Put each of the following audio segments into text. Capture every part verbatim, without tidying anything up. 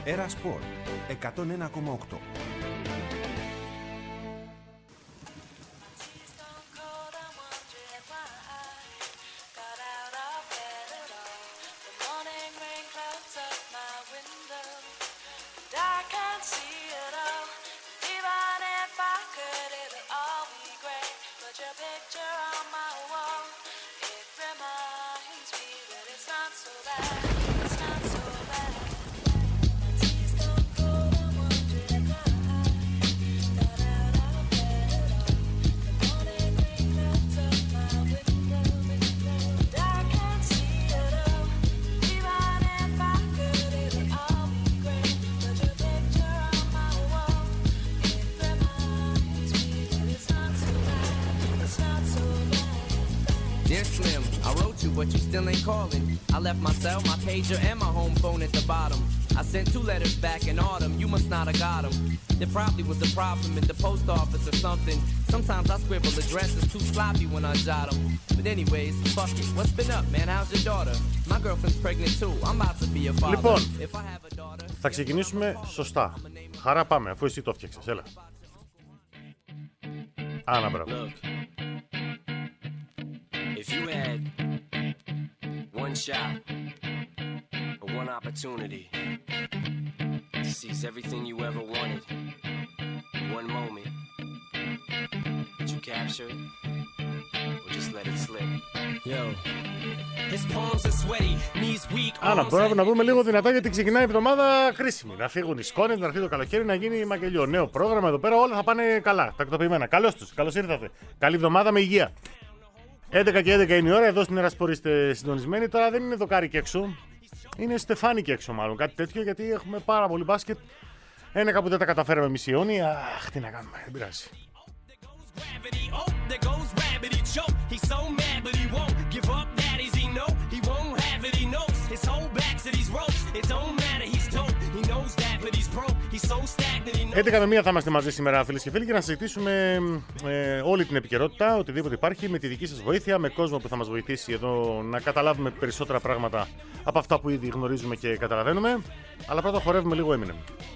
Έρα Σπορ εκατόν ένα κόμμα οκτώ. But you still ain't calling. I left my cell, my pager, and my home phone at the bottom. I sent two letters back in autumn, you must not have got them. There probably was a problem at the post office or something. Sometimes I scribble addresses too sloppy when I jot them. But anyways, fuck it. What's been up, man? How's your daughter? My girlfriend's pregnant too. I'm about to be a father. Λοιπόν, If I have a daughter... θα ξεκινήσουμε σωστά. Χαρά πάμε, αφού εσύ το φτιάξες. Έλα. Άνα, μπράβο. If you had one shot or one opportunity to seize everything you ever wanted in one moment, would you capture it or just let it slip? Yo, his palms are sweaty, knees weak. Άνα, μπορούμε να πούμε λίγο δυνατά γιατί ξεκινάει η εβδομάδα κρίσιμη. Να φύγουν οι σκόνες, να έρθει το καλοκαίρι, να γίνει μακελιό. Νέο πρόγραμμα εδώ πέρα, όλα θα πάνε καλά. Τακτοποιημένα. Καλώς τους, καλώς ήρθατε. Καλή εβδομάδα με υγεία. έντεκα και έντεκα είναι η ώρα, εδώ στην Έρα Σπορ είστε συντονισμένοι. Τώρα δεν είναι δοκάρι και έξω, είναι στεφάνι και έξω μάλλον, κάτι τέτοιο, γιατί έχουμε πάρα πολύ μπάσκετ. Ένα κάπου δεν τα καταφέραμε μισή αιώνη, αχ, τι να κάνουμε, δεν πειράζει. έντεκα με μία θα είμαστε μαζί σήμερα, φίλες και φίλοι, για να συζητήσουμε ε, όλη την επικαιρότητα, οτιδήποτε υπάρχει, με τη δική σας βοήθεια, με κόσμο που θα μας βοηθήσει εδώ να καταλάβουμε περισσότερα πράγματα από αυτά που ήδη γνωρίζουμε και καταλαβαίνουμε. Αλλά πρώτα χορεύουμε λίγο Eminem.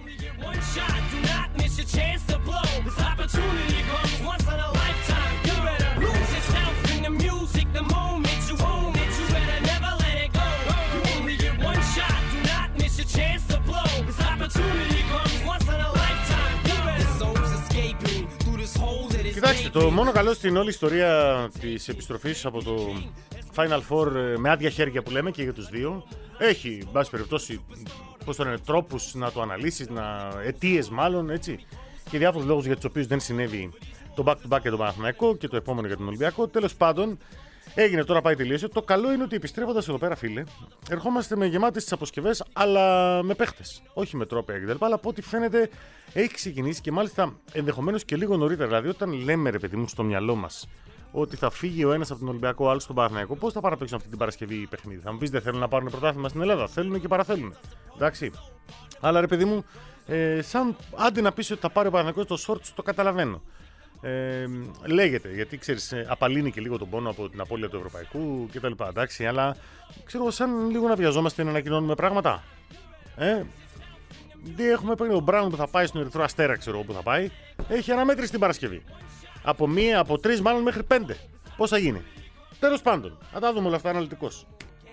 Κοιτάξτε, το μόνο καλό στην όλη ιστορία της επιστροφής από το Final Four με άδεια χέρια που λέμε και για τους δύο, έχει, εν πάση περιπτώσει, πώς το λένε, τρόπους να το αναλύσεις, να... αιτίες μάλλον, έτσι, και διάφορους λόγους για τους οποίους δεν συνέβη το back-to-back για τον Παναθηναϊκό και το επόμενο για τον Ολυμπιακό. Τέλος πάντων, έγινε, τώρα πάει τελείωσε. Το καλό είναι ότι επιστρέφοντας εδώ πέρα, φίλε, ερχόμαστε με γεμάτες τις αποσκευές, αλλά με παίχτες. Όχι με τρόπια κτλ. Αλλά από ό,τι φαίνεται έχει ξεκινήσει και μάλιστα ενδεχομένως και λίγο νωρίτερα. Δηλαδή, όταν λέμε, ρε παιδί μου, στο μυαλό μας ότι θα φύγει ο ένας από τον Ολυμπιακό, ο άλλος στον Παναθηναϊκό, πώς θα παραπέξουν αυτή την Παρασκευή παιχνίδι? Θα μου πεις, δεν θέλουν να πάρουν πρωτάθλημα στην Ελλάδα? Θέλουν και παραθέλουν. Εντάξει. Αλλά ρε παιδί μου, ε, σαν άντε να πεις ότι θα πάρει ο Παναθηναϊκός το shorts, το καταλαβαίνω. Ε, λέγεται, γιατί ξέρεις, απαλύνει και λίγο τον πόνο από την απώλεια του Ευρωπαϊκού κτλ. Εντάξει, αλλά ξέρω, σαν λίγο να βιαζόμαστε να ανακοινώνουμε πράγματα. Ε, τι έχουμε πριν, ο Μπράουν που θα πάει στον Ερυθρό Αστέρα, ξέρω εγώ που θα πάει, έχει αναμέτρηση την Παρασκευή. Από μία, από τρεις, μάλλον μέχρι πέντε. Πώς θα γίνει? Τέλος πάντων, θα τα δούμε όλα αυτά αναλυτικώς.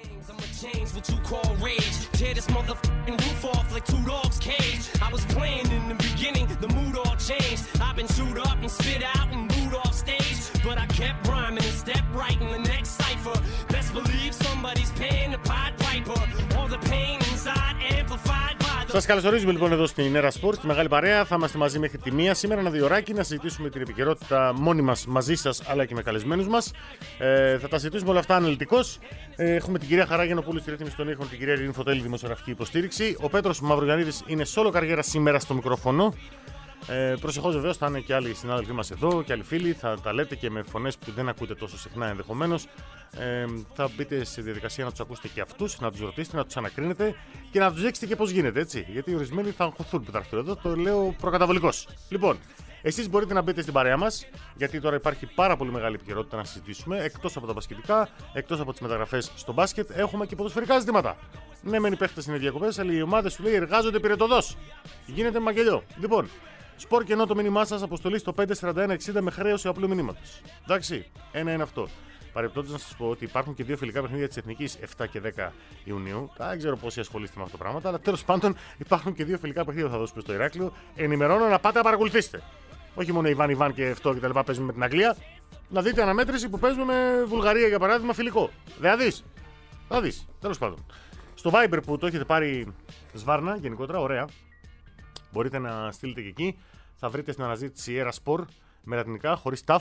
Σας καλωσορίζουμε λοιπόν εδώ στην Έρα Σπορ, στη μεγάλη παρέα. Θα είμαστε μαζί μέχρι τη μία σήμερα, ένα διωράκι, να συζητήσουμε την επικαιρότητα μόνοι μας μαζί σας, αλλά και με καλεσμένους μας. Ε, θα τα συζητήσουμε όλα αυτά αναλυτικώς. Ε, έχουμε την κυρία Χαράγιανοπούλου στη ρύθμιση των ήχων, την κυρία Ειρήνη Φωτέλη, δημοσιογραφική υποστήριξη. Ο Πέτρος Μαυρογιαννίδης είναι σόλο καριέρα σήμερα στο μικρόφωνο. Ε, προσεχώς βεβαίως θα είναι και άλλοι συνάδελφοί μας εδώ και άλλοι φίλοι. Θα τα λέτε και με φωνές που δεν ακούτε τόσο συχνά ενδεχομένως. Ε, θα μπείτε σε διαδικασία να τους ακούσετε και αυτούς, να τους ρωτήσετε, να τους ανακρίνετε και να τους δείξετε και πώς γίνεται, έτσι. Γιατί ορισμένοι θα αγχωθούν που θα έρθουν εδώ, το λέω προκαταβολικώς. Λοιπόν, Εσείς μπορείτε να μπείτε στην παρέα μας, γιατί τώρα υπάρχει πάρα πολύ μεγάλη επικαιρότητα να συζητήσουμε. Εκτός από τα μπασκετικά, εκτός από τις μεταγραφές στο μπάσκετ, έχουμε και ποδοσφαιρικά ζητήματα. Ναι, μεν οι παίχτες είναι διακοπές, αλλά οι ομάδες σου λέει εργάζονται πυρετοδός. Γίνεται μαγελιό. Λοιπόν, σπορ και ενώ το μήνυμά σας αποστολή στο πέντε σαράντα ένα εξήντα με χρέωση απλού μηνύματος. Εντάξει, ένα είναι αυτό. Παρεπτόντως να σας πω ότι υπάρχουν και δύο φιλικά παιχνίδια της Εθνικής επτά και δέκα Ιουνίου. Δεν ξέρω πόσοι ασχολείστε με αυτό το πράγμα, αλλά τέλος πάντων υπάρχουν και δύο φιλικά παιχνίδια που θα δώσουμε στο Ηράκλειο. Ενημερώνω να πάτε να παρακολουθήσετε. Όχι μόνο Ιβάν Ιβάν και αυτό και τα λοιπά παίζουμε με την Αγγλία. Να δείτε αναμέτρηση που παίζουμε με Βουλγαρία για παράδειγμα φιλικό. Δεν θα δεις. Θα δεις. Τέλος πάντων. Στο Viber που το έχετε πάρει σβάρνα γενικότερα, ωραία. Μπορείτε να στείλετε και εκεί. Θα βρείτε στην αναζήτηση Erasport με λατινικά χωρίς ταφ.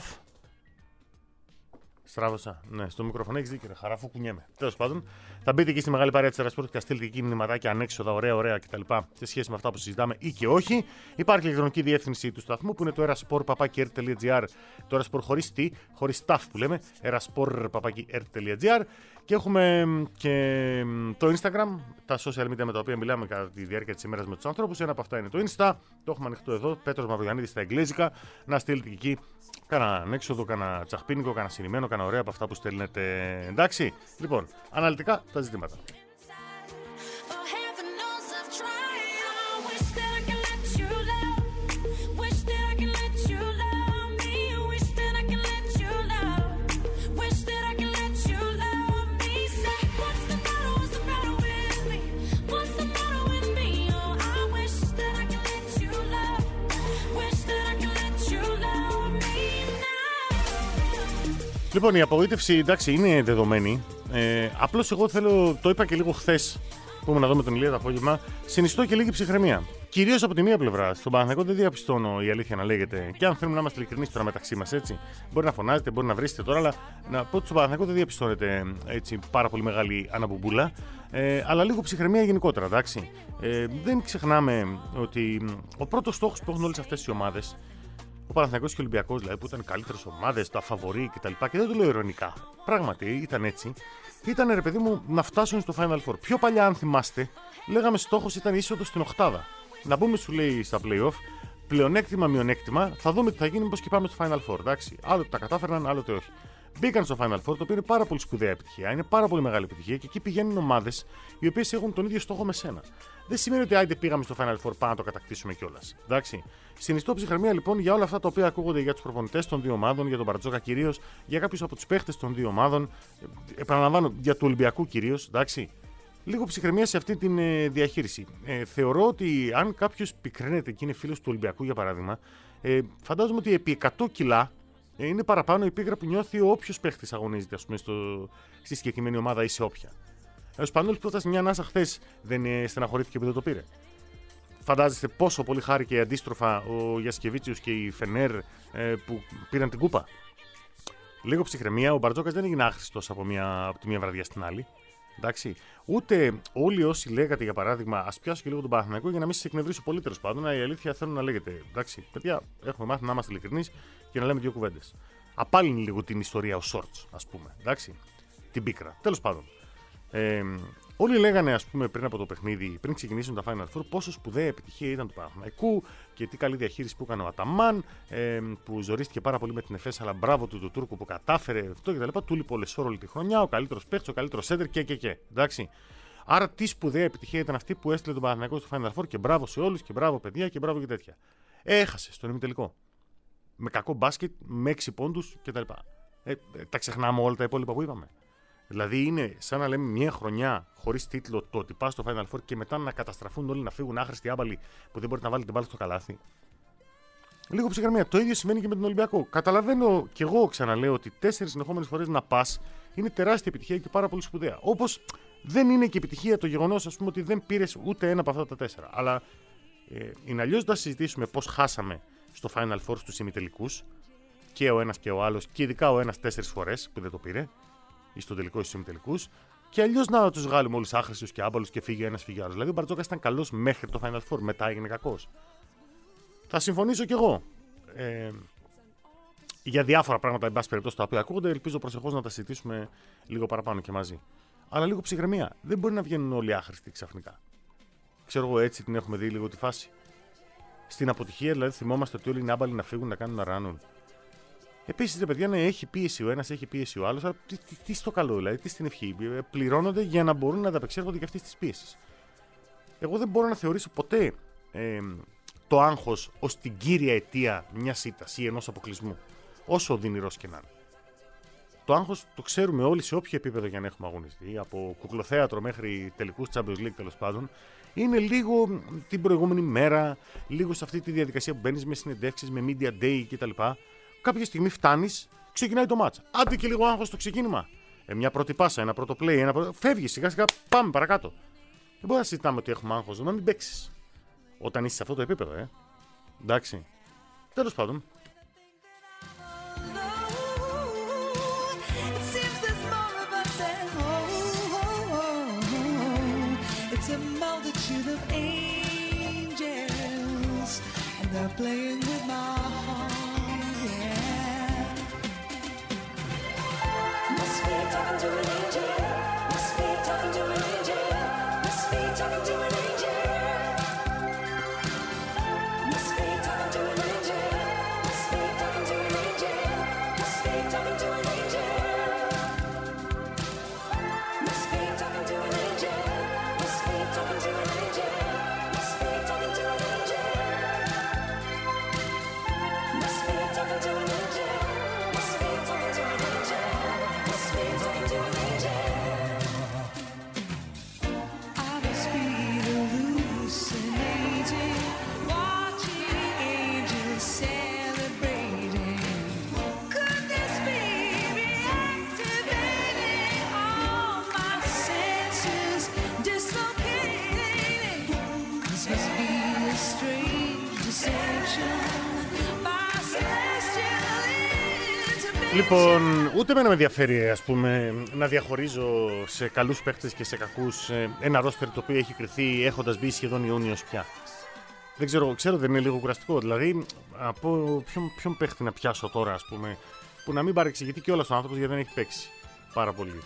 Στράβωσα. Ναι, στο μικρόφωνο έχει δίκιο. Χαρά, αφού κουνιέμαι. Τέλος πάντων, θα μπείτε εκεί στη μεγάλη παρέα της Erasport και θα στείλετε εκεί μηνυματάκια ανέξοδα, ωραία, ωραία κτλ. Σε σχέση με αυτά που συζητάμε ή και όχι. Υπάρχει ηλεκτρονική διεύθυνση του σταθμού που είναι το erasport παπάκι ερ τελεία τζι άρ. Το Erasport χωρίς τι, χωρίς ταφ που λέμε. erasport παπάκι ερ τελεία τζι άρ. Και έχουμε και το Instagram, τα social media με τα οποία μιλάμε κατά τη διάρκεια της ημέρας με τους ανθρώπους. Ένα από αυτά είναι το Insta. Το έχουμε ανοιχτό εδώ. Πέτρος Μαυρογιαννίδης στα εγγλέζικα. Να στείλετε εκεί κάνα ανέξοδο, κάνα τσαχπίνικο, κάνα συνημένο, κάνα ωραία από αυτά που στέλνετε. Εντάξει. Λοιπόν, αναλυτικά τα ζητήματα. Λοιπόν, η απογοήτευση εντάξει είναι δεδομένη. Ε, απλώς εγώ θέλω, το είπα και λίγο χθες που ήμουν εδώ με τον Ηλία το απόγευμα, συνιστώ και λίγη ψυχραιμία. Κυρίως από τη μία πλευρά. Στον Παναθηναϊκό δεν διαπιστώνω η αλήθεια να λέγεται. Και αν θέλουμε να είμαστε ειλικρινείς τώρα μεταξύ μας, έτσι. Μπορεί να φωνάζετε, μπορεί να βρίσκετε τώρα, αλλά να πω ότι στον Παναθηναϊκό δεν διαπιστώνεται έτσι πάρα πολύ μεγάλη αναμπουμπούλα. Ε, αλλά λίγο ψυχραιμία γενικότερα, εντάξει. Ε, δεν ξεχνάμε ότι ο πρώτος στόχος που έχουν όλες αυτές οι ομάδες. Ο Παναθηναϊκός και ο Ολυμπιακός, δηλαδή, που ήταν καλύτερες ομάδες, τα φαβορί κτλ. Και, και δεν το λέω ειρωνικά. Πράγματι ήταν έτσι. Ήταν, ρε παιδί μου, να φτάσουν στο Final Four. Πιο παλιά, αν θυμάστε, λέγαμε στόχος ήταν είσοδο στην οκτάδα. Να μπούμε, σου λέει, στα playoff, πλεονέκτημα, μειονέκτημα, θα δούμε τι θα γίνει, μήπως και πάμε στο Final Four. Εντάξει. Άλλοτε τα κατάφεραν, άλλοτε όχι. Μπήκαν στο Final Four, το οποίο είναι πάρα πολύ σπουδαία επιτυχία. Είναι πάρα πολύ μεγάλη επιτυχία και εκεί πηγαίνουν ομάδες οι οποίες έχουν τον ίδιο στόχο με σένα. Δεν σημαίνει ότι άιντε πήγαμε στο Final Four πάμε να το κατακτήσουμε κιόλας. Εντάξει. Συνιστώ ψυχραιμία λοιπόν για όλα αυτά τα οποία ακούγονται για τους προπονητές των δύο ομάδων, για τον Μπαρτζόκα κυρίως, για κάποιους από τους παίχτες των δύο ομάδων. Επαναλαμβάνω, για του Ολυμπιακού κυρίως. Εντάξει. Λίγο ψυχραιμία σε αυτή τη ε, διαχείριση. Ε, θεωρώ ότι αν κάποιος πικραίνεται και είναι φίλος του Ολυμπιακού για παράδειγμα, ε, φαντάζομαι ότι επί εκατό κιλά. Είναι παραπάνω η πίκρα που νιώθει όποιος παίχτης αγωνίζεται, ας πούμε, στο, στη συγκεκριμένη ομάδα ή σε όποια. Ο Σπανούλης που έφτασε μια ανάσα χθες δεν στεναχωρήθηκε επειδή το πήρε. Φαντάζεστε πόσο πολύ χάρηκε αντίστροφα ο Γιασκεβίτσιος και η Φενέρ ε, που πήραν την κούπα. Λίγο ψυχραιμία, ο Μπαρτζόκας δεν έγινε άχρηστος από, μια, από τη μία βραδιά στην άλλη. Εντάξει. Ούτε όλοι όσοι λέγατε για παράδειγμα, ας πιάσω και λίγο τον Παναθηναϊκό για να μην σας εκνευρίσω πολύ τέλος πάντων. Η αλήθεια θέλω να λέγεται. Εντάξει, παιδιά, έχουμε μάθει να είμαστε ειλικρινείς και να λέμε δύο κουβέντες. Απάλυνε λίγο την ιστορία ο Σόρτς, ας πούμε. Εντάξει. Την πίκρα. Τέλος πάντων. Ε, όλοι λέγανε, ας πούμε, πριν από το παιχνίδι, πριν ξεκινήσουν τα Final Four, πόσο σπουδαία επιτυχία ήταν του Παναθηναϊκού και τι καλή διαχείριση που έκανε ο Αταμάν, ε, που ζορίστηκε πάρα πολύ με την Εφές, αλλά μπράβο του του Τούρκου που κατάφερε αυτό κτλ. Του λείπει ο Λεσόρ όλη τη χρονιά, ο καλύτερος παίκτης, ο καλύτερος σέντερ και, και, και. Εντάξει. Άρα, τι σπουδαία επιτυχία ήταν αυτή που έστειλε τον Παναθηναϊκό στο Final Four και μπράβο σε όλους και μπράβο παιδιά και μπράβο και τέτοια. Έχασε στον ημιτελικό. Με κακό μπάσκετ, με έξι πόντους κτλ. Ε, τα ξεχνάμε όλα τα υπόλοιπα που είπαμε. Δηλαδή είναι σαν να λέμε μια χρονιά χωρίς τίτλο το ότι πας στο Final Four και μετά να καταστραφούν όλοι να φύγουν άχρηστοι άμπαλοι που δεν μπορείτε να βάλετε την μπάλα στο καλάθι. Λίγο ψυχραιμία. Το ίδιο σημαίνει και με τον Ολυμπιακό. Καταλαβαίνω κι εγώ ξαναλέω ότι τέσσερις συνεχόμενες φορές να πας είναι τεράστια επιτυχία και πάρα πολύ σπουδαία. Όπως δεν είναι και επιτυχία το γεγονός, ας πούμε, ότι δεν πήρες ούτε ένα από αυτά τα τέσσερα. Αλλά ε, είναι αλλιώς να συζητήσουμε πώς χάσαμε στο Final Four στους ημιτελικούς και ο ένας και ο άλλος, και ειδικά ο ένας τέσσερις φορές που δεν το πήρε. Ή στον τελικό ή στους ημιτελικούς, και αλλιώς να τους βγάλουμε όλους άχρηστους και άμπαλους και φύγει ένας φύγει άλλος. Δηλαδή ο Μπαρτζόκας ήταν καλός μέχρι το Final Four, μετά έγινε κακός. Θα συμφωνήσω κι εγώ. Ε, για διάφορα πράγματα, εν πάση περιπτώσει, τα οποία ακούγονται, ελπίζω προσεχώς να τα συζητήσουμε λίγο παραπάνω και μαζί. Αλλά λίγο ψυχραιμία. Δεν μπορεί να βγαίνουν όλοι άχρηστοι ξαφνικά. Ξέρω εγώ, έτσι την έχουμε δει λίγο τη φάση. Στην αποτυχία, δηλαδή, θυμόμαστε ότι όλοι οι νάμπαλοι να φύγουν να κάνουν να ράνουν. Επίσης, παιδιά, ναι, έχει πίεση ο ένας, έχει πίεση ο άλλος, αλλά τι, τι, τι στο καλό, δηλαδή, τι στην ευχή. Πληρώνονται για να μπορούν να ανταπεξέρχονται και αυτές τις πίεσεις. Εγώ δεν μπορώ να θεωρήσω ποτέ ε, το άγχος ως την κύρια αιτία μιας ήττας ή ενός αποκλεισμού, όσο οδυνηρός και να είναι. Το άγχος το ξέρουμε όλοι σε όποιο επίπεδο για να έχουμε αγωνιστεί, από κουκλοθέατρο μέχρι τελικούς Champions League τέλος πάντων, είναι λίγο την προηγούμενη μέρα, λίγο σε αυτή τη διαδικασία που μπαίνεις με συνεντεύξεις, με media day κτλ. Κάποια στιγμή φτάνεις, ξεκινάει το μάτσα. Άντε και λίγο άγχος στο ξεκίνημα. Ε, μια πρώτη πάσα, ένα πρώτο play, ένα πρώτο... φεύγει σιγά σιγά, πάμε παρακάτω. Δεν μπορούμε να συζητάμε ότι έχουμε άγχος, να μην παίξεις. Όταν είσαι σε αυτό το επίπεδο, ε. Εντάξει. Τέλος πάντων. Λοιπόν, ούτε εμένα με ενδιαφέρει, ας πούμε, να διαχωρίζω σε καλούς παίχτες και σε κακούς ένα ρόστερ το οποίο έχει κριθεί έχοντας μπει σχεδόν Ιούνιος πια. Δεν ξέρω, ξέρω δεν είναι λίγο κουραστικό. Δηλαδή, από ποιον, ποιον παίχτη να πιάσω τώρα, ας πούμε, που να μην παρεξηγηθεί και όλος ο άνθρωπος γιατί δεν έχει παίξει πάρα πολύ.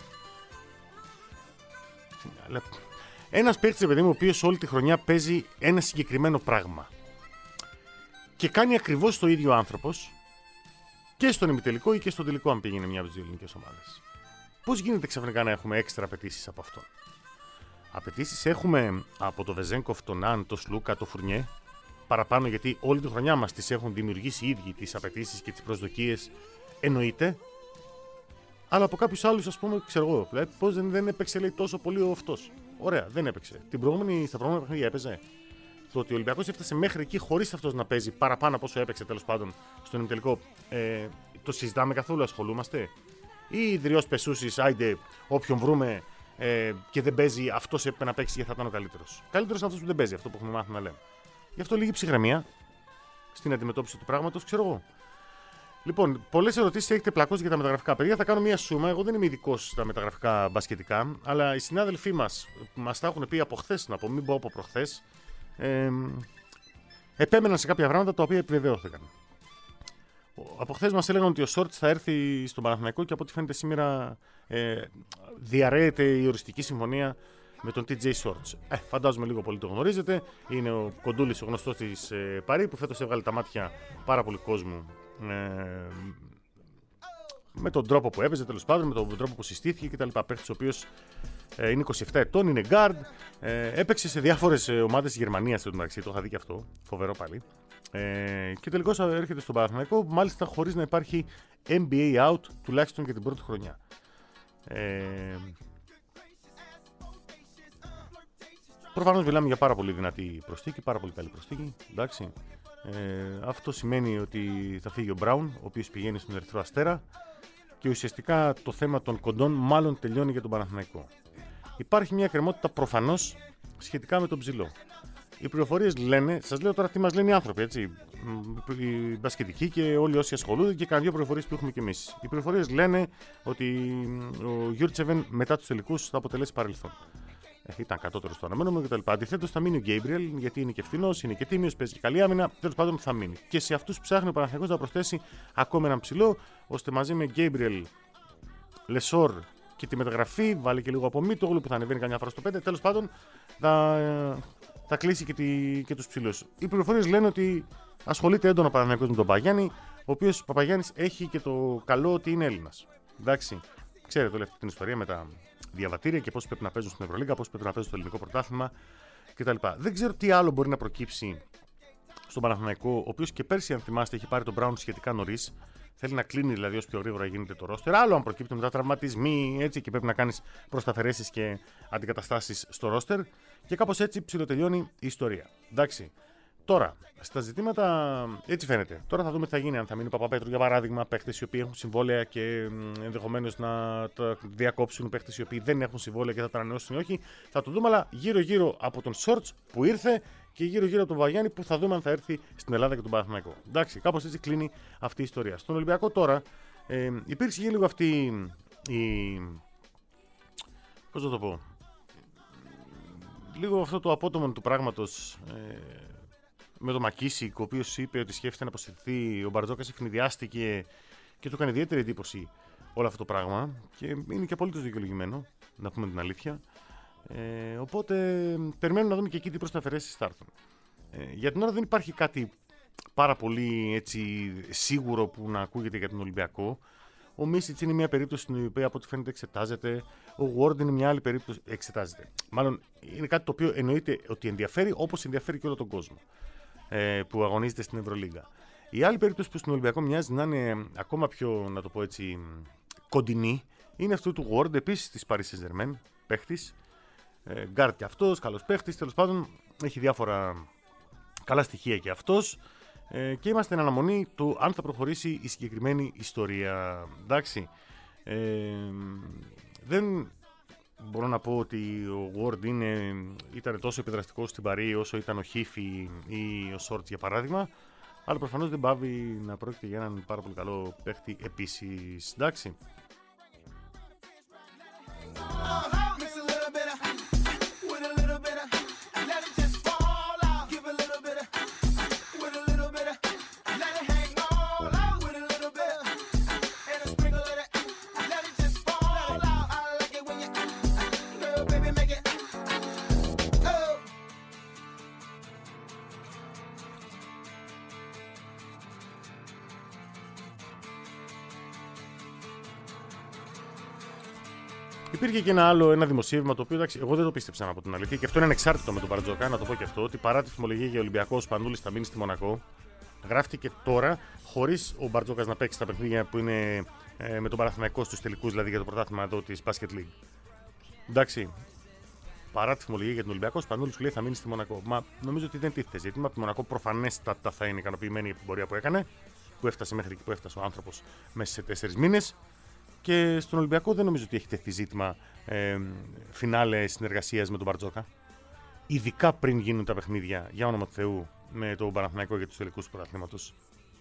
Ένας παίχτης, παιδί μου, ο οποίος όλη τη χρονιά παίζει ένα συγκεκριμένο πράγμα και κάνει ακριβώς το ίδιο άνθρωπος. Και στον ημιτελικό ή και στον τελικό, αν πήγαινε μια από τις δύο ελληνικές ομάδες. Πώς γίνεται ξαφνικά να έχουμε έξτρα απαιτήσεις από αυτόν? Απαιτήσεις έχουμε από το Βεζένκοφ, τον Ναν, τον Σλούκα, τον Φουρνιέ. Παραπάνω, γιατί όλη τη χρονιά μας τις έχουν δημιουργήσει οι ίδιοι τις απαιτήσεις και τις προσδοκίες. Εννοείται. Αλλά από κάποιους άλλους, ας πούμε, ξέρω εγώ. Δηλαδή, πώς δεν, δεν έπαιξε, λέει, τόσο πολύ ο αυτός. Ωραία, δεν έπαιξε. Την προηγούμενη, στα προηγούμενα παιχνίδια έπαιζε. Το ότι ο Ολυμπιακός έφτασε μέχρι εκεί χωρίς αυτός να παίζει παραπάνω από όσο έπαιξε τέλος πάντων στον ημιτελικό, ε, το συζητάμε καθόλου, ασχολούμαστε? Ή ιδρυώς πεσούσεις, άιντε, όποιον βρούμε ε, και δεν παίζει, αυτός έπρεπε να παίξει γιατί θα ήταν ο καλύτερος. Καλύτερος είναι αυτός που δεν παίζει, αυτό που έχουμε μάθει να λέμε. Γι' αυτό λίγη ψυχραιμία στην αντιμετώπιση του πράγματος, ξέρω εγώ. Λοιπόν, πολλές ερωτήσεις έχετε πλακώσει για τα μεταγραφικά. Παιδιά, θα κάνω μία σούμα. Εγώ δεν είμαι ειδικός στα μεταγραφικά μπασκετικά, αλλά οι συνάδελφοί μας μας τα έχουν πει από χθες, να πω, μην πω από προχθές. Ε, επέμεναν σε κάποια πράγματα τα οποία επιβεβαιώθηκαν. Από χθες μας έλεγαν ότι ο Σόρτς θα έρθει στον Παναθηναϊκό και από ό,τι φαίνεται σήμερα ε, διαρρέεται η οριστική συμφωνία με τον τι τζέι Shorts. Ε, φαντάζομαι λίγο πολύ το γνωρίζετε. Είναι ο Κοντούλης, ο γνωστός της ε, Παρί, που φέτος έβγαλε τα μάτια πάρα πολύ κόσμου ε, με τον τρόπο που έπαιζε, τέλος πάντων, με τον τρόπο που συστήθηκε κτλ. Παίχτης ο οποίος ε, είναι είκοσι επτά ετών, είναι guard, ε, έπαιξε σε διάφορες ομάδες της Γερμανίας, το είχα δει και αυτό, φοβερό πάλι. Ε, και τελικώς έρχεται στον Παναθηναϊκό, μάλιστα χωρίς να υπάρχει N B A out, τουλάχιστον για την πρώτη χρονιά. Ε, προφανώς μιλάμε για πάρα πολύ δυνατή προσθήκη, πάρα πολύ καλή προσθήκη, εντάξει. Ε, αυτό σημαίνει ότι θα φύγει ο Μπράουν, ο οποίος πηγαίνει στον Ερυθρό Αστέρα, και ουσιαστικά το θέμα των κοντών μάλλον τελειώνει για τον Παναθηναϊκό. Υπάρχει μια κρεμότητα προφανώς σχετικά με τον Ψηλό. Οι πληροφορίες λένε, σας λέω τώρα τι μας λένε οι άνθρωποι, έτσι, οι μπασκετικοί και όλοι όσοι ασχολούνται, και κανένα δύο πληροφορίες που έχουμε κι εμείς. Οι πληροφορίες λένε ότι ο Γιούρτσεβεν μετά τους τελικούς θα αποτελέσει παρελθόν. Ήταν κατώτερο στο αναμένομενο κτλ. Αντιθέτως θα μείνει ο Γκέιμπριελ, γιατί είναι και φθηνός, είναι και τίμιος, παίζει και καλή άμυνα. Τέλος πάντων θα μείνει. Και σε αυτούς ψάχνει ο Παναθηναϊκός να προσθέσει ακόμα έναν ψηλό, ώστε μαζί με Γκέιμπριελ, Λεσόρ και τη μεταγραφή, βάλει και λίγο από Μίτογλου που θα ανεβαίνει καμιά φορά στο πέντε. Τέλος πάντων θα θα κλείσει και, τη, και τους ψηλούς. Οι πληροφορίες λένε ότι ασχολείται έντονα ο Παναθηναϊκός με τον Παπαγιάννη, ο οποίος ο Παπαγιάννης έχει και το καλό ότι είναι Έλληνας. Εντάξει, ξέρετε όλη αυτή την ιστορία με τα διαβατήρια και πώς πρέπει να παίζουν στην Ευρωλίγκα, πώς πρέπει να παίζουν στο ελληνικό πρωτάθλημα κτλ. Δεν ξέρω τι άλλο μπορεί να προκύψει στον Παναθηναϊκό, ο οποίος και πέρσι, αν θυμάστε, έχει πάρει τον Brown σχετικά νωρίς. Θέλει να κλείνει δηλαδή όσο πιο γρήγορα γίνεται το ρόστερ. Άλλο αν προκύπτουν μετά τραυματισμοί, έτσι, και πρέπει να κάνεις προσταφαιρέσεις και αντικαταστάσεις στο ρόστερ. Και κάπως έτσι ψιλοτελειώνει η ιστορία. Εντάξει. Τώρα, στα ζητήματα, έτσι φαίνεται. Τώρα θα δούμε τι θα γίνει. Αν θα μείνει ο Παπαπέτρου, για παράδειγμα, παίχτες οι οποίοι έχουν συμβόλαια και ενδεχομένως να τα διακόψουν, παίχτες οι οποίοι δεν έχουν συμβόλαια και θα τα ανανεώσουν ή όχι. Θα το δούμε, αλλά γύρω-γύρω από τον Shorts που ήρθε και γύρω-γύρω από τον Παπαγιάννη που θα δούμε αν θα έρθει στην Ελλάδα και τον Παναθηναϊκό. Εντάξει, κάπως έτσι κλείνει αυτή η ιστορία. Στον Ολυμπιακό τώρα ε, υπήρξε και λίγο αυτή η. Πώς να το πω. Λίγο αυτό το απότομο του πράγματος. Ε, με τον Μακίσικ, ο οποίος είπε ότι σκέφτεται να αποσυρθεί, ο Μπαρτζόκας ευνηδιάστηκε και του έκανε ιδιαίτερη εντύπωση όλο αυτό το πράγμα και είναι και απολύτως δικαιολογημένο, να πούμε την αλήθεια. Ε, οπότε περιμένουμε να δούμε και εκεί τι προσταφαιρέσεις θα έρθουν. Ε, για την ώρα δεν υπάρχει κάτι πάρα πολύ έτσι, σίγουρο που να ακούγεται για τον Ολυμπιακό. Ο Μίσιτς είναι μια περίπτωση στην οποία από ό,τι φαίνεται εξετάζεται. Ο Ward είναι μια άλλη περίπτωση εξετάζεται. Μάλλον είναι κάτι το οποίο εννοείται ότι ενδιαφέρει, όπως ενδιαφέρει και όλο τον κόσμο που αγωνίζεται στην Ευρωλίγκα. Η άλλη περίπτωση που στον Ολυμπιακό μοιάζει να είναι ακόμα πιο, να το πω έτσι, κοντινή, είναι αυτού του Ward, επίσης της Paris Saint-Germain, παίχτης, γκάρτ και αυτός, καλός παίχτης, τέλος πάντων, έχει διάφορα καλά στοιχεία και αυτός και είμαστε εν αναμονή του αν θα προχωρήσει η συγκεκριμένη ιστορία. Εντάξει, ε, δεν μπορώ να πω ότι ο Ward είναι, ήταν τόσο επιδραστικός στην Παρί όσο ήταν ο Χίφι ή ο Σόρτς για παράδειγμα, αλλά προφανώς δεν πάβει να πρόκειται για έναν πάρα πολύ καλό παίχτη επίσης. Εντάξει. Υπήρχε και ένα άλλο ένα δημοσίευμα το οποίο εντάξει, εγώ δεν το πίστεψα από την αλήθεια και αυτό είναι ανεξάρτητο με τον Μπαρτζόκα, να το πω και αυτό, ότι παρά τη φημολογία για Ολυμπιακό, ο Σπανούλης θα μείνει στη Μονακό. Γράφτηκε τώρα χωρίς ο Μπαρτζόκας να παίξει τα παιχνίδια που είναι ε, με τον Παναθηναϊκό στους τελικούς, δηλαδή για το πρωτάθλημα εδώ της Basket League. Εντάξει, παρά τη φημολογία για τον Ολυμπιακό, ο Σπανούλης σου λέει θα μείνει στη Μονακό. Μα νομίζω ότι δεν τίθεται ζήτημα. Από τη Μονακό προφανέστατα θα είναι ικανοποιημένη η πορεία που έκανε, που έφτασε μέχρι εκεί που έφτασε ο άνθρωπος μέσα σε τέσσερις μήνες. Και στον Ολυμπιακό δεν νομίζω ότι έχει τεθεί ζήτημα ε, φινάλε συνεργασίας με τον Μπαρτζόκα. Ειδικά πριν γίνουν τα παιχνίδια, για όνομα του Θεού, με τον Παναθηναϊκό για τους τελικούς του πρωταθλήματος.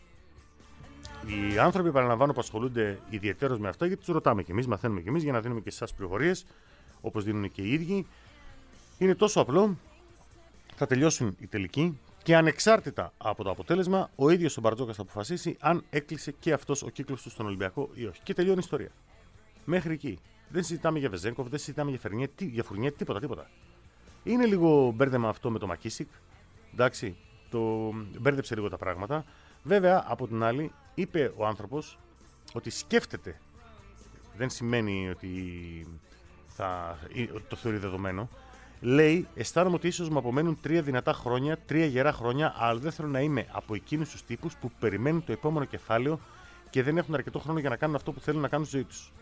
Οι άνθρωποι, παραλαμβάνω, που ασχολούνται ιδιαιτέρως με αυτά, γιατί τους ρωτάμε κι εμείς, μαθαίνουμε κι εμείς για να δίνουμε και εσάς πληροφορίες, όπως δίνουν και οι ίδιοι. Είναι τόσο απλό, θα τελειώσουν οι τελικοί και ανεξάρτητα από το αποτέλεσμα, ο ίδιος ο Μπαρτζόκας θα αποφασίσει αν έκλεισε και αυτός ο κύκλος του στον Ολυμπιακό ή όχι. Και τελειώνει η ιστορία. Μέχρι εκεί. Δεν συζητάμε για Βεζέγκοφ, δεν συζητάμε για Φερνιέ, για Φουρνιέ, τίποτα, τίποτα. Είναι λίγο μπέρδεμα αυτό με το Μακίσικ. Εντάξει, το μπέρδεψε λίγο τα πράγματα. Βέβαια, από την άλλη, είπε ο άνθρωπος ότι σκέφτεται. Δεν σημαίνει ότι, θα, ότι το θεωρεί δεδομένο. Λέει, αισθάνομαι ότι ίσως μου απομένουν τρία δυνατά χρόνια, τρία γερά χρόνια, αλλά δεν θέλω να είμαι από εκείνους τους τύπους που περιμένουν το επόμενο κεφάλαιο και δεν έχουν αρκετό χρόνο για να κάνουν αυτό που θέλουν να κάνουν στη ζωή τους.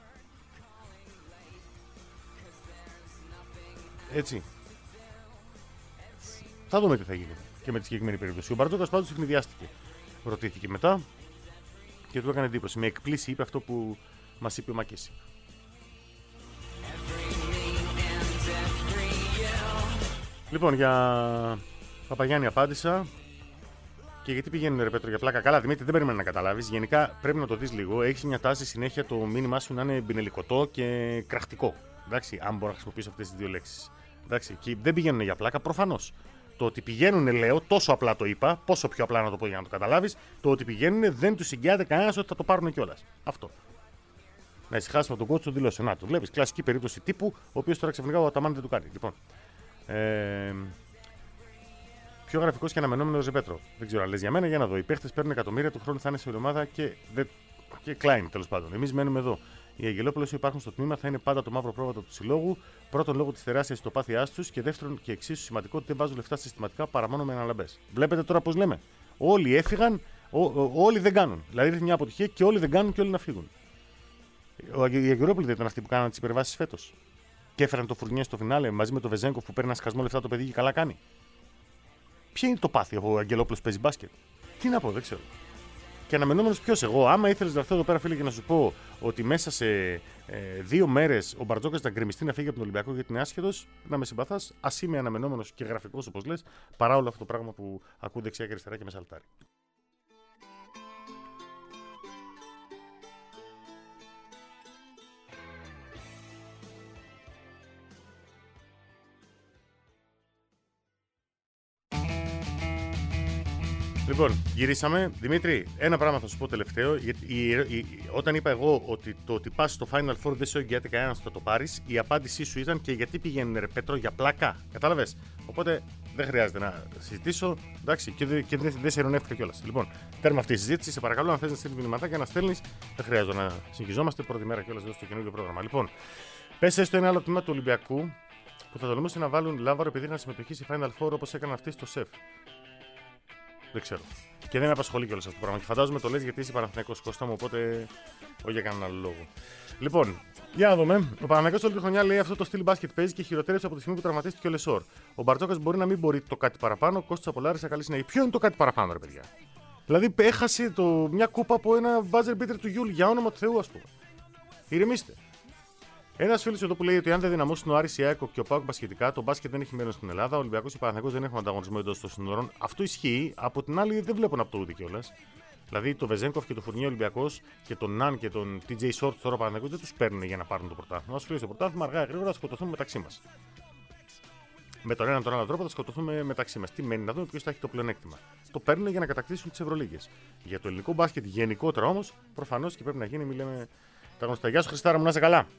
Έτσι. Θα δούμε τι θα γίνει και με τη συγκεκριμένη περίπτωση. Ο Μπαρτζόκας πάντως ευνηδιάστηκε. Ρωτήθηκε μετά και του έκανε εντύπωση. Με εκπλήσει είπε αυτό που μας είπε ο Μακίσικ. Λοιπόν, για Παπαγιάννη απάντησα. Και γιατί πηγαίνουν ρε Πέτρο για πλάκα. Καλά, Δημήτρη, δεν περίμενα να καταλάβεις. Γενικά πρέπει να το δεις λίγο. Έχεις μια τάση συνέχεια το μήνυμά σου να είναι μπινελικωτό και κραχτικό. Εντάξει, αν μπορώ να χρησιμοποιήσω αυτές τις δύο λέξεις. Εντάξει, και δεν πηγαίνουν για πλάκα, προφανώς. Το ότι πηγαίνουν, λέω, τόσο απλά το είπα, πόσο πιο απλά να το πω για να το καταλάβεις. Το ότι πηγαίνουν δεν του συγκιάται κανένας ότι θα το πάρουν κιόλας. Αυτό. Να ησυχάσουμε τον κότσο, το δηλώσε. Να το βλέπεις. Κλασική περίπτωση τύπου, ο οποίος τώρα ξαφνικά ο Αταμάν δεν του κάνει. Λοιπόν. Ε, Πιο γραφικό και αναμενόμενο Ρεπέτρο. Δεν ξέρω αν λες για μένα, για να δω. Οι παίχτες παίρνουν εκατομμύρια, του χρόνου θα είναι σε ομάδα και, δε... και Klein τέλος πάντων. Εμείς μένουμε εδώ. Οι Αγγελόπουλοι όσοι υπάρχουν στο τμήμα θα είναι πάντα το μαύρο πρόβατο του συλλόγου. Πρώτον, λόγω της τεράστιας ιστοπάθειάς τους και δεύτερον, και εξίσου σημαντικό ότι δεν βάζουν λεφτά συστηματικά παρά μόνο με αναλαμπές. Βλέπετε τώρα πώς λέμε. Όλοι έφυγαν, ό, ό, όλοι δεν κάνουν. Δηλαδή ήρθε μια αποτυχία και όλοι δεν κάνουν και όλοι να φύγουν. Οι Αγγελόπουλοι δεν ήταν αυτοί που κάνανε τις υπερβάσεις φέτος. Και έφεραν το Φουρνιέ στο φινάλε μαζί με το Βεζένκοφ που παίρνει ένα σκασμό λεφτά το παιδί και καλά κάνει. Ποιο είναι το πάθη ο Αγγελόπουλος παίζει μπάσκετ. Τι να πω, δεν ξέρω. Και αναμενόμενος ποιος εγώ, άμα ήθελες να έρθω εδώ πέρα, φίλε, και να σου πω ότι μέσα σε ε, δύο μέρες ο Μπαρτζόκας θα γκρεμιστεί να φύγει από τον Ολυμπιακό γιατί είναι άσχετος, να με συμπαθάς, ας είμαι αναμενόμενος και γραφικός όπως λες, παρά όλο αυτό το πράγμα που ακούω δεξιά και αριστερά και με σαλτάρει. Λοιπόν, γυρίσαμε. Δημήτρη, ένα πράγμα θα σου πω τελευταίο. Γιατί η, η, η, όταν είπα εγώ ότι το ότι πας στο Final Four δεν σε εγγυάται κανένας να το πάρεις, η απάντησή σου ήταν και γιατί πηγαίνουν ρε Πέτρο για πλάκα. Κατάλαβες. Οπότε δεν χρειάζεται να συζητήσω. Εντάξει, και, δε, και δεν δε σε ειρωνεύτηκα κιόλας. Λοιπόν, τέρμα αυτή η συζήτηση. Σε παρακαλώ, αν θες να στείλει μηνυματάκια να στέλνεις. Δεν χρειάζεται να συγχυζόμαστε. Πρώτη μέρα κιόλας εδώ στο καινούργιο πρόγραμμα. Λοιπόν, πες έστω ένα άλλο τμήμα του Ολυμπιακού που θα τολμούσε να βάλουν Λάβαρο επειδή είχαν συμμετοχή σε Final Four όπως έκαναν αυτοί στο ΣΕΦ. Δεν ξέρω. Και δεν με απασχολεί κιόλας αυτό το πράγμα. Και φαντάζομαι το λες γιατί είσαι Παναθηναϊκός Κώστα μου, οπότε όχι για κανέναν άλλο λόγο. Λοιπόν, για να δούμε. Ο Παναθηναϊκός όλη τη χρονιά λέει αυτό το στυλ μπάσκετ παίζει και χειροτέρευσε από τη στιγμή που τραυματίστηκε ο Λεσόρ. Ο Μπαρτζόκας μπορεί να μην μπορεί το κάτι παραπάνω. Ο Κώστας Απολάρης καλή συνέχεια. Ποιο είναι το κάτι παραπάνω, ρε παιδιά. Δηλαδή έχασε το, μια κούπα από ένα buzzer beater του Γιούλ για όνομα του Θεού, ας πούμε. Ηρεμήστε. Ένα φίλο εδώ που λέει ότι αν δεν δυναμώσουν ο Άρης, η ΑΕΚ και ο ΠΑΟΚ σχετικά, το μπάσκετ δεν έχει μέλλον στην Ελλάδα. Ο Ολυμπιακός και ο Παναθηναϊκός δεν έχουν ανταγωνισμό εντός των συνόρων. Αυτό ισχύει. Από την άλλη, δεν βλέπω να πτωούνται κιόλας. Δηλαδή το Βεζένκοφ και το Φουρνιέ Ολυμπιακός και τον Ναν και τον τι τζέι Short τώρα ο Παναθηναϊκός δεν τους παίρνουν για να πάρουν το πρωτάθλημα. Ας φύγει το πρωτάθλημα, αργά ή γρήγορα θα σκοτωθούμε μεταξύ μας. Με τον έναν τον άλλο τρόπο θα σκοτωθούμε μεταξύ μας. Τι μένει να δούμε ποιος θα έχει το πλεονέκτημα. Το παίρνουν για να κατακτήσουν τις Ευρωλίγκες. Για το ελληνικό μπάσκετ γενικότερα όμως, προφανώς και πρέπει να γίνει, μιλάμε τα γνωστά. Γεια σου Χριστάρα μου, να είσαι καλά.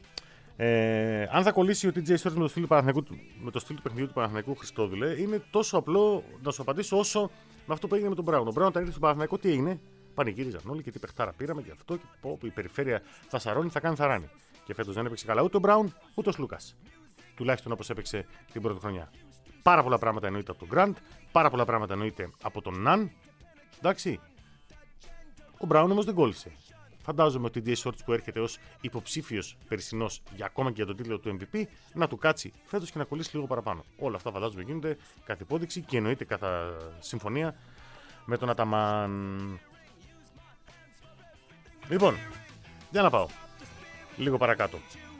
Ε, αν θα κολλήσει ο τι τζέι Shorts με το στυλ του, το στυλ του παιχνιδιού του Παναθηναϊκού Χριστόδουλε, είναι τόσο απλό να σου απαντήσω όσο με αυτό που έγινε με τον Μπράουν. Ο Μπράουν όταν ήρθε στον Παναθηναϊκό, τι έγινε? Πανηγύριζαν όλοι και τι παιχτάρα πήραμε και αυτό. Και πω, η περιφέρεια θα σαρώνει, θα κάνει θαράνι. Και φέτος δεν έπαιξε καλά ούτε ο Μπράουν ούτε ο Λούκας. Τουλάχιστον όπως έπαιξε την πρώτη χρονιά. Πάρα πολλά πράγματα εννοείται από τον Γκραντ, πάρα πολλά πράγματα εννοείται από τον Ναν. Εντάξει. Ο Μπράουν όμως δεν κόλλησε. Φαντάζομαι ότι ο τι τζέι Shorts που έρχεται ως υποψήφιος περσινός για ακόμα και για τον τίτλο του εμ βι πι να του κάτσει φέτος και να κολλήσει λίγο παραπάνω. Όλα αυτά φαντάζομαι γίνονται καθ' υπόδειξη και εννοείται κατά συμφωνία με τον Αταμάν. Λοιπόν, για να πάω λίγο παρακάτω.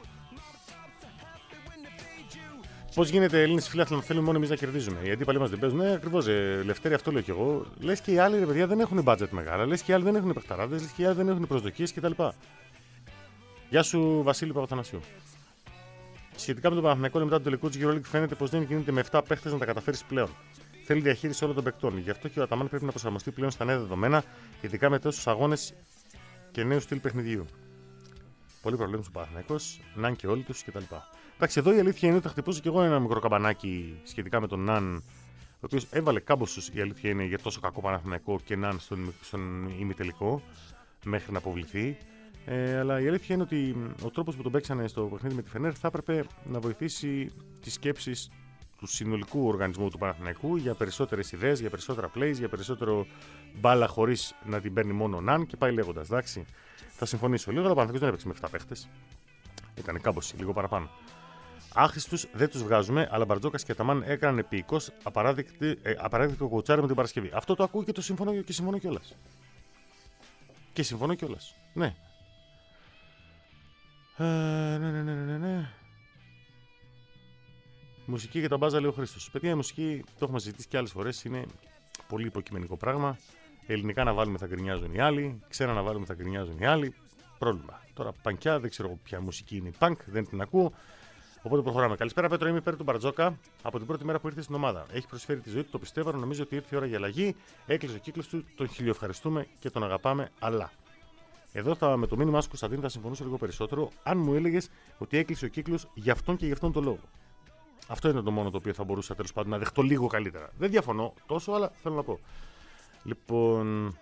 Πώς γίνεται Έλληνες φίλαθλοι να θέλουν μόνο εμείς να κερδίζουμε? Οι αντίπαλοι μας δεν παίζουν. Ναι, ακριβώς. Ε, Λευτέρη, αυτό λέω κι εγώ. Λες και οι άλλοι ρε παιδιά δεν έχουν budget μεγάλα. Λες και οι άλλοι δεν έχουν παιχταράδες. Λες και οι άλλοι δεν έχουν προσδοκίες κτλ. Γεια σου Βασίλη Παπαθανασίου. Σχετικά με τον Παναθηναϊκό μετά τον τελικό της EuroLeague φαίνεται πως δεν γίνεται με επτά παίχτες να τα καταφέρεις πλέον. Θέλει διαχείριση όλων των παικτών. Γι' αυτό και ο Αταμάν πρέπει να προσαρμοστεί πλέον στα νέα δεδομένα, ειδικά με τόσους αγώνες και νέου στυλ παιχνιδιού. Πολλοί προβλέπουν στον Παναθηναϊκός, Ναν και όλοι τους κτλ. Εντάξει, εδώ η αλήθεια είναι ότι θα χτυπούσα και εγώ ένα μικρό καμπανάκι σχετικά με τον Ναν, ο οποίος έβαλε κάμποσους, η αλήθεια είναι, για τόσο κακό Παναθηναϊκό και Ναν στον, στον ημιτελικό, μέχρι να αποβληθεί. Ε, αλλά η αλήθεια είναι ότι ο τρόπος που τον παίξανε στο παιχνίδι με τη Φενέρ θα έπρεπε να βοηθήσει τις σκέψεις του συνολικού οργανισμού του Παναθηναϊκού για περισσότερες ιδέες, για περισσότερα plays, για περισσότερο μπάλα χωρίς να την παίρνει μόνο ο Ναν και πάει λέγοντας. Εντάξει, θα συμφωνήσω λίγο, αλλά ο Παναθηναϊκός δεν έπαιξε με επτά παίχτες. Έκανε κάμποση, λίγο παραπάνω. Άχρηστους δεν τους βγάζουμε, αλλά Μπαρτζόκας και Αταμάν έκαναν επίοικος απαράδεκτο κοουτσάρι με την Παρασκευή. Αυτό το ακούω και το συμφωνώ και συμφωνώ κιόλας. Και συμφωνώ κιόλας. Ναι. Ε, ναι, ναι, ναι, ναι, ναι. Μουσική για τα μπάζα, λέει ο Χρήστος. Παιδιά, η μουσική, το έχουμε συζητήσει και άλλες φορές, είναι πολύ υποκειμενικό πράγμα. Ελληνικά να βάλουμε θα γκρινιάζουν οι άλλοι, ξένα να βάλουμε θα γκρινιάζουν οι άλλοι. Πρόβλημα. Τώρα πανκιά, δεν ξέρω ποια μουσική είναι η πανκ, δεν την ακούω. Οπότε προχωράμε. Καλησπέρα, Πέτρο. Είμαι υπέρ του Μπαρτζόκα από την πρώτη μέρα που ήρθε στην ομάδα. Έχει προσφέρει τη ζωή του, το πιστεύω. Νομίζω ότι ήρθε η ώρα για αλλαγή. Έκλεισε ο κύκλος του, τον χιλιοευχαριστούμε και τον αγαπάμε. Αλλά εδώ θα, με το μήνυμά σου, Κωνσταντίνη, θα συμφωνήσω λίγο περισσότερο αν μου έλεγες ότι έκλεισε ο κύκλος για αυτόν και για αυτόν τον λόγο. Αυτό είναι το μόνο το οποίο θα μπορούσα τέλος πάντων να δεχτώ λίγο καλύτερα. Δεν διαφωνώ τόσο, αλλά θέλω να πω. Λοιπόν.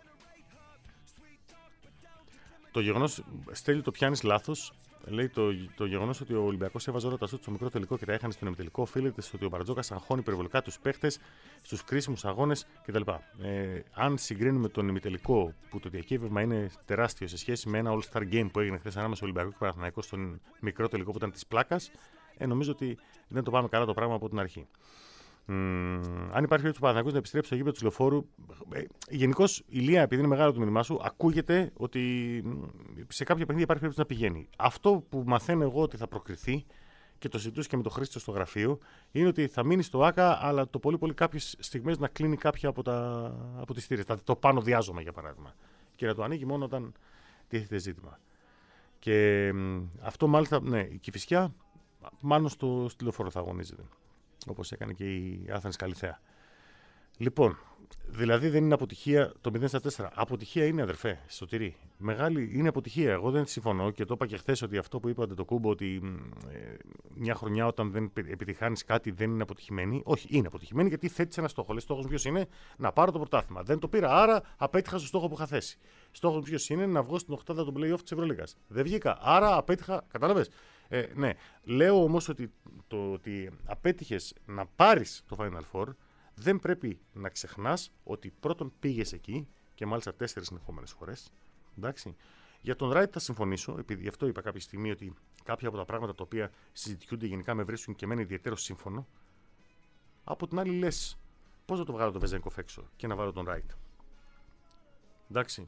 Το γεγονός, Στέλιο, το πιάνεις λάθος. Λέει το, το γεγονός ότι ο Ολυμπιακός έβαζε όλα τα σούτ στο μικρό τελικό και τα έχανε στον ημιτελικό οφείλεται στο ότι ο Μπαρτζόκας αγχώνει υπερβολικά τους παίχτες στους κρίσιμους αγώνες κτλ. Ε, αν συγκρίνουμε τον ημιτελικό που το διακύβευμα είναι τεράστιο σε σχέση με ένα All-Star Game που έγινε χθες ανάμεσα στο Ολυμπιακό και Παναθηναϊκό στον μικρό τελικό που ήταν της πλάκας, ε, νομίζω ότι δεν το πάμε καλά το πράγμα από την αρχή. Mm, αν υπάρχει περίπτωση του Παναθηναϊκού να επιστρέψει στο γήπεδο του Λεωφόρου, ε, γενικώς, Ηλία, επειδή είναι μεγάλο το μήνυμά σου, ακούγεται ότι σε κάποια παιχνίδια υπάρχει περίπτωση να πηγαίνει. Αυτό που μαθαίνω εγώ ότι θα προκριθεί και το συζητούσα και με τον Χρήστο στο γραφείο, είναι ότι θα μείνει στο ΆΚΑ, αλλά το πολύ πολύ κάποιες στιγμές να κλείνει κάποια από, τα, από τις θύρες. Το πάνω διάζωμα, για παράδειγμα. Και να το ανοίγει μόνο όταν τίθεται ζήτημα. Και ε, αυτό μάλιστα, ναι, η Κηφισιά, μάλλον στο Λεωφόρο θα αγωνίζεται. Όπως έκανε και η Άθανης Καλυθέα. Λοιπόν, δηλαδή δεν είναι αποτυχία το μηδέν στα τέσσερα. Αποτυχία είναι, αδερφέ, Σωτηρή. Μεγάλη είναι αποτυχία. Εγώ δεν συμφωνώ και το είπα και χθες ότι αυτό που είπα το Κούμπο, ότι ε, μια χρονιά όταν δεν επιτυχάνεις κάτι δεν είναι αποτυχημένη. Όχι, είναι αποτυχημένη γιατί θέτεις ένα στόχο. Λέει, στόχος ποιος είναι? Να πάρω το πρωτάθλημα. Δεν το πήρα, άρα απέτυχα στο στόχο που είχα θέσει. Στόχος ποιος είναι? Να βγω στην οκτάδα των play-off της Ευρωλίγας. Δεν βγήκα, άρα απέτυχα. Κατάλαβες? Ε, ναι. Λέω όμως ότι το ότι απέτυχες να πάρεις το Final Four, δεν πρέπει να ξεχνάς ότι πρώτον πήγες εκεί και μάλιστα τέσσερις συνεχόμενες φορές. Εντάξει. Για τον Ράιτ θα συμφωνήσω, επειδή γι' αυτό είπα κάποια στιγμή ότι κάποια από τα πράγματα τα οποία συζητιούνται γενικά με βρίσκουν και εμένα ιδιαίτερο σύμφωνο. Από την άλλη λες, πώς θα το βγάλω το Βεζένκοφ έξω και να βάλω τον Ράιτ? Εντάξει.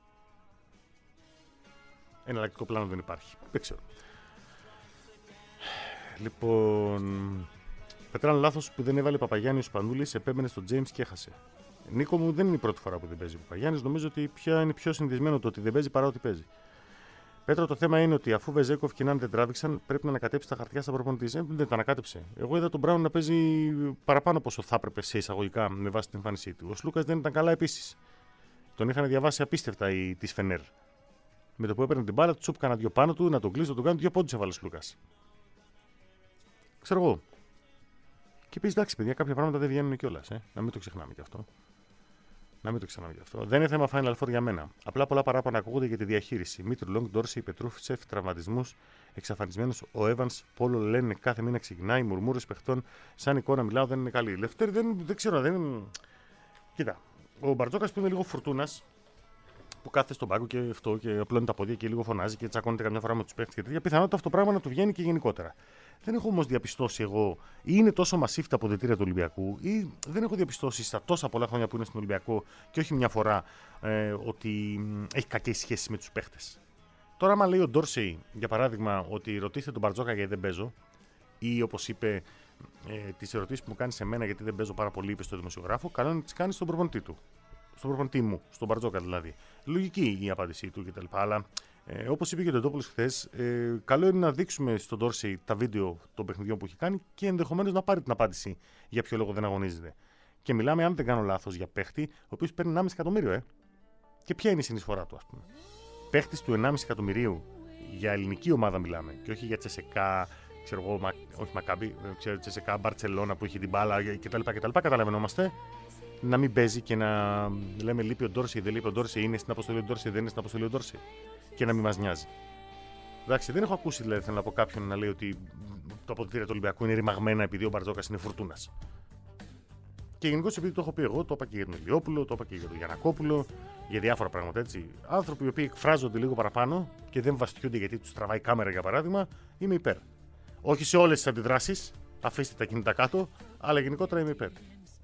Εναλλακτικό πλάνο δεν υπάρχει. Δεν ξέρω. Λοιπόν, Πετράνε λάθος που δεν έβαλε Παπαγιάννη ο Σπανούλης, επέμενε στον James και έχασε. Νίκο μου, δεν είναι η πρώτη φορά που δεν παίζει ο Παπαγιάννης. Νομίζω ότι πια είναι πιο συνηθισμένο το ότι δεν παίζει παρά ότι παίζει. Πέτρο, το θέμα είναι ότι αφού Βεζέκοφ και Νάν δεν τράβηξαν, πρέπει να ανακατέψει τα χαρτιά στα προπονητή. Ε, δεν τα ανακάτεψε. Εγώ είδα τον Μπράουν να παίζει παραπάνω από όσο θα έπρεπε σε εισαγωγικά με βάση την εμφάνισή του. Ο Σλούκας δεν ήταν καλά επίσης. Τον είχαν διαβάσει απίστευτα οι τη Φενέρ. Με το που έπαιρνε την μπάλα, του τσούπκανα δύο πάνω του, να τον κλείσει, να τον κάνει δύο πόντους έβαλε ο Σλούκας. Ξέρω εγώ. Και επίσης, εντάξει, παιδιά, κάποια πράγματα δεν βγαίνουν κιόλας. Ε. Να μην το ξεχνάμε κι αυτό. Να μην το ξεχνάμε κι αυτό. Δεν είναι θέμα Final Four για μένα. Απλά πολλά παράπονα ακούγονται για τη διαχείριση. Μίτρου Λόγκ, Ντόρσεϊ, Πετρούφτσεφ, τραυματισμούς, εξαφανισμένος ο Evans, Πόλο λένε κάθε μήνα ξεκινάει, μουρμούρες παιχτών. Σαν εικόνα μιλάω, δεν είναι καλή. Λευτέρη δεν, δεν ξέρω, δεν είναι. Κοίτα, ο Μπαρτζόκας που είναι λίγο φουρτούνας, που κάθεται στον πάγκο και αυτό και απλώνει τα πόδια και λίγο φωνάζει και τσακώνεται καμιά φορά με τους παίχτες και τέτοια, πιθανότητα αυτό το πράγμα να του βγαίνει και γενικότερα. Δεν έχω όμως διαπιστώσει εγώ, ή είναι τόσο μασίφ τα αποδυτήρια του Ολυμπιακού, ή δεν έχω διαπιστώσει στα τόσα πολλά χρόνια που είναι στον Ολυμπιακό και όχι μια φορά ε, ότι έχει κακές σχέσεις με τους παίχτες. Τώρα, άμα λέει ο Ντόρσεϊ, για παράδειγμα, ότι ρωτήστε τον Μπαρτζόκα γιατί δεν παίζω, ή όπως είπε, ε, τις ερωτήσεις που μου κάνει σε μένα γιατί δεν παίζω πάρα πολύ, είπε στο δημοσιογράφο, καλό είναι να τις κάνει στον προπονητή του. Στον προπονητή μου, στον Μπαρτζόκα δηλαδή. Λογική η απάντησή του κτλ. Αλλά ε, όπως είπε και ο Ντεντόπουλος χθες, ε, καλό είναι να δείξουμε στον Ντόρσεϊ τα βίντεο των παιχνιδιών που έχει κάνει και ενδεχομένως να πάρει την απάντηση για ποιο λόγο δεν αγωνίζεται. Και μιλάμε, αν δεν κάνω λάθος, για παίχτη, ο οποίος παίρνει ενάμιση εκατομμύριο, ε. Και ποια είναι η συνεισφορά του, ας πούμε. Παίχτης του ενάμιση εκατομμυρίου, για ελληνική ομάδα μιλάμε, και όχι για Τσεσεκά, ξέρω εγώ, μα, όχι Μακάμπι, ξέρω, Τσεσεκά, Μπαρτσελώνα που έχει την μπάλα κτλ. Καταλαβαίνόμαστε. Να μην παίζει και να λέμε λείπει ο Ντόρσεϊ, δεν λείπει ο Ντόρσεϊ, είναι στην αποστολή ο Ντόρσεϊ, δεν είναι στην αποστολή ο Ντόρσεϊ. Και να μην μας νοιάζει. Εντάξει, δεν έχω ακούσει δηλαδή, θέλω να πω κάποιον να λέει ότι το αποδυτήριο του Ολυμπιακού είναι ρημαγμένα επειδή ο Μπαρτζόκας είναι φουρτούνας. Και γενικώς επειδή το έχω πει εγώ, το είπα και για τον Ηλιόπουλο, το είπα και για τον Γιαννακόπουλο, για διάφορα πράγματα έτσι. Άνθρωποι οι οποίοι εκφράζονται λίγο παραπάνω και δεν βαστιούνται γιατί τους τραβάει κάμερα για παράδειγμα, είμαι υπέρ. Όχι σε όλες τις αντιδράσεις, αφήστε τα κινητά κάτω, αλλά γενικότερα είμαι υπέρ.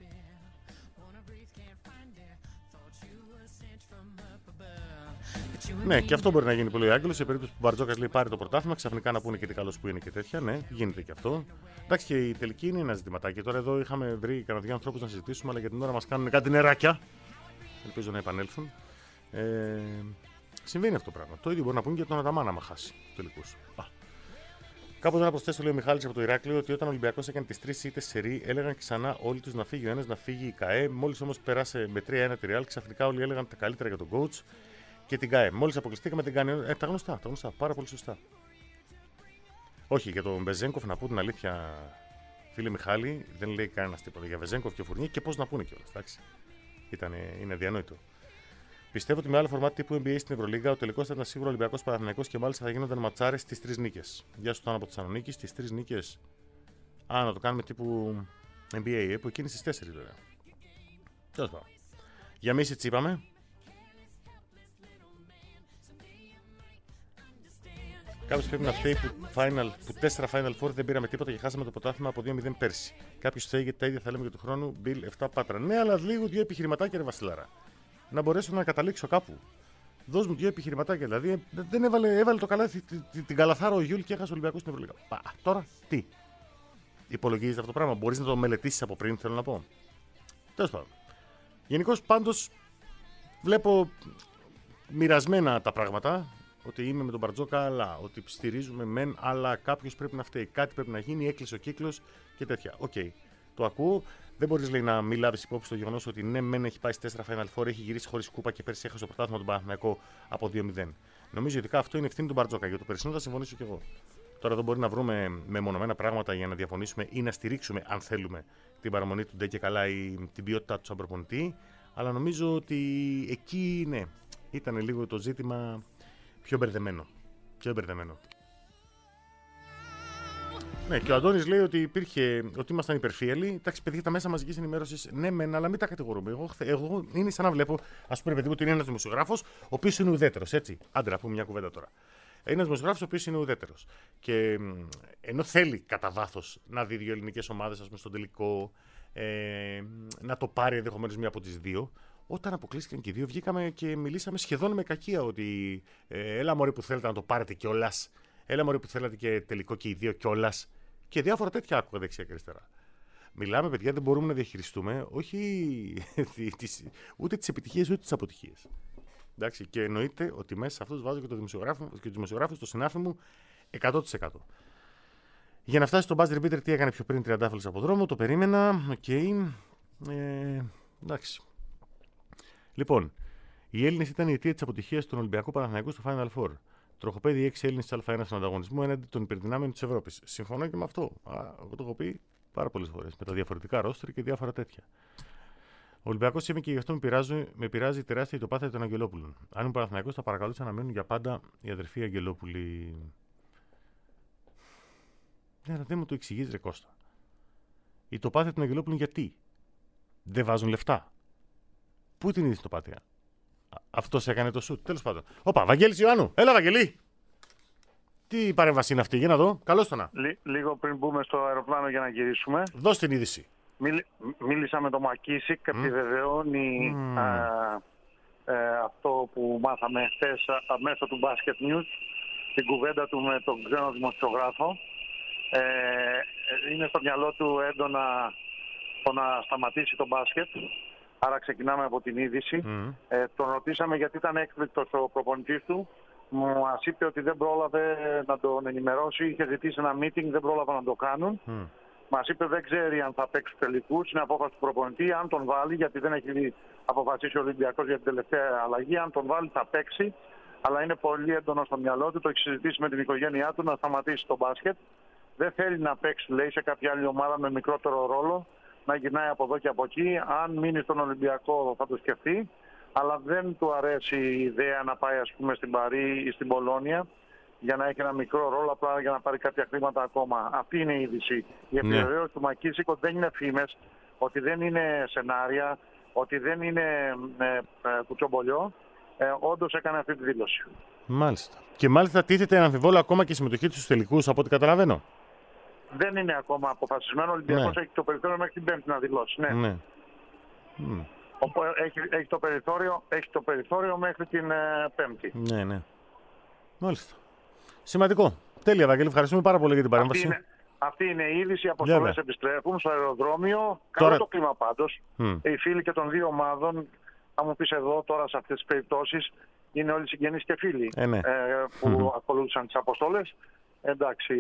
Ναι, και αυτό μπορεί να γίνει πολύ άγγελο σε περίπτωση που ο Μπαρτζόκας λέει πάρει το πρωτάθλημα, ξαφνικά να πούνε και τι καλός που είναι και τέτοια. Ναι, γίνεται και αυτό. Εντάξει, και η τελική είναι ένα ζητηματάκι. Τώρα εδώ είχαμε βρει κανένα δύο ανθρώπους να συζητήσουμε, αλλά για την ώρα μας κάνουν κάτι νεράκια. Ελπίζω να επανέλθουν. Ε, συμβαίνει αυτό το πράγμα. Το ίδιο μπορεί να πούνε και τον Αταμάν άμα χάσει του τελικού. Κάπως να προσθέσω, λέει ο Μιχάλης από το Ηράκλειο, ότι όταν ο Ολυμπιακός έκανε τις τρεις ήττες σερί, έλεγαν ξανά όλοι τους να φύγει ο ένας, να φύγει η ΚΑΕ. Μόλις όμως περάσε με τρία ένα τη Ρεάλ, ξαφνικά όλοι έλεγαν τα καλύτερα για τον coach και την ΚΑΕ. Μόλις αποκλειστήκαμε την κάνει. Ε, τα γνωστά, τα γνωστά. Πάρα πολύ σωστά. Όχι, για τον Μπεζένκοφ να πω την αλήθεια, Φίλε Μιχάλη, δεν λέει κανένα τίποτα για Βεζένκοφ και Φουρνιέ και πώς να πούνε κιόλας. Εντάξει. Είναι αδιανόητο. Πιστεύω ότι με άλλο φορμάτι τύπου N B A στην Ευρωλίγα ο τελικός θα ήταν σίγουρα Ολυμπιακός Παναθηναϊκός και μάλιστα θα γίνονταν ματσάρες στις τρεις νίκες. Γεια σου, Τάνα από Θεσσαλονίκη, στις τρεις νίκες. Α, να το κάνουμε τύπου N B A, ε, που εκείνη στις τέσσερις βέβαια. Τέλος πάντων. Για Μίσιτς είπαμε. Κάποιος πρέπει να φταίει που, final, που τέσσερα Final Four δεν πήραμε τίποτα και χάσαμε το πρωτάθλημα από δύο μηδέν πέρσι. Κάποιος φταίει γιατί τα ίδια θα λέμε για του χρόνου. Μπιλ επτά πάτρα. Ναι, αλλά λίγο δύο επιχειρηματάκια, ρε Βασιλάρα. Να μπορέσω να καταλήξω κάπου. Δώσ' μου δύο επιχειρηματάκια. Δηλαδή δεν έβαλε, έβαλε το καλάθι, την, την καλαθάρα ο Γιούλ και έχασε ο Ολυμπιακός στην Ευρωλίγα. Πα, τώρα τι. Υπολογίζεται αυτό το πράγμα. Μπορείς να το μελετήσεις από πριν, θέλω να πω. Τέλος πάντων. Γενικώς πάντως βλέπω μοιρασμένα τα πράγματα. Ότι είμαι με τον Μπαρτζόκα, αλλά ότι στηρίζουμε μεν, αλλά κάποιος πρέπει να φταίει. Κάτι πρέπει να γίνει, έκλεισε ο κύκλος και τέτοια. Οκ. Okay. Το ακούω. Δεν μπορείς λέει να μην λάβεις υπόψη το γεγονός ότι ναι, μεν έχει πάει στις τέσσερα Final Four, έχει γυρίσει χωρίς κούπα και πέρσι έχασε το πρωτάθλημα του Παναθηναϊκού από δύο μηδέν. Νομίζω ότι αυτό είναι ευθύνη του Μπαρτζόκα. Για το περσινό θα συμφωνήσω κι εγώ. Τώρα εδώ μπορεί να βρούμε μεμονωμένα πράγματα για να διαφωνήσουμε ή να στηρίξουμε, αν θέλουμε, την παραμονή του Ντε και καλά ή την ποιότητά του σαν προπονητή. Αλλά νομίζω ότι εκεί ναι, ήταν λίγο το ζήτημα πιο μπερδεμένο. Πιο μπερδεμένο. Ναι, και ο Αντώνης λέει ότι υπήρχε, ότι ήμασταν υπερφύελοι. Εντάξει, παιδιά, τα μέσα μαζικής ενημέρωσης, ναι, μεν, αλλά μην τα κατηγορούμε. Εγώ, εγώ είναι σαν να βλέπω, ας πούμε, παιδί μου, ότι είναι ένας δημοσιογράφος, ο οποίος είναι ουδέτερος, έτσι. Άντε, να πούμε μια κουβέντα τώρα. Είναι ένας δημοσιογράφος, ο οποίος είναι ουδέτερος. Και ενώ θέλει κατά βάθος να δει δύο ελληνικές ομάδες, ας πούμε, στον τελικό, ε, να το πάρει ενδεχομένως μία από τις δύο. Όταν αποκλείστηκαν και οι δύο, βγήκαμε και μιλήσαμε σχεδόν με κακία ότι ε, έλα μωρέ που θέλετε να το πάρετε κιόλας. Έλα μωρέ που θέλατε και τελικό και οι δύο κιόλας. Και διάφορα τέτοια άκουγα δεξιά και αριστερά. Μιλάμε, παιδιά, δεν μπορούμε να διαχειριστούμε όχι ούτε τις επιτυχίες ούτε τις αποτυχίες. Εντάξει, και εννοείται ότι μέσα σε αυτούς βάζω και, το δημοσιογράφο, και τους δημοσιογράφους, το συνάφη μου, εκατό τοις εκατό. Για να φτάσει στον buzzer beater, τι έκανε πιο πριν τριαντάφυλλος από δρόμο, το περίμενα. Οκ. Okay. Ε, εντάξει. Λοιπόν, οι Έλληνες ήταν η αιτία της αποτυχίας του Ολυμπιακού Παναθηναϊκού στο Final Four. Τροχοπέδι έξι Έλληνες της Α1 στον ανταγωνισμό έναντι των υπερδυνάμεων της Ευρώπης. Συμφωνώ και με αυτό. Α, εγώ το έχω πει πάρα πολλές φορές. Με τα διαφορετικά ρόστερ και διάφορα τέτοια. Ο Ολυμπιακός είμαι και γι' αυτό με πειράζει, με πειράζει τεράστια η τοπάθεια των Αγγελόπουλων. Αν ήμουν Παναθηναϊκός, θα παρακαλούσα να μένουν για πάντα οι αδερφοί Αγγελόπουλοι. Ναι, αλλά δεν μου το εξηγείς, ρε Κώστα. Η τοπάθεια των Αγγελόπουλων γιατί δεν βάζουν λεφτά. Πού την είδε την τοπάθεια. Αυτός έκανε το σουτ. Τέλος πάντων. Όπα, Βαγγέλης Ιωάννου. Έλα, Βαγγελή. Τι παρέμβαση είναι αυτή, για να δω. Καλώς το να. Λί, λίγο πριν μπούμε στο αεροπλάνο για να γυρίσουμε. Δώσ' την είδηση. Μίλ, μίλησα με τον Μακίσικ και mm. επιβεβαιώνει mm. α, ε, αυτό που μάθαμε χθες μέσω του Basket News, την κουβέντα του με τον ξένο δημοσιογράφο. Ε, είναι στο μυαλό του έντονα το να σταματήσει το μπάσκετ. Άρα ξεκινάμε από την είδηση. Mm. Ε, τον ρωτήσαμε γιατί ήταν έκπληκτος ο προπονητής του. Μας είπε ότι δεν πρόλαβε να τον ενημερώσει. Είχε ζητήσει ένα meeting, δεν πρόλαβα να το κάνουν. Mm. Μας είπε δεν ξέρει αν θα παίξει τελικούς. Είναι απόφαση του προπονητή. Αν τον βάλει, γιατί δεν έχει αποφασίσει ο Ολυμπιακός για την τελευταία αλλαγή, αν τον βάλει θα παίξει. Αλλά είναι πολύ έντονο στο μυαλό του. Το έχει συζητήσει με την οικογένειά του να σταματήσει το μπάσκετ. Δεν θέλει να παίξει, λέει, σε κάποια άλλη ομάδα με μικρότερο ρόλο. Να γυρνάει από εδώ και από εκεί. Αν μείνει στον Ολυμπιακό θα το σκεφτεί. Αλλά δεν του αρέσει η ιδέα να πάει, ας πούμε, στην Παρί ή στην Πολόνια για να έχει ένα μικρό ρόλο, απλά για να πάρει κάποια χρήματα ακόμα. Αυτή είναι η είδηση. Η επιβεβαίωση ναι. του Μακίσικο δεν είναι φήμες, ότι δεν είναι σενάρια, ότι δεν είναι ε, ε, κουτσομπολιό. Ε, όντως έκανε αυτή τη δήλωση. Μάλιστα. Και μάλιστα τίθεται ένα αμφιβόλο ακόμα και η συμμετοχή του στους τελικούς, από ό,τι καταλαβαίνω. Δεν είναι ακόμα αποφασισμένο. Ο Ολυμπιακός ναι. έχει το περιθώριο μέχρι την Πέμπτη να δηλώσει. Ναι. ναι. Mm. Οπότε έχει, έχει, το περιθώριο, έχει το περιθώριο μέχρι την ε, Πέμπτη. Ναι, ναι. Μάλιστα. Σημαντικό. Τέλεια, Βαγγέλη. Ευχαριστούμε πάρα πολύ για την παρέμβαση. Αυτή είναι, αυτή είναι η είδηση. Οι αποστολές επιστρέφουν στο αεροδρόμιο. Καλό το κλίμα πάντως. Mm. Οι φίλοι και των δύο ομάδων, θα μου πεις εδώ τώρα σε αυτές τις περιπτώσεις, είναι όλοι συγγενείς και φίλοι ε, ναι. ε, που mm. ακολούθησαν τις αποστολές. Εντάξει,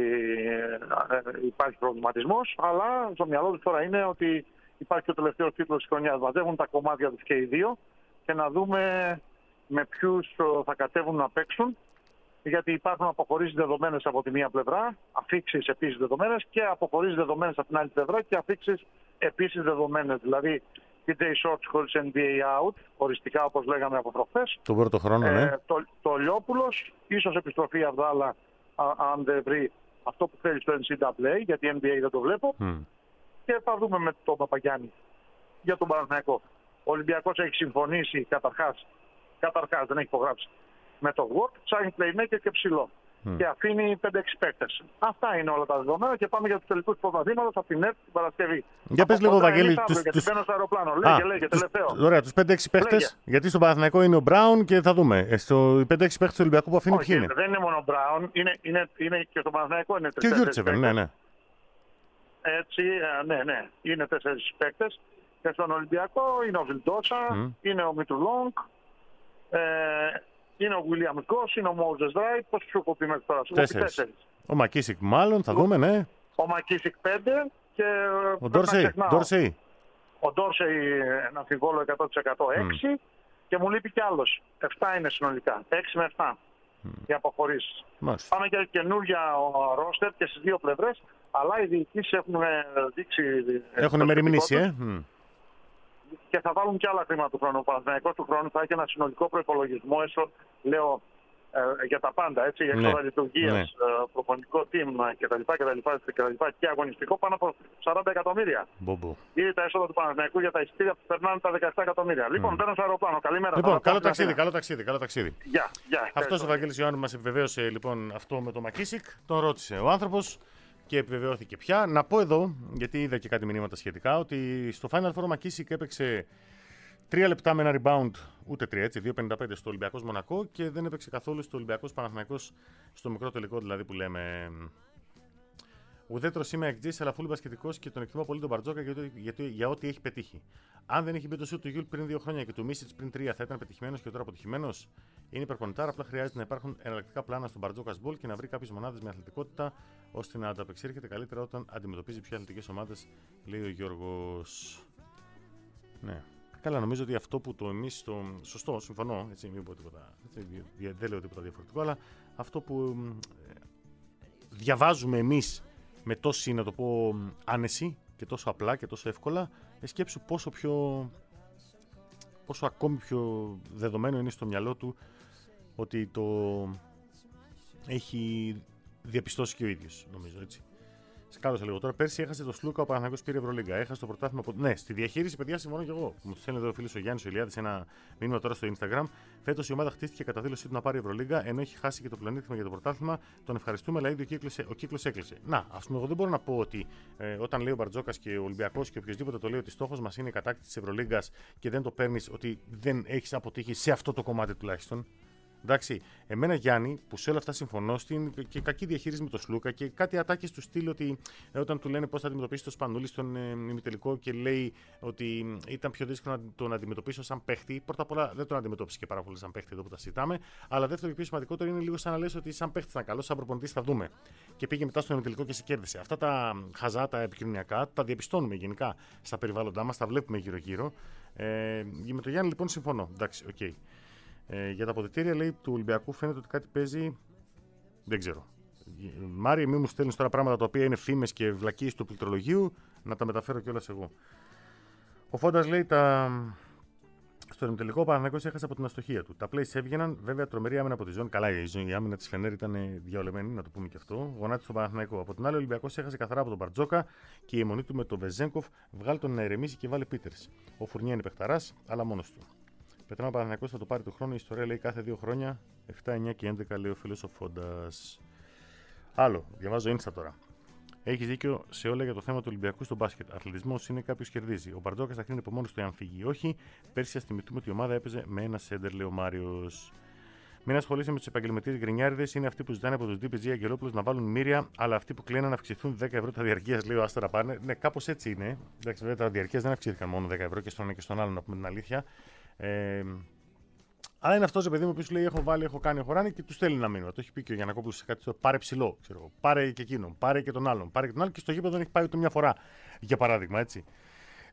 ε, υπάρχει προβληματισμός, αλλά στο μυαλό του τώρα είναι ότι υπάρχει και ο τελευταίος τίτλος της χρονιάς. Μαζεύουν τα κομμάτια τους και οι δύο και να δούμε με ποιους θα κατέβουν να παίξουν γιατί υπάρχουν αποχωρήσεις δεδομένες από τη μία πλευρά, αφήξεις επίσης δεδομένες και αποχωρήσεις δεδομένες από την άλλη πλευρά και αφήξεις επίσης δεδομένες. Δηλαδή, τι τζέι Shorts χωρίς εν μπι έι out, οριστικά όπως λέγαμε από προχθές. Τον πρώτο χρόνο, ναι. Ε, το, το Λιόπουλος, ίσως επιστροφή Αβδάλα, αν δεν βρει αυτό που θέλει στο εν σι έι έι, γιατί εν μπι έι δεν το βλέπω. Mm. Και θα δούμε με τον Παπαγιάννη για τον Παναθηναϊκό. Ο Ολυμπιακός έχει συμφωνήσει καταρχάς, καταρχάς δεν έχει υπογράψει με το Work, ψάχνει playmaker και ψηλό. Mm. Και αφήνει πέντε έξι παίκτες. Αυτά είναι όλα τα δεδομένα και πάμε για τους τελικούς προβαδίματος από την ΕΡΤ την Παρασκευή. Για πες λίγο, Βαγγέλη. Τους... Γιατί μπαίνω στο αεροπλάνο. Λέγε, λέγε, τελευταίο. Ωραία, τους πέντε έξι παίκτες. Γιατί στον Παναθηναϊκό είναι ο Μπράουν και θα δούμε. Ε, στο πέντε έξι παίκτες του Ολυμπιακού που αφήνει ποιοι είναι. Δεν είναι μόνο ο Μπράουν, είναι, είναι, είναι και στον Παναθηναϊκό είναι και ο Γιούρτσεβεν, ναι, ναι. Έτσι, ναι, ναι. Είναι τέσσερις παίκτες. Και στον Ολυμπιακό είναι ο Βιλντόσα, mm. είναι ο Μιτρουλόγκ. Ε, Είναι ο William Γκος, είναι ο Moses Wright, πώς σου έχω πει μέχρι τώρα. Τέσσερις. Ο Μακίσικ μάλλον, θα δούμε, ναι. Ο Μακίσικ πέντε και... Ο Ντόρσεϊ. Ντόρσεϊ. Ο Ντόρσεϊ ένα αμφιβόλο εκατό τοις εκατό έξι mm. και μου λείπει κι άλλος. επτά είναι συνολικά. έξι με επτά mm. οι αποχωρήσεις. Μάλιστα. Πάμε και καινούργια ρόστερ και στις δύο πλευρές, αλλά οι διοικήσεις έχουν δείξει... Έχουν μεριμνήσει, ε. Mm. Και θα βάλουν και άλλα χρήματα του χρόνου. Ο Παναθηναϊκός του χρόνου θα έχει ένα συνολικό προϋπολογισμό, έσω, λέω, ε, για τα πάντα, έτσι, για έξοδα ναι. λειτουργίας, ναι. ε, προπονητικό team κτλ. Και αγωνιστικό πάνω από σαράντα εκατομμύρια. Μπομπο. Ήδη τα έσοδα του Παναθηναϊκού για τα εισιτήρια που περνάνε τα δεκαεπτά εκατομμύρια. Mm. Λοιπόν, μπαίνω στο αεροπλάνο. Καλημέρα. Λοιπόν, καλό ταξίδι, καλό ταξίδι, καλό ταξίδι. Yeah, yeah, αυτός ο Βαγγέλης Ιωάννου μας επιβεβαίωσε λοιπόν αυτό με το Μακίσικ. Τον ρώτησε ο άνθρωπος. Και επιβεβαιώθηκε πια. Να πω εδώ, γιατί είδα και κάτι μηνύματα σχετικά, ότι στο Final Four ο Μακίσικ έπαιξε τρία λεπτά με ένα rebound, ούτε τρία έτσι, δύο πενήντα πέντε στο Ολυμπιακός Μονακό και δεν έπαιξε καθόλου στο Ολυμπιακός Παναθηναϊκός, στο μικρό τελικό δηλαδή που λέμε. Ουδέτερος είμαι εκτζής, αλλά φούλη μπασκετικός και τον εκτιμώ πολύ τον Μπαρτζόκα για, για, για, για ό,τι έχει πετύχει. Αν δεν είχε μπει το σουτ του Γιούλ πριν δύο χρόνια και του Μίσιτς πριν τρία, θα ήταν πετυχημένος και τώρα αποτυχημένος. Είναι υπερπονητάρα, απλά χρειάζεται να υπάρχουν εναλλακτικά πλάνα στον Μπαρτζόκα Μπολ και να βρει κάποιες μονάδες με αθλητικότητα ώστε να ανταπεξέρχεται καλύτερα όταν αντιμετωπίζει πιο αθλητικές ομάδες, λέει ο Γιώργος. Ναι. Καλά, νομίζω ότι αυτό που το εμείς το. Σωστό, συμφωνώ, έτσι, μην πω τίποτα. Έτσι, δεν λέω τίποτα διαφορετικό, αλλά αυτό που ε, διαβάζουμε εμείς με τόση, να το πω, άνεση και τόσο απλά και τόσο εύκολα, σκέψου πόσο πιο. Πόσο ακόμη πιο δεδομένο είναι στο μυαλό του ότι το έχει διαπιστώσει και ο ίδιος, νομίζω, έτσι. Σκάλωσα λίγο τώρα. Πέρσι έχασε το Σλούκα, ο Παναθηναϊκός πήρε Ευρωλίγκα. Έχασε το πρωτάθλημα από. Ναι, στη διαχείριση, παιδιά, συμφωνώ και εγώ. Μου στέλνει εδώ ο φίλος ο Γιάννης ο Ηλιάδης ένα μήνυμα τώρα στο Instagram. Φέτος η ομάδα χτίστηκε κατά δήλωσή του να πάρει Ευρωλίγκα, ενώ έχει χάσει και το πλεονέκτημα για το πρωτάθλημα. Τον ευχαριστούμε, αλλά ήδη ο κύκλος, ο κύκλος έκλεισε. Να, α πούμε, εγώ δεν μπορώ να πω ότι ε, όταν λέει ο Μπαρτζόκας και ο Ολυμπιακός και οποιοδήποτε το λέει ότι στόχος μας είναι η κατάκτηση της Ευρωλίγκας και δεν το παίρνεις, ότι δεν έχεις αποτύχει σε αυτό το κομμάτι τουλάχιστον. Εντάξει, εμένα Γιάννη, που σε όλα αυτά συμφωνώ, στην και κακή διαχείριση με τον Σλούκα και κάτι ατάκες του στυλ ότι ε, όταν του λένε πώς θα αντιμετωπίσει το Σπανούλη στον ε, ημιτελικό και λέει ότι ήταν πιο δύσκολο να τον αντιμετωπίσω σαν παίχτη. Πρώτα απ' όλα δεν τον αντιμετώπισε και πάρα πολύ σαν παίχτη εδώ που τα συζητάμε. Αλλά δεύτερο και πιο σημαντικότερο είναι λίγο σαν να λες ότι σαν παίχτη ήταν καλό, σαν προπονητής θα δούμε. Και πήγε μετά στον ημιτελικό και σε κέρδισε. Αυτά τα χαζά, τα επικοινωνιακά, τα διαπιστώνουμε γενικά στα περιβάλλοντά μας, τα βλέπουμε γύρω-γύρω. Ε, με τον Γιάννη λοιπόν συμφωνώ. Εντάξει, οκ. Okay. Ε, για τα αποδυτήρια λέει του Ολυμπιακού φαίνεται ότι κάτι παίζει. Δεν ξέρω. Μάρι, μη μου στέλνεις τώρα πράγματα τα οποία είναι φήμες και βλακίες του πληκτρολογίου, να τα μεταφέρω κιόλας εγώ. Ο Φόντας λέει τα. Στο ημιτελικό ο Παναθηναϊκός έχασε από την αστοχία του. Τα plays έβγαιναν, βέβαια τρομερή άμυνα από τη ζώνη. Καλά, η, ζώνη, η άμυνα τη Φενέρ ήταν διαολεμένη, να το πούμε και αυτό. Γονάτι στον Παναθηναϊκό. Από την άλλη, ο Ολυμπιακός έχασε καθαρά από τον Μπαρτζόκα και η αιμονή του με τον Βεζέγκοφ βγάλει τον να ηρεμήσει και βάλει Πίτερς. Ο Φουρνιέ είναι παιχταράς, αλλά μόνος του. Πετράμε ο Παναθηναϊκός θα το πάρει του χρόνου. Η ιστορία λέει κάθε δύο χρόνια. επτά, εννιά και έντεκα λέει ο φίλος ο Φόντας. Άλλο, διαβάζω Insta τώρα. Έχεις δίκιο σε όλα για το θέμα του Ολυμπιακού στο μπάσκετ. Αθλητισμός είναι κάποιος κερδίζει. Ο Μπαρτζόκας θα κρίνει από μόνος του εάν φύγει ή όχι. Πέρσι ας θυμηθούμε ότι η ομάδα έπαιζε με ένα σέντερ, λέει ο Μάριος. Μην ασχολείσαι με τους επαγγελματίες γκρινιάριδες. Είναι αυτοί που ζητάνε από τους ντι πι τζι Αγγελόπουλους να βάλουν μοίρια, αλλά αυτοί που κλείνουν να αυξηθούν δέκα ευρώ τα διαρκείας, λέει ο Άστερα πάνε. Ναι, κάπως έτσι είναι. Εντάξει, βέβαια τα διαρκείας δεν αυξήθηκαν μόνο δέκα ευρώ και στον ένα και στον άλλο, να πούμε την αλήθεια. Ε, αλλά είναι αυτό ο παιδί μου που σου λέει: Έχω βάλει, έχω κάνει, έχω ράνει και του στέλνει ένα μήνυμα. Το έχει πει και ο Γιαννακόπουλος σε κάτι. Πάρε ψηλό, ξέρω. Πάρε και εκείνον, πάρε και τον άλλον. Πάρε και τον άλλον και στο γήπεδο δεν έχει πάει ούτε μια φορά. Για παράδειγμα, έτσι.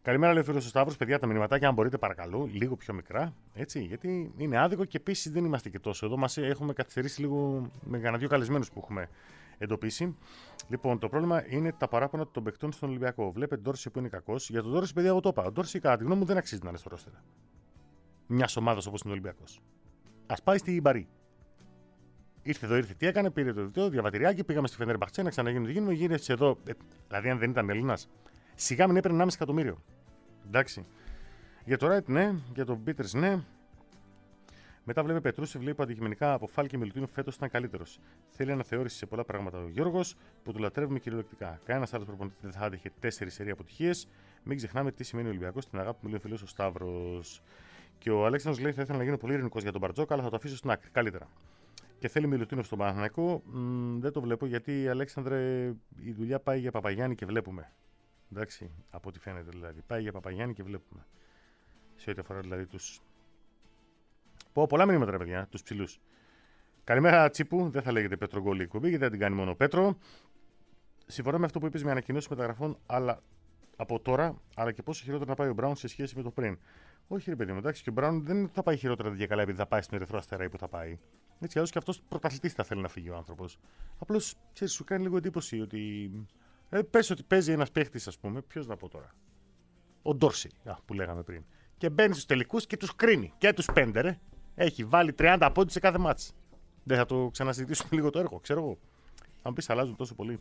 Καλημέρα, λέει ο φίλος ο Σταύρος. Παιδιά, τα μηνυματάκια, αν μπορείτε, παρακαλώ, λίγο πιο μικρά. Έτσι, γιατί είναι άδικο και επίσης δεν είμαστε και τόσο. Εδώ μας έχουμε καθυστερήσει λίγο με κανένα δύο καλεσμένους που έχουμε εντοπίσει. Λοιπόν, το πρόβλημα είναι τα παράπονα των παικτών στον Ολυμπιακό. Βλέπετε Ντόρση που είναι κακός. Για τον Ντόρση, παιδιά, εγώ το είπα. Ο Ντόρση, κατά τη γνώμη μου, δεν αξίζει να είναι στο ρόστερ μια ομάδα όπως είναι ο Ολυμπιακός. Ας πάει στη Μπαρί. Ήρθε εδώ, ήρθε. Τι έκανε, πήρε το διτό, διαβατηριάκι, πήγαμε στη Φενέρμπαχτσε να ξαναγίνει το γίνουμε. Γύρεσε εδώ. Ε, δηλαδή, αν δεν ήταν Έλληνας, σιγά μην έπαιρνε ενάμιση εκατομμύριο. Εντάξει. Για το Ράιτ, ναι. Για τον Πίτερς, ναι. Μετά βλέπει Πετρούσεφ, λέει που αντικειμενικά από Φάλ και Μιλουτίνο φέτος ήταν καλύτερος. Θέλει αναθεώρηση σε πολλά πράγματα ο Γιώργος, που του λατρεύουμε κυριολεκτικά. Κανένας άλλος προπονητής δεν θα άντεχε τέσσερις σερί αποτυχίες. Μην ξεχνάμε τι σημαίνει ο Ολυμπιακός στην αγάπη που λέει ο φίλος ο Σταύρος. Και ο Αλέξανδρος λέει: θα ήθελα να γίνω πολύ ειρηνικός για τον Μπαρτζόκα, αλλά θα το αφήσω στην άκρη. Καλύτερα. Και θέλει Μιλουτίνο στον Παναθηναϊκό. Μ, δεν το βλέπω γιατί, Αλέξανδρε, η δουλειά πάει για Παπαγιάννη και βλέπουμε. Εντάξει, από ό,τι φαίνεται δηλαδή. Πάει για Παπαγιάννη και βλέπουμε. Σε ό,τι αφορά δηλαδή τους. Πω, πολλά μηνύματα, ρε παιδιά, τους ψηλούς. Καλημέρα, Τσίπου. Δεν θα λέγεται Πετρογκόλη η κουμπί, γιατί δεν την κάνει μόνο ο Πέτρο. Συμφωνώ με αυτό που είπες με ανακοινώσεις μεταγραφών, αλλά από τώρα, αλλά και πόσο χειρότερα να πάει ο Μπράουν σε σχέση με το πριν. Όχι, ρε παιδί μου, εντάξει, και ο Μπράουν δεν θα πάει χειρότερα για καλά επειδή θα πάει στον Ερυθρό Αστέρα ή που θα πάει. Έτσι, αλλιώς και αυτός πρωταθλητής θα θέλει να φύγει ο άνθρωπος. Απλώς, ξέρεις, σου κάνει λίγο εντύπωση ότι. Ε, πες ότι παίζει ένας παίχτης, ας πούμε, ποιος να πω τώρα. Ο Ντόρση, που λέγαμε πριν. Και μπαίνει στους τελικούς και τους κρίνει. Και τους πέντε, ρε. Έχει βάλει τριάντα πόντους σε κάθε μάτς. Δεν θα το ξανασυζητήσουμε λίγο το έργο, ξέρω εγώ. Αν πεις αλλάζουν τόσο πολύ.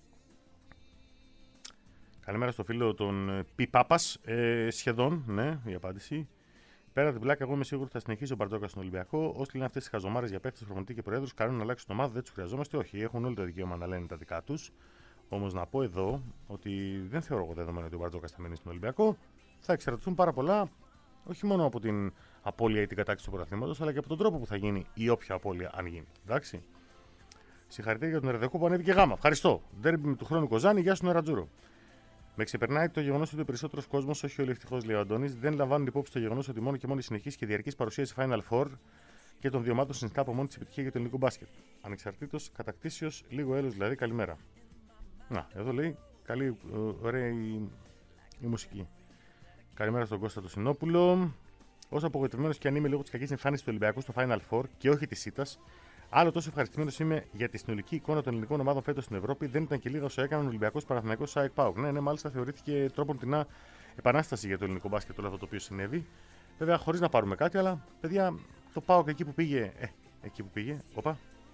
Καλημέρα στο φίλο των Πι Πάπας. Ε, σχεδόν, ναι, η απάντηση. Πέρα την πλάκα, εγώ είμαι σίγουρο ότι θα συνεχίσει ο Μπαρτζόκα στον Ολυμπιακό. Όσοι λένε αυτές τις χαζομάρες για παίκτες, προπονητή και προέδρους, καλούν να αλλάξουν την ομάδα, δεν τους χρειαζόμαστε. Όχι, έχουν όλοι το δικαίωμα να λένε τα δικά τους. Όμως να πω εδώ ότι δεν θεωρώ εγώ δεδομένο ότι ο Μπαρτζόκα θα μείνει στον Ολυμπιακό. Θα εξαρτηθούν πάρα πολλά, όχι μόνο από την απώλεια ή την κατάκτηση του πρωταθλήματος, αλλά και από τον τρόπο που θα γίνει η όποια απώλεια αν γίνει. Εντάξει. Συγχαρητήρια για τον Ερδεκό που ανέβηκε γάμα. Ευχαριστώ. Ντέρμπι του χρόνου Κοζάνη, γεια σου Νερατζούρο. Με ξεπερνάει το γεγονός ότι ο περισσότερος κόσμος, όχι όλοι ευτυχώς λέει ο Αντώνης, δεν λαμβάνουν υπόψη το γεγονός ότι μόνο και μόνο η συνεχής και διαρκής παρουσίαση Final Four και των δύο ομάδων συνιστά από μόνη της επιτυχία για το ελληνικό μπάσκετ. Ανεξαρτήτως κατακτήσεως, λίγο έλεος δηλαδή, καλημέρα. Να, εδώ λέει καλή, ωραία η, η μουσική. Καλημέρα στον Κώστα του Σινόπουλο. Όσο απογοητευμένος και αν είμαι λόγω της κακής εμφάνισης του Ολυμπιακού στο Final Four και όχι της ΣΥΤΑΣ, άλλο τόσο ευχαριστημένος είμαι για τη συνολική εικόνα των ελληνικών ομάδων φέτος στην Ευρώπη. Δεν ήταν και λίγα όσο έκαναν ο Ολυμπιακός Παναθηναϊκός ΣΑΕΚ ΠΑΟΚ. Ναι, ναι, μάλιστα θεωρήθηκε τρόπον την επανάσταση για το ελληνικό μπάσκετ όλο αυτό το οποίο συνέβη. Βέβαια, χωρίς να πάρουμε κάτι, αλλά παιδιά, το ΠΑΟΚ εκεί που πήγε. Ε, εκεί που πήγε. Οπα.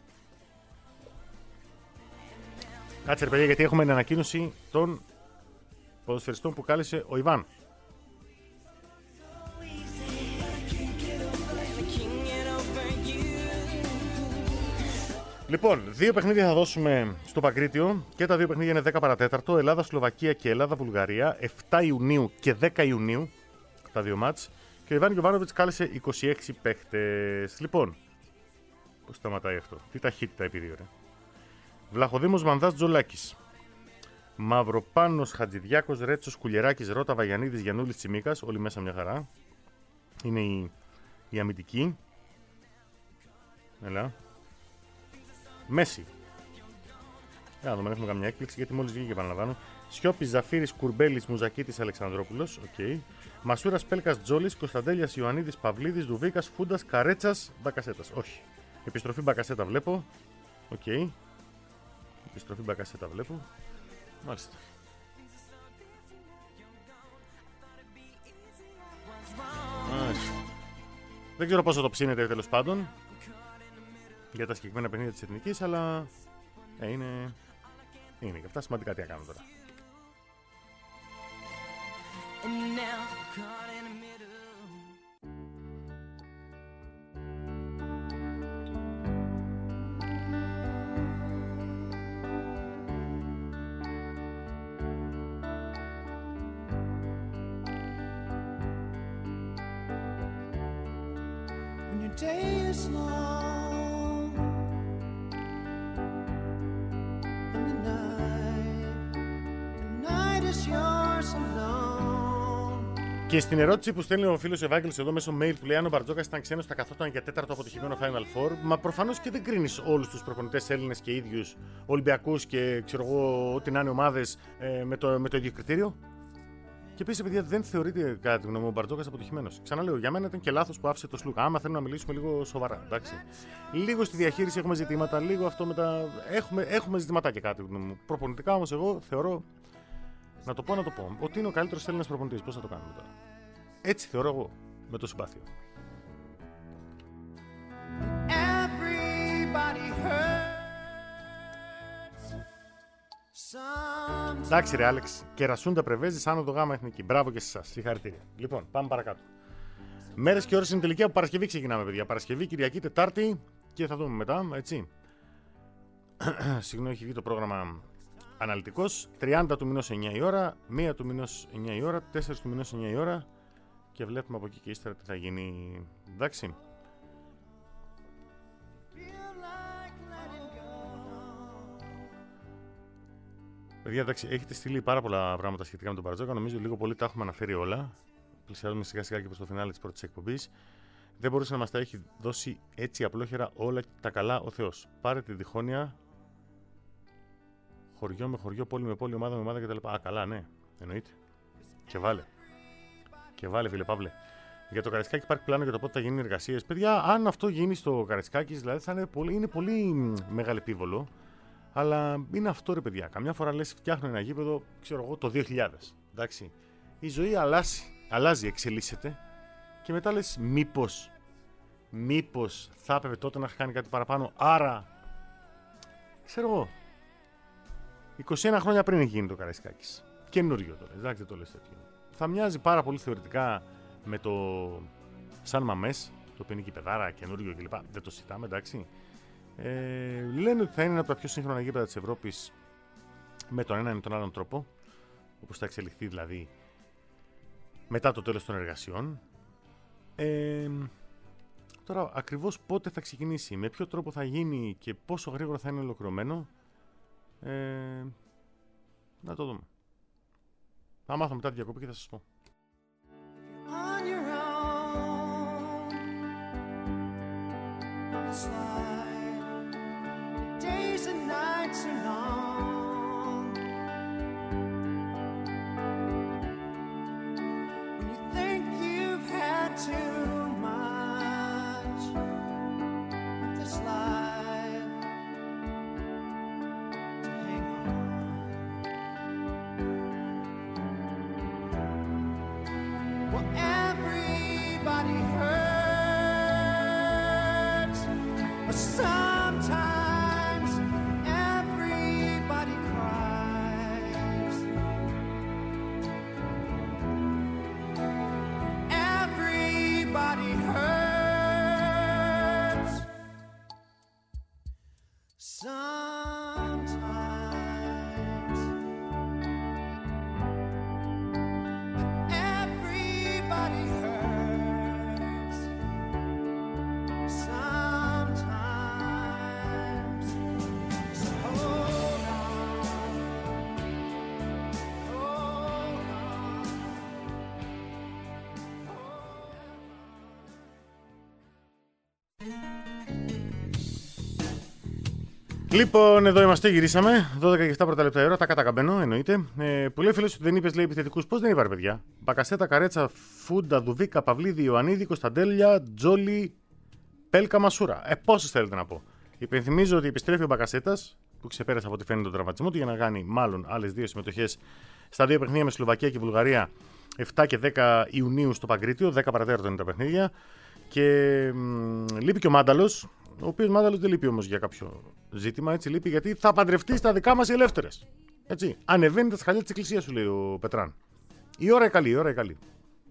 Κάτσε ρε παιδιά, γιατί έχουμε την ανακοίνωση των ποδοσφαιριστών που κάλεσε ο Ιβάν. Λοιπόν, δύο παιχνίδια θα δώσουμε στο Παγκρίτιο και τα δύο παιχνίδια είναι δέκα παρατέταρτο. Ελλάδα-Σλοβακία και Ελλάδα-Βουλγαρία. επτά Ιουνίου και δέκα Ιουνίου τα δύο μάτς. Και ο Ιβάν Γιοβάνοβιτς κάλεσε είκοσι έξι παίχτες. Λοιπόν, πώς σταματάει αυτό, τι ταχύτητα επί δύο, ρε. Βλαχοδήμος Μανδάς Τζολάκης. Μαυροπάνος Χατζηδιάκος, Ρέτσος Κουλιεράκης, Ρώτα Βαγιανίδης, Γιαννούλης Τσιμίκας. Όλοι μέσα μια χαρά. Είναι η, η αμυντική. Έλα. Μέση. Για να δούμε αν έχουμε καμιά έκπληξη γιατί μόλις βγήκε, επαναλαμβάνω. Σιώπης Ζαφύρης Κουρμπέλης Μουζακίτης Αλεξανδρόπουλος. Okay. Μασούρας Πέλκας Τζόλης, Κωνσταντέλιας Ιωαννίδης Παυλίδης, Δουβίκας Φούντας Καρέτσας Μπακασέτας. Όχι. Επιστροφή Μπακασέτα βλέπω. Οκ. Okay. Επιστροφή Μπακασέτα βλέπω. Μάλιστα. Μάλιστα. Δεν ξέρω πόσο το ψήνεται τέλος πάντων για τα συγκεκριμένα παιχνίδια της Εθνικής, αλλά ε, είναι, είναι και αυτά σημαντικά. Τι κάνω τώρα. Και στην ερώτηση που στέλνει ο φίλος Ευάγγελος εδώ μέσω mail που λέει αν ο Μπαρτζόκας ήταν ξένος θα καθόταν για τέταρτο αποτυχημένο Final Four, μα προφανώς και δεν κρίνεις όλους τους προπονητές Έλληνες και ίδιους Ολυμπιακούς και ξέρω εγώ ό,τι να είναι ομάδες ε, με, το, με το ίδιο κριτήριο. Και επίσης, παιδιά, δεν θεωρείται κατά τη γνώμη μου ο Μπαρτζόκας αποτυχημένος. Ξαναλέω, για μένα ήταν και λάθος που άφησε το Σλούκα. Άμα θέλουμε να μιλήσουμε λίγο σοβαρά, εντάξει. Λίγο στη διαχείριση έχουμε ζητήματα, λίγο αυτό μετά. Έχουμε, έχουμε ζητηματάκια κατά τη γνώμη μου. Προπονητικά όμως, εγώ θεωρώ. Να το πω, να το πω. Ότι είναι ο καλύτερος Έλληνας προπονητής. Πώς θα το κάνουμε τώρα. Έτσι θεωρώ εγώ. Με το συμπάθειο. Εντάξει, ρε Άλεξ, κερασούντα πρεβέζεις άνοδο γάμα εθνική. Μπράβο και σε εσάς. Συγχαρητήρια. Λοιπόν, πάμε παρακάτω. Μέρες και ώρες είναι τελική. Από Παρασκευή ξεκινάμε, παιδιά. Παρασκευή, Κυριακή, Τετάρτη και θα δούμε μετά, έτσι. Συγγνώμη, έχει βγει το πρόγραμμα αναλυτικός. τριάντα του μηνός εννιά η ώρα, μία του μηνός εννιά η ώρα, τέσσερα του μηνός εννιά η ώρα και βλέπουμε από εκεί και ύστερα τι θα γίνει. Εντάξει. Παιδιά, εντάξει, έχετε στείλει πάρα πολλά πράγματα σχετικά με τον Μπαρτζόκα. Νομίζω λίγο πολύ τα έχουμε αναφέρει όλα. Πλησιάζουμε σιγά σιγά και προς το φινάλε της πρώτης εκπομπής. Δεν μπορούσε να μας τα έχει δώσει έτσι απλόχερα όλα τα καλά ο Θεός. Πάρε τη διχόνοια. Χωριό με χωριό, πόλη με πόλη, ομάδα με ομάδα κτλ. Α, καλά, ναι, εννοείται. Και βάλε. Και βάλε, φίλε Παύλε. Για το Καραϊσκάκη υπάρχει πλάνο για το πότε θα γίνουν οι εργασίες. Παιδιά, αν αυτό γίνει στο Καραϊσκάκη, δηλαδή θα είναι πολύ, είναι πολύ μεγαλεπίβολο. Αλλά είναι αυτό, ρε παιδιά. Καμιά φορά λες φτιάχνω ένα γήπεδο, ξέρω εγώ, το δύο χιλιάδες. Εντάξει. Η ζωή αλλάζει, αλλάζει, εξελίσσεται. Και μετά λες μήπως, μήπως θα έπρεπε τότε να έχει κάνει κάτι παραπάνω. Άρα, ξέρω εγώ. είκοσι ένα χρόνια πριν έχει γίνει το Καραϊσκάκης. Καινούριο το λες, εντάξει, δεν το λες τέτοιο. Θα μοιάζει πάρα πολύ θεωρητικά με το Σαν Μαμές, το οποίο είναι και παιδάρα, καινούριο κλπ. Δεν το συζητάμε, εντάξει. Ε, λένε ότι θα είναι ένα από τα πιο σύγχρονα γήπεδα της Ευρώπης με τον ένα ή με τον άλλον τρόπο, όπως θα εξελιχθεί δηλαδή μετά το τέλος των εργασιών. Ε, τώρα, ακριβώς πότε θα ξεκινήσει, με ποιο τρόπο θα γίνει και πόσο γρήγορα θα είναι ολοκληρωμένο, ε, να το δούμε. Θα μάθω μετά τη διακοπή και θα σας πω. Λοιπόν, εδώ είμαστε, γυρίσαμε. δώδεκα και επτά πρώτα λεπτά η ώρα, τα κατακαμπαίνω, εννοείται. Ε, που λέει φίλος ότι δεν είπες, λέει, επιθετικούς. Πώς δεν είπα, ρε παιδιά. Μπακασέτα, Καρέτσα, Φούντα, Δουβίκα, Παυλίδη, Ιωαννίδη, Κωνσταντέλια, Τζόλι, Πέλκα, Μασούρα. Ε, πόσες θέλετε να πω. Υπενθυμίζω ότι επιστρέφει ο Μπακασέτας, που ξεπέρασε από ό,τι φαίνεται τον τραυματισμό του, για να κάνει μάλλον άλλες δύο συμμετοχές στα δύο παιχνίδια με Σλοβακία και Βουλγαρία, επτά και δέκα Ιουνίου στο Παγκρίτιο. δέκα παρατέταρτο είναι τα παιχνίδια. Και μ, λείπει και ο Μάνταλος, ο οποίος Μάνταλος δεν λείπει όμως για κάποιο ζήτημα, έτσι λείπει γιατί θα παντρευτεί στα δικά μας οι ελεύθερες. Έτσι. Ανεβαίνει τα σχαλιά της εκκλησίας, σου λέει ο Πετράν. Η ώρα είναι καλή, η ώρα είναι καλή.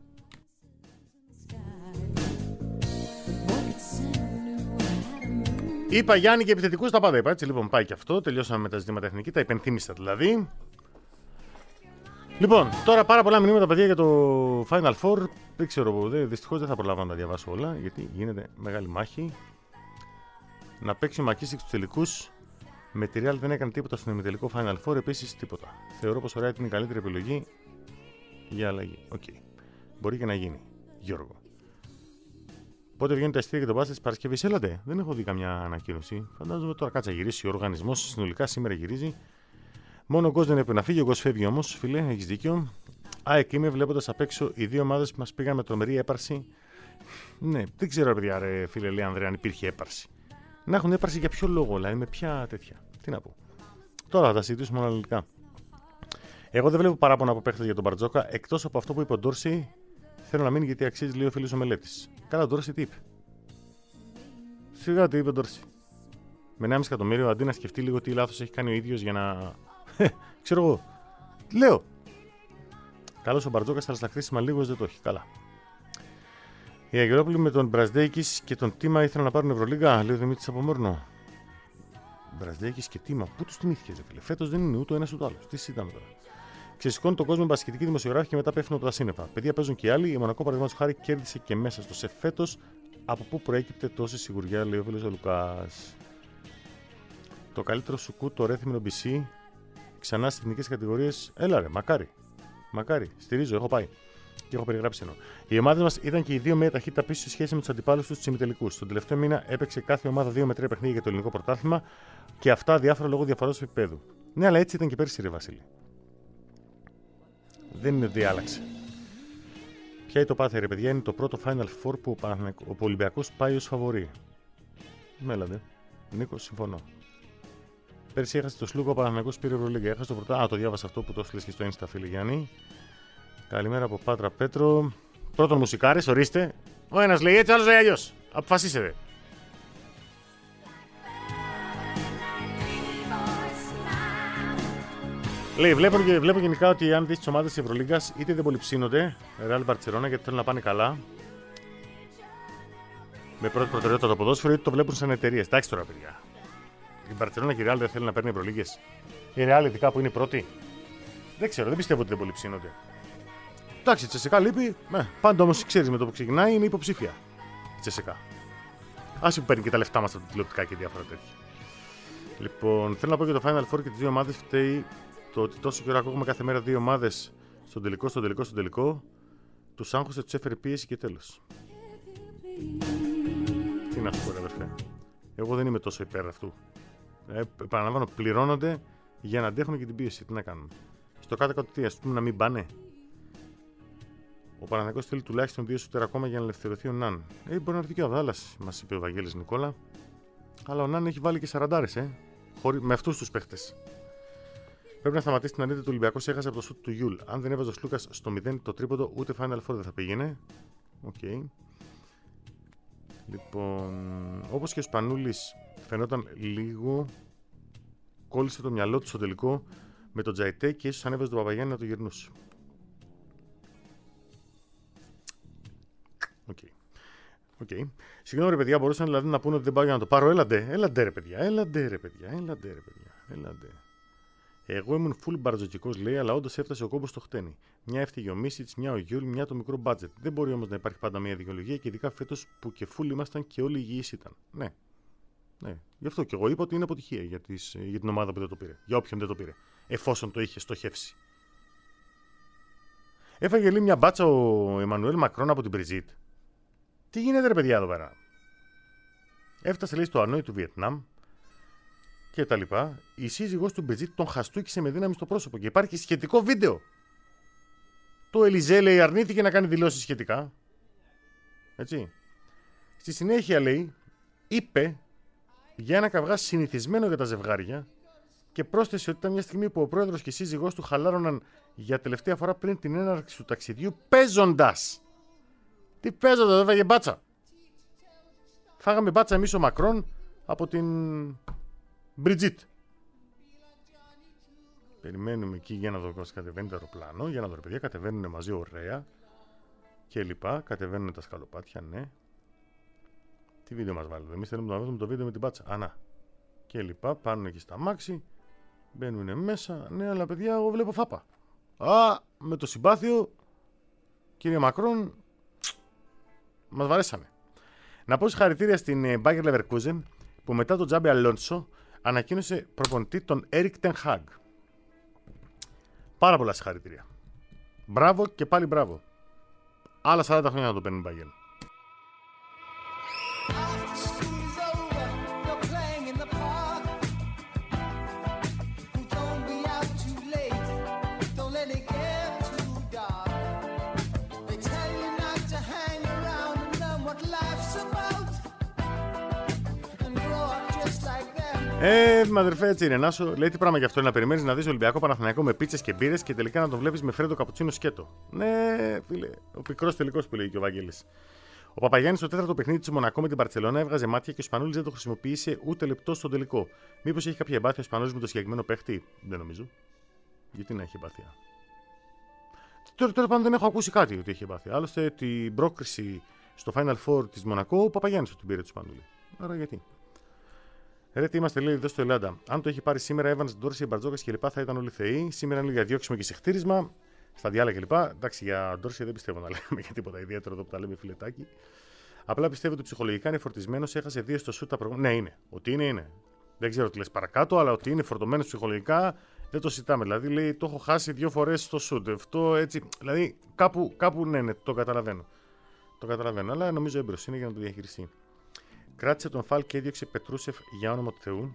Είπα Γιάννη και επιθετικούς τα πάντα είπα, έτσι λοιπόν πάει και αυτό. Τελειώσαμε με τα ζητήματα εθνική, τα υπενθύμισα δηλαδή. Λοιπόν, τώρα πάρα πολλά μηνύματα, παιδιά, για το Final Four. Δεν ξέρω, δυστυχώς δεν θα προλάβω να τα διαβάσω όλα, γιατί γίνεται μεγάλη μάχη. Να παίξει ο Μακίσικ στους τελικούς. Με τη Real δεν έκανε τίποτα στον ημιτελικό Final Four, επίσης τίποτα. Θεωρώ πως ο Real είναι η καλύτερη επιλογή για αλλαγή. Οκ. Okay. Μπορεί και να γίνει. Γιώργο. Πότε βγαίνει τα εισιτήρια και τον μπάσκετ της Παρασκευής, έλατε. Δεν έχω δει καμιά ανακοίνωση. Φαντάζομαι τώρα κάτσα γυρίσει ο οργανισμός. Συνολικά σήμερα γυρίζει. Μόνο ο Γκος δεν έπρεπε να φύγει. Ο Γκος φεύγει όμως, φίλε, έχεις δίκιο. ΑΕΚ είμαι βλέποντας απ' έξω οι δύο ομάδες που μας πήγαν με τρομερή έπαρση. Ναι, δεν ξέρω, ρε παιδιά, ρε φίλε λέει Ανδρέα, αν υπήρχε έπαρση. Να έχουν έπαρση για ποιο λόγο, δηλαδή με ποια τέτοια. Τι να πω. Τώρα θα τα συζητήσουμε αναλυτικά. Εγώ δεν βλέπω παράπονα από παίχτες για τον Μπαρτζόκα, εκτός από αυτό που είπε ο Ντόρση. Θέλω να μείνει γιατί αξίζει λίγο φίλος ο Μελέτης. Καλά, ο Ντόρση τι είπε. Σιγά τι είπε ο Ντόρση. Με ενάμιση εκατομμύριο αντί να σκεφτεί λίγο τι λάθος έχει κάνει ο ίδιος για να. Ξέρω εγώ. Λέω. Καλώς ο Μπαρτζόκας, αλλά στα χρήσιμα λίγος δεν το έχει. Καλά. Οι Αγγελόπουλοι με τον Μπραζδέικης και τον Τίμα ήθελαν να πάρουν Ευρωλίγκα, λέει ο Δημήτρης από Μόρνο. Μπραζδέικης και Τίμα, πού τους θυμήθηκες, φίλε. Φέτος δεν είναι ούτε ο ένας ούτε ο άλλος. Τι συζητάμε τώρα. Ξεσηκώνει τον κόσμο με μπασκετική δημοσιογράφη και μετά πέφτουν από τα σύννεφα. Παιδιά παίζουν και οι άλλοι. Η Μονακό παραδείγματος χάρη κέρδισε και μέσα στο ΣΕΦ φέτος. Από πού προέκυπτε τόση σιγουριά, λέει ο φίλος ο Λουκάς. Το καλύτερο σουκού, το Ρέθυμνο μπι σι, ξανά στις εθνικές κατηγορίες. Έλα ρε, μακάρι. Μακάρι. Στηρίζω, έχω πάει. Και έχω περιγράψει ενώ. Οι ομάδες μας ήταν και οι δύο με ταχύτητα πίσω σε σχέση με τους αντιπάλους τους ημιτελικούς. Στον τελευταίο μήνα έπαιξε κάθε ομάδα δύο με τρία παιχνίδια για το ελληνικό πρωτάθλημα και αυτά διάφορα λόγω διαφοράς του επίπεδου. Ναι, αλλά έτσι ήταν και πέρσι, ρε Βασίλη. Δεν είναι ότι άλλαξε. Ποια είναι το πάθη, ρε παιδιά, είναι το πρώτο Final Four που ο Ολυμπιακός πάει ως φαβορί. Μέλατε. Νίκο, συμφωνώ. Πέρσι έχασε το Σλούκο, ο Παναθηναϊκός πήρε Ευρωλίγκα. Έχασε το πρωτά. Α, το διάβασα αυτό που το έστειλες και στο Insta, φίλε Γιάννη. Καλημέρα από Πάτρα Πέτρο. Πρώτον μουσικάρες, ορίστε. Ο ένας λέει έτσι, ο άλλος λέει αλλιώς. Αποφασίσετε. Λέει, βλέπω, βλέπω γενικά ότι αν δεις τις ομάδες της Ευρωλίγκας είτε δεν πολύ ψήνονται, Ρεάλ Μπαρτσελόνα, γιατί θέλουν να πάνε καλά. Με πρώτη προτεραιότητα το ποδόσφαιρο, είτε το βλέπουν σαν εταιρείες. Εντάξει τώρα, παιδιά. Η Μπαρτσελόνα και η Ρεάλ δεν θέλουν να παίρνει Ευρωλίγκες. Η Ρεάλ, ειδικά που είναι πρώτη. Δεν ξέρω, δεν πιστεύω ότι δεν πολύ ψήνονται. Εντάξει, η Τσεσεκά λείπει. Ναι, πάντα όμως ξέρεις με το που ξεκινάει είναι υποψήφια. Η Τσεσεκά. Άσε που παίρνει και τα λεφτά μας από τα τηλεοπτικά και διάφορα τέτοια. Λοιπόν, θέλω να πω για το Final Four και τις δύο ομάδες φταίει το ότι τόσο καιρό ακούγουμε κάθε μέρα δύο ομάδες στον τελικό, στον τελικό, στον τελικό. Τους άγχωσε, τους έφερε πίεση και τέλος. Τι να σου πω, ρε αδερφέ. Εγώ δεν είμαι τόσο υπέρ αυτού. Ε, επαναλαμβάνω, πληρώνονται για να αντέχουν και την πίεση. Τι να κάνουμε. Στο κάτω-κάτω τι, ας πούμε, να μην πάνε. Ο Παναθηναϊκός θέλει τουλάχιστον δύο σούτερ ακόμα για να ελευθερωθεί ο Ναν. Ε, μπορεί να έρθει και ο Δάλλας, μας είπε ο Βαγγέλης Νικόλα. Αλλά ο Ναν έχει βάλει και σαραντάρες, ε. Χωρί... με αυτούς τους παίχτες. Πρέπει να σταματήσει την αρνητή του Ολυμπιακού. Έχασε από το σουτ του Γιούλ. Αν δεν έβαζε ο Σλούκας στο μηδέν το τρίποντο, ούτε Final Four δεν θα πήγαινε. Οκ. Okay. Λοιπόν, όπως και ο Σπανούλης φαινόταν λίγο. Κόλλησε το μυαλό του στο τελικό με τον Τζαϊτέ και ίσως αν έβαζε τον Παπαγιάννη να το γυρνούσε. Οκ. Okay. Okay. Συγγνώμη ρε παιδιά, μπορούσαν δηλαδή να πούνε ότι δεν πάω για να το πάρω. Έλαντε, έλαντε ρε παιδιά, έλαντε ρε παιδιά, έλαντε ρε παιδιά, έλαντε. Εγώ ήμουν full μπαρτζοκικός, λέει, αλλά όντως έφτασε ο κόμπος στο χτένι. Μια έφταιγε ο Μίσιτς, μια ο Γιούλ, μια το μικρό μπάτζετ. Δεν μπορεί όμως να υπάρχει πάντα μια δικαιολογία και ειδικά φέτος που και full ήμασταν και όλοι υγιείς ήταν. Ναι. Ναι. Γι' αυτό και εγώ είπα ότι είναι αποτυχία για, τις, για την ομάδα που δεν το πήρε. Για όποιον δεν το πήρε. Εφόσον το είχε στοχεύσει. Έφαγε λέει μια μπάτσα ο Εμμανουέλ Μακρόν από την Μπριζίτ. Τι γίνεται ρε παιδιά εδώ πέρα. Έφτασε λέει στο Ανόη του Βιετνάμ. Και τα λοιπά, η σύζυγός του Μπετζίτ τον χαστούκησε με δύναμη στο πρόσωπο και υπάρχει σχετικό βίντεο. Το Ελιζέ λέει αρνήθηκε να κάνει δηλώσεις σχετικά. Έτσι. Στη συνέχεια λέει, είπε για ένα καυγά συνηθισμένο για τα ζευγάρια και πρόσθεσε ότι ήταν μια στιγμή που ο πρόεδρος και η σύζυγός του χαλάρωναν για τελευταία φορά πριν την έναρξη του ταξιδιού παίζοντας. Τι παίζοντας, δεν φάγε μπάτσα. Φάγαμε μπάτσα εμείς ο Μακρόν από την Μπριτζίτ. Περιμένουμε εκεί για να δω πώς κατεβαίνει το αεροπλάνο. Για να δω, παιδιά, κατεβαίνουν μαζί ωραία και λοιπά. Κατεβαίνουν τα σκαλοπάτια, ναι. Τι βίντεο μας βάλετε. Εμείς θέλουμε να δούμε το βίντεο με την πάτσα. Ανά. Και λοιπά. Πάνουν εκεί στα μάξι. Μπαίνουν μέσα. Ναι, αλλά παιδιά, εγώ βλέπω φάπα. Α, με το συμπάθειο, κύριε Μακρόν, μας βαρέσανε. Να πω συγχαρητήρια στην Bayer Leverkusen που μετά τον Τζάμπι Αλόνσο ανακοίνωσε προπονητή τον Έρικ Τεν Χαγκ. Πάρα πολλά συγχαρητήρια. Μπράβο και πάλι μπράβο. Άλλα σαράντα χρόνια να το παίρνει η Bayern. Ε, μαδερφέ, έτσι είναι. Νάσο, λέει τι πράγμα γι' αυτό είναι να περιμένει να δει Ολυμπιακό Παναθηναϊκό με πίτσες και μπύρες και τελικά να τον βλέπει με φρέντο καπουτσίνο σκέτο. Ναι, φίλε, ο πικρός τελικός που λέει και ο Βαγγέλης. Ο Παπαγιάννης στο τέταρτο παιχνίδι της Μονακό με την Μπαρτσελόνα έβγαζε μάτια και ο Σπανούλης δεν το χρησιμοποίησε ούτε λεπτό στον τελικό. Μήπως έχει κάποια εμπάθεια ο Σπανούλης με το συγκεκριμένο παίχτη? Δεν νομίζω. Γιατί να έχει εμπάθεια? Τώρα, τώρα πάνω δεν έχω ακούσει κάτι ότι έχει εμπάθεια. Άλλωστε την πρόκριση στο Final Four της Μονακό ο Παπαγιάννης την πήρε του Σπανούλη. Άρα γιατί? Ρε, τι είμαστε, λέει εδώ στο Ελλάδα. Αν το έχει πάρει σήμερα, Evans, Ντόρση, Μπαρτζόκα κλπ. Θα ήταν όλοι θεοί. Σήμερα είναι για διώξιμο και σε χτίρισμα. Στα διάλογα κλπ. Εντάξει, για Ντόρση δεν πιστεύω να λέμε για τίποτα ιδιαίτερο εδώ που τα λέμε φιλετάκι. Απλά πιστεύω ότι ψυχολογικά είναι φορτισμένο. Έχασε δύο στο σουτ τα προηγούμενα. Ναι, είναι. Ότι είναι, είναι. Δεν ξέρω τι λες παρακάτω, αλλά ότι είναι φορτωμένο ψυχολογικά δεν το συζητάμε. Δηλαδή, λέει, το έχω χάσει δύο φορές στο σουτ. Αυτό έτσι. Δηλαδή, κάπου, κάπου ναι, ναι, το καταλαβαίνω. Το καταλαβαίνω, αλλά νομίζω έμπειρος είναι για να το διαχειριστεί. Κράτησε τον Φαλ και έδιωξε Πετρούσεφ για όνομα του Θεού.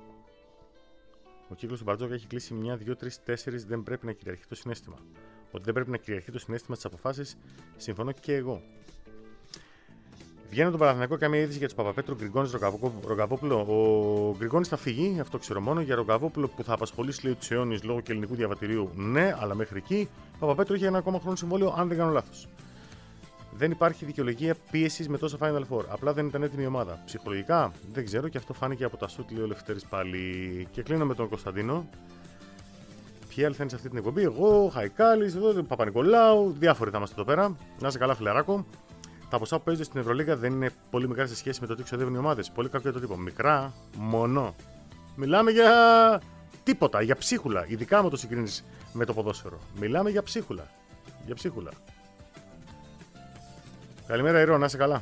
Ο κύκλος του Μπαρτζόκα έχει κλείσει μια, δύο, τρεις, τέσσερις. Δεν πρέπει να κυριαρχεί το συναίσθημα. Ότι δεν πρέπει να κυριαρχεί το συναίσθημα στις αποφάσεις, συμφωνώ και εγώ. Βγαίνω τον Παναθηναϊκό, καμία είδηση για του Παπαπέτρου, Γκριγκόνης, Ρογκαβόπουλο. Ο Γκριγκόνης θα φύγει, αυτό ξέρω μόνο. Για Ρογκαβόπουλο που θα απασχολήσει, λέει, του αιώνιου λόγω και ελληνικού διαβατηρίου, ναι, αλλά μέχρι εκεί. Ο Παπαπέτρου είχε ένα ακόμα χρόνο συμβόλαιο, αν δεν κάνω λάθος. Δεν υπάρχει δικαιολογία πίεσης με τόσα Final Four. Απλά δεν ήταν έτοιμη η ομάδα. Ψυχολογικά δεν ξέρω και αυτό φάνηκε από τα σουτ, λέει ο Λευτέρης πάλι. Και κλείνω με τον Κωνσταντίνο. Ποιοι άλλοι θα είναι σε αυτή την εκπομπή? Εγώ, Χαϊκάλης, εδώ, Παπα-Νικολάου. Διάφοροι θα είμαστε εδώ πέρα. Να είσαι καλά, φιλαράκο. Τα ποσά που παίζονται στην Ευρωλίγα δεν είναι πολύ μικρά σε σχέση με το τι ξοδεύουν οι ομάδες. Πολύ κακό για το τύπο. Μικρά, μόνο. Μιλάμε για τίποτα, για ψίχουλα. Ειδικά με το συγκρίνεις με το ποδόσφαιρο. Μιλάμε για ψίχουλα. Για ψίχουλα. Καλημέρα, Ηρώ, να είσαι καλά.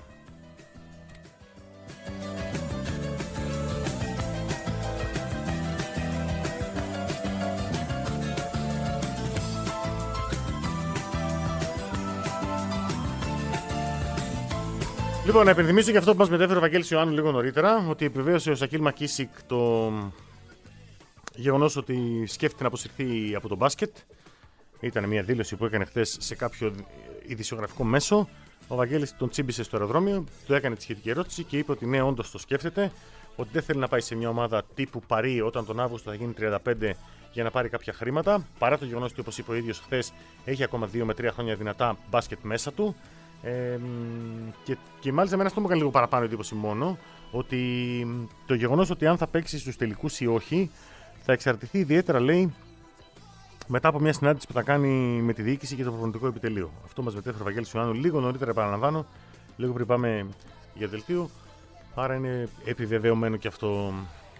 Λοιπόν, να υπενθυμίσω και αυτό που μας μετέφερε ο Βαγγέλης Ιωάννου λίγο νωρίτερα, ότι επιβεβαίωσε ο Σακίλ Μακίσικ το γεγονός ότι σκέφτεται να αποσυρθεί από το μπάσκετ. Ήταν μια δήλωση που έκανε χθες σε κάποιο ειδησιογραφικό μέσο. Ο Βαγγέλης τον τσίμπησε στο αεροδρόμιο, του έκανε τη σχετική ερώτηση και είπε ότι ναι, όντως το σκέφτεται, ότι δεν θέλει να πάει σε μια ομάδα τύπου Παρί όταν τον Αύγουστο θα γίνει τριάντα πέντε για να πάρει κάποια χρήματα. Παρά το γεγονός ότι, όπως είπε ο ίδιος χθες, έχει ακόμα δύο με τρία χρόνια δυνατά μπάσκετ μέσα του. Ε, και, και μάλιστα εμένα αυτό μου έκανε λίγο παραπάνω εντύπωση μόνο, ότι το γεγονός ότι αν θα παίξει στους τελικούς ή όχι θα εξαρτηθεί ιδιαίτερα, λέει, μετά από μια συνάντηση που θα κάνει με τη διοίκηση και το προπονητικό επιτελείο. Αυτό μας μετέφερε ο Βαγγέλης Ιωάννου λίγο νωρίτερα, επαναλαμβάνω, λίγο πριν πάμε για δελτίο. Άρα είναι επιβεβαιωμένο και αυτό.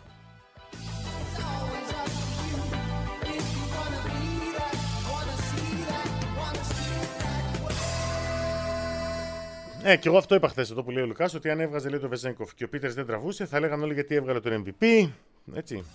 Ε, και εγώ αυτό είπα χθες εδώ που λέει ο Λουκάς, ότι αν έβγαζε, λέει, το Βεζένκοφ και ο Πίτερς δεν τραβούσε, θα λέγανε όλοι γιατί έβγαλε τον εμ βι πι. Έτσι.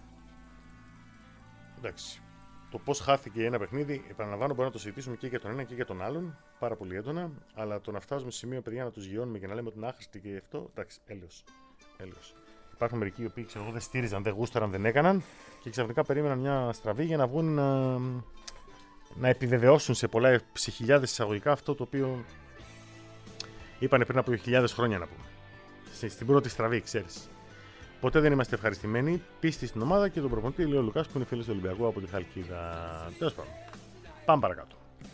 Εντάξει. Το πώς χάθηκε ένα παιχνίδι, επαναλαμβάνω, μπορούμε να το συζητήσουμε και για τον ένα και για τον άλλον, πάρα πολύ έντονα. Αλλά το να φτάσουμε σε σημείο, παιδιά, να τους γιώνουμε και να λέμε ότι είναι άχρηστοι και αυτό, εντάξει, έλεος. Έλεος. Υπάρχουν μερικοί οι οποίοι, ξέρω εγώ, δεν στήριζαν, δεν γούσταραν, δεν έκαναν και ξαφνικά περίμεναν μια στραβή για να βγουν να, να επιβεβαιώσουν σε πολλά, σε χιλιάδες εισαγωγικά αυτό το οποίο είπανε πριν από χιλιάδες χρόνια, να πούμε. Στην πρώτη στραβή, ξέρεις. Ποτέ δεν είμαστε ευχαριστημένοι. Πίστη στην ομάδα και τον προπονητή, λέει ο Λουκάς, που είναι φίλος του Ολυμπιακού από τη Χαλκίδα. Τέλος πάντων. Πάμε παρακάτω.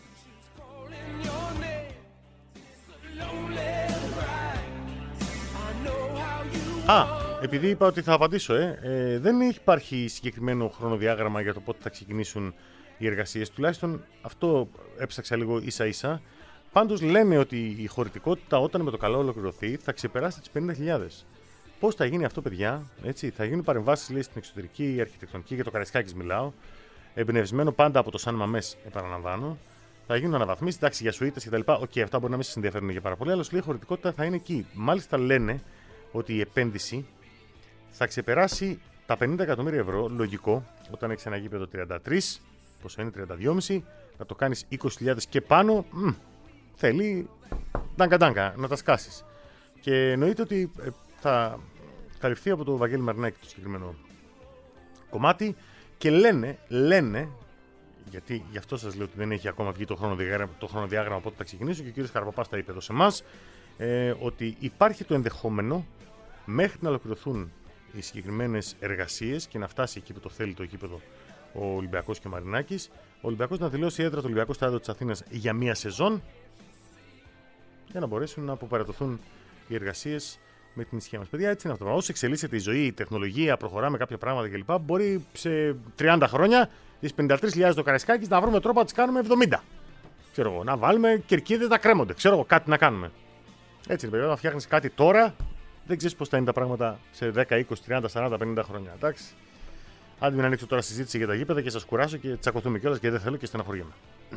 Α, επειδή είπα ότι θα απαντήσω, ε, ε, δεν υπάρχει συγκεκριμένο χρονοδιάγραμμα για το πότε θα ξεκινήσουν οι εργασίες. Τουλάχιστον αυτό έψαξα λίγο ίσα-ίσα. Πάντως λένε ότι η χωρητικότητα όταν με το καλό ολοκληρωθεί θα ξεπεράσει τις πενήντα χιλιάδες. Πώς θα γίνει αυτό, παιδιά? Έτσι, θα γίνουν παρεμβάσεις, λέει, στην εξωτερική, αρχιτεκτονική, για το Καραϊσκάκης μιλάω. Εμπνευσμένο πάντα από το Σαν Μαμές, επαναλαμβάνω. Θα γίνουν αναβαθμίσεις, εντάξει, για σουίτες κτλ. Οκ, okay, αυτά μπορεί να μην σας ενδιαφέρουν για πάρα πολύ, αλλά λέει η χωρητικότητα θα είναι εκεί. Μάλιστα λένε ότι η επένδυση θα ξεπεράσει τα πενήντα εκατομμύρια ευρώ. Λογικό, όταν έχει ένα γήπεδο τριάντα τρία, πόσο είναι τριάντα δύο κόμμα πέντε, να το κάνεις είκοσι χιλιάδες και πάνω. Μ, θέλει ντάγκα-ντάγκα να τα σκάσεις. Και εννοείται ότι θα καλυφθεί από το Βαγγέλη Μαρινάκη το συγκεκριμένο κομμάτι και λένε, λένε, γιατί γι' αυτό σας λέω ότι δεν έχει ακόμα βγει το χρονοδιάγραμμα, το χρονοδιάγραμμα πότε θα ξεκινήσω και ο κύριος Καρπαπάς τα είπε εδώ σε εμάς, ε, ότι υπάρχει το ενδεχόμενο μέχρι να ολοκληρωθούν οι συγκεκριμένες εργασίες και να φτάσει εκεί που το θέλει το γήπεδο ο Ολυμπιακός και ο Μαρινάκης. Ο Ολυμπιακός να δηλώσει έδρα του Ολυμπιακού Στάδιο της Αθήνας για μία σεζόν για να μπορέσουν να αποπαρατωθούν οι εργασίες με την ισχύα μας. Παιδιά, έτσι είναι αυτό. Όσο εξελίσσεται η ζωή, η τεχνολογία, προχωράμε κάποια πράγματα κλπ. Μπορεί σε τριάντα χρόνια τις πενήντα τρεις χιλιάδες το Καραϊσκάκης να βρούμε τρόπο να τις κάνουμε εβδομήντα. Ξέρω εγώ, να βάλουμε κερκίδες να κρέμονται. Ξέρω εγώ, κάτι να κάνουμε. Έτσι είναι, παιδιά, να φτιάχνεις κάτι τώρα, δεν ξέρεις πώς θα είναι τα πράγματα σε δέκα, είκοσι, τριάντα, σαράντα, πενήντα χρόνια. Εντάξει. Άντε μην ανοίξω τώρα συζήτηση για τα γήπεδα και σας κουράσω και τσακωθούμε κιόλας και δεν θέλω και στεναχωριέμαι.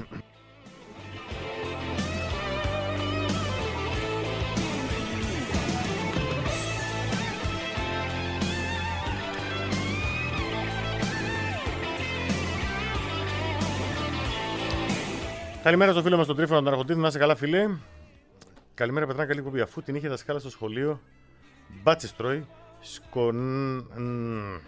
Καλημέρα στο φίλο μας τον Τρίφωνο τον Αρχοντίδη, να είσαι καλά φίλε. Καλημέρα Πετρά, καλή κουμπί. Αφού την είχε δασκάλα στο σχολείο, μπάτσες τρώει, σκον...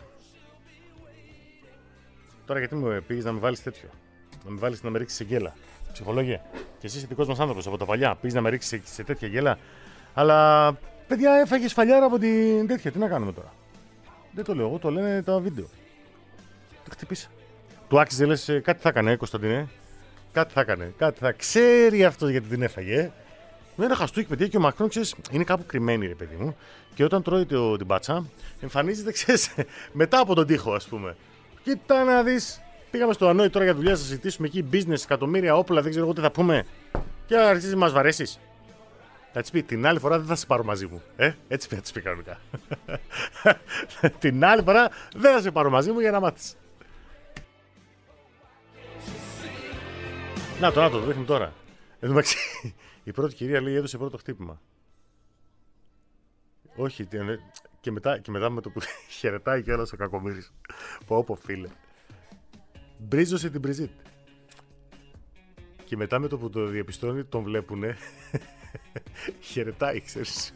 Τώρα γιατί μου πήγες να με βάλεις τέτοιο, να με βάλεις να με ρίξεις σε γκέλα, ψυχολόγια. Και εσύ είσαι δικός μας άνθρωπος από τα παλιά, πήγες να με ρίξεις σε, σε τέτοια γκέλα. Αλλά παιδιά έφαγες φαλιάρα από την τέτοια, τι να κάνουμε τώρα. Δεν το λέω εγώ, το λένε τα βίντεο. Το χτυπήσα. Του άξιζε λες κάτι θα έκανε, Κωνσταντίνε. Κάτι θα έκανε, κάτι θα ξέρει αυτό γιατί την έφαγε. Με ένα χαστούκι, παιδιά, και ο Μακρόν, ξέρεις, είναι κάπου κρυμμένη, ρε παιδί μου. Και όταν τρώει το, την πάτσα, εμφανίζεται, ξέρεις, μετά από τον τοίχο, ας πούμε. Κοίτα να δεις. Πήγαμε στο Ανόη τώρα για δουλειά, να συζητήσουμε εκεί business, εκατομμύρια, όπλα, δεν ξέρω εγώ τι θα πούμε. Και να αρχίσει να μας βαρέσεις. Θα της πει, την άλλη φορά δεν θα σε πάρω μαζί μου. Ε, έτσι θα της πει κανονικά. Την άλλη φορά δεν θα σε πάρω μαζί μου για να μάθεις. Να το, να το, το δείχνει τώρα. Εδώ η πρώτη κυρία λέει έδωσε πρώτο χτύπημα. Όχι, και μετά, και μετά με το που χαιρετάει και όλος ο κακομοίρης. Πω πω φίλε. Μπρίζωσε την Μπριζίτ. Και μετά με το που το διαπιστώνει τον βλέπουνε. Χαιρετάει, ξέρεις.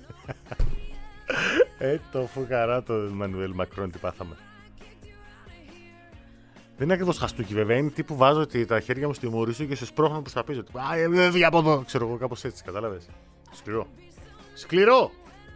Ε, το φουκαρά το Μανουέλ Μακρόν τι πάθαμε. Δεν είναι ακριβώς χαστούκι βέβαια, είναι τύπου βάζω τα χέρια μου στη μούρη σου και σε σπρώχνω προς τα πίσω. Α, ε, βγει από εδώ. Ξέρω εγώ κάπως έτσι, κατάλαβες. Σκληρό. Σκληρό!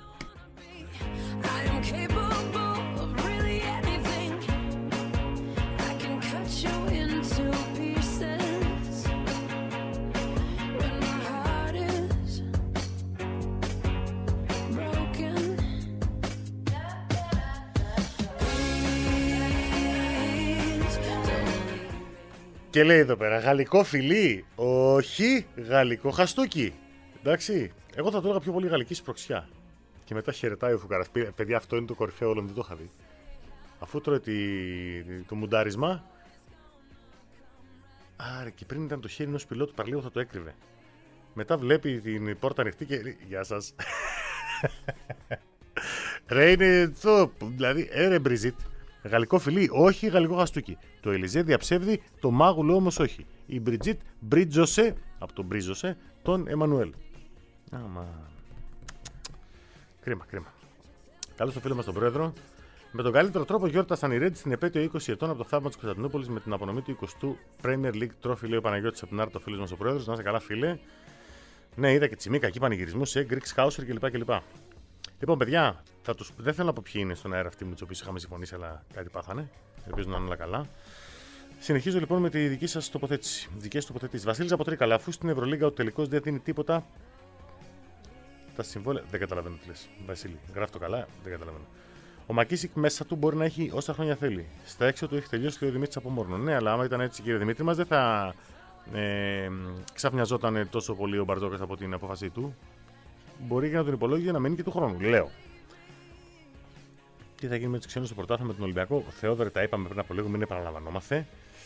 Και λέει εδώ πέρα, γαλλικό φιλί, όχι γαλλικό χαστούκι. Εντάξει, εγώ θα το έλεγα πιο πολύ γαλλική σπροξιά. Και μετά χαιρετάει ο Φουκαράς. Παιδιά, αυτό είναι το κορυφαίο όλων, δεν το είχα δει. Αφού τρώει τη, το μουντάρισμα. Άρα και πριν ήταν το χέρι ενός πιλότου, παραλίγο θα το έκρυβε. Μετά βλέπει την πόρτα ανοιχτή και λέει, γεια σας. Ρε είναι το, δηλαδή, έρε Μπριζίτ. Γαλλικό φιλί, όχι γαλλικό χαστούκι. Το Ελιζέ διαψεύδει, το μάγουλο όμως όχι. Η Μπριτζίτ μπρίτζωσε, από τον μπρίζωσε, τον Εμμανουέλ. Άμα. Κρίμα, κρίμα. Καλώς το φίλο μας τον πρόεδρο. Με τον καλύτερο τρόπο γιόρτασαν οι Reds στην επέτειο είκοσι ετών από το θαύμα της Κωνσταντινούπολης με την απονομή του εικοστού Premier League Trophy, λέει ο Παναγιώτης από την Άρτα, ο φίλος μας ο πρόεδρος. Να είσαι καλά, φίλε. Ναι, είδα και τσιμίκα εκεί πανηγυρισμού σε Greek Hauser κλπ. κλπ. Λοιπόν, παιδιά, θα τους... δεν θέλω να πω ποιοι είναι στον αέρα αυτοί με τους οποίους είχαμε συμφωνήσει, αλλά κάτι πάθανε. Ελπίζω να είναι όλα καλά. Συνεχίζω λοιπόν με τη δική σας τοποθέτηση. Δικές τοποθετήσεις. Βασίλης από Τρίκαλα, αφού στην Ευρωλίγκα ο τελικός δεν δίνει τίποτα. Τα συμβόλαια. Δεν καταλαβαίνω τι λες. Βασίλη, γράφει το καλά, δεν καταλαβαίνω. Ο Μακίσικ μέσα του μπορεί να έχει όσα χρόνια θέλει. Στα έξω του έχει τελειώσει, λέει ο Δημήτρης από Μόρνο. Ναι, αλλά άμα ήταν έτσι, κύριε Δημήτρη μας, δεν θα ε, ξαφνιαζόταν τόσο πολύ ο Μπαρτζόκας από την απόφασή του. Μπορεί και να τον υπολόγιζε να μείνει και του χρόνου, λέω. Τι θα γίνει με τους ξένους στο πρωτάθλημα με τον Ολυμπιακό. Θεόδωρε, τα είπαμε πριν από λίγο, μην επαναλαμβανόμαστε.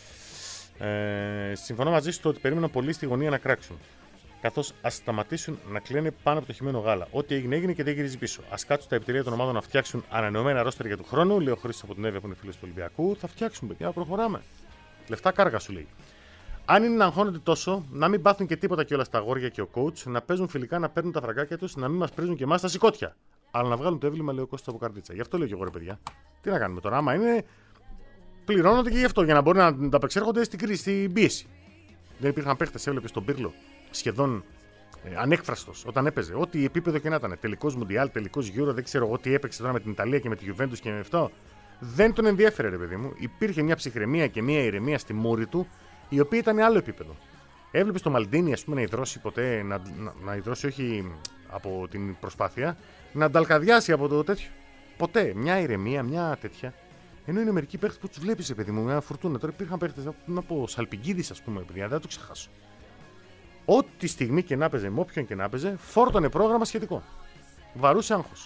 Ε, συμφωνώ μαζί σου ότι περίμεναν πολύ στη γωνία να κράξουν. Καθώς ας σταματήσουν να κλαίνε πάνω από το χυμένο γάλα. Ό,τι έγινε, έγινε και δεν γυρίζει πίσω. Ας κάτσουν τα επιτελεία των ομάδων να φτιάξουν ανανεωμένα ρόστερ για του χρόνου. Λέει ο Χρήστος από την Εύβοια που είναι φίλος του Ολυμπιακού. Θα φτιάξουν, παιδιά, να προχωράμε. Λεφτά κάργα σου λέει. Αν είναι να αγχώνονται τόσο, να μην πάθουν και τίποτα κιόλας τα αγόρια και ο coach, να παίζουν φιλικά, να παίρνουν τα φραγκάκια τους, να μην μας πρίζουν και εμάς τα σηκώτια. Αλλά να βγάλουν το έβλημα, λέει ο Κώστας από Καρδίτσα. Γι' αυτό λέω και εγώ, ρε παιδιά. Τι να κάνουμε τώρα, άμα είναι. Πληρώνονται και γι' αυτό, για να μπορεί να τα απεξέρχονται στην κρίση, στην πίεση. Δεν υπήρχαν παίχτες, έβλεπε στον Πύρλο σχεδόν Ε, ανέκφραστος όταν έπαιζε. Ό,τι επίπεδο και να ήταν. Τελικός Μουντιάλ, τελικός Euro, δεν ξέρω εγώ τι έπαιξε τώρα με την Ιταλία και με τη Juventus και με αυτό. Δεν τον ενδιέφερε, ρε παιδί μου. Υπήρχε μια ψυχραιμία και μια ηρεμία στη μούρη του, η οποία ήταν άλλο επίπεδο. Έβλεπε το Μαλντίνι, ας πούμε, να υδρώσει ποτέ, να, να, να υδρώσει όχι από την προσπάθεια, να ανταλκαδιάσει από το τέτοιο. Ποτέ. Μια ηρεμία, μια τέτοια. Ενώ είναι μερικοί παίχτες που τους βλέπεις, παιδί μου, μια φουρτούνα. Τώρα υπήρχαν παίχτες, να πω, Σαλπιγκίδης, ας πούμε, παιδιά, δεν θα το ξεχάσω. Ό,τι στιγμή και να παίζε, με όποιον και να παίζε, φόρτωνε πρόγραμμα σχετικό. Βαρούσε άγχος.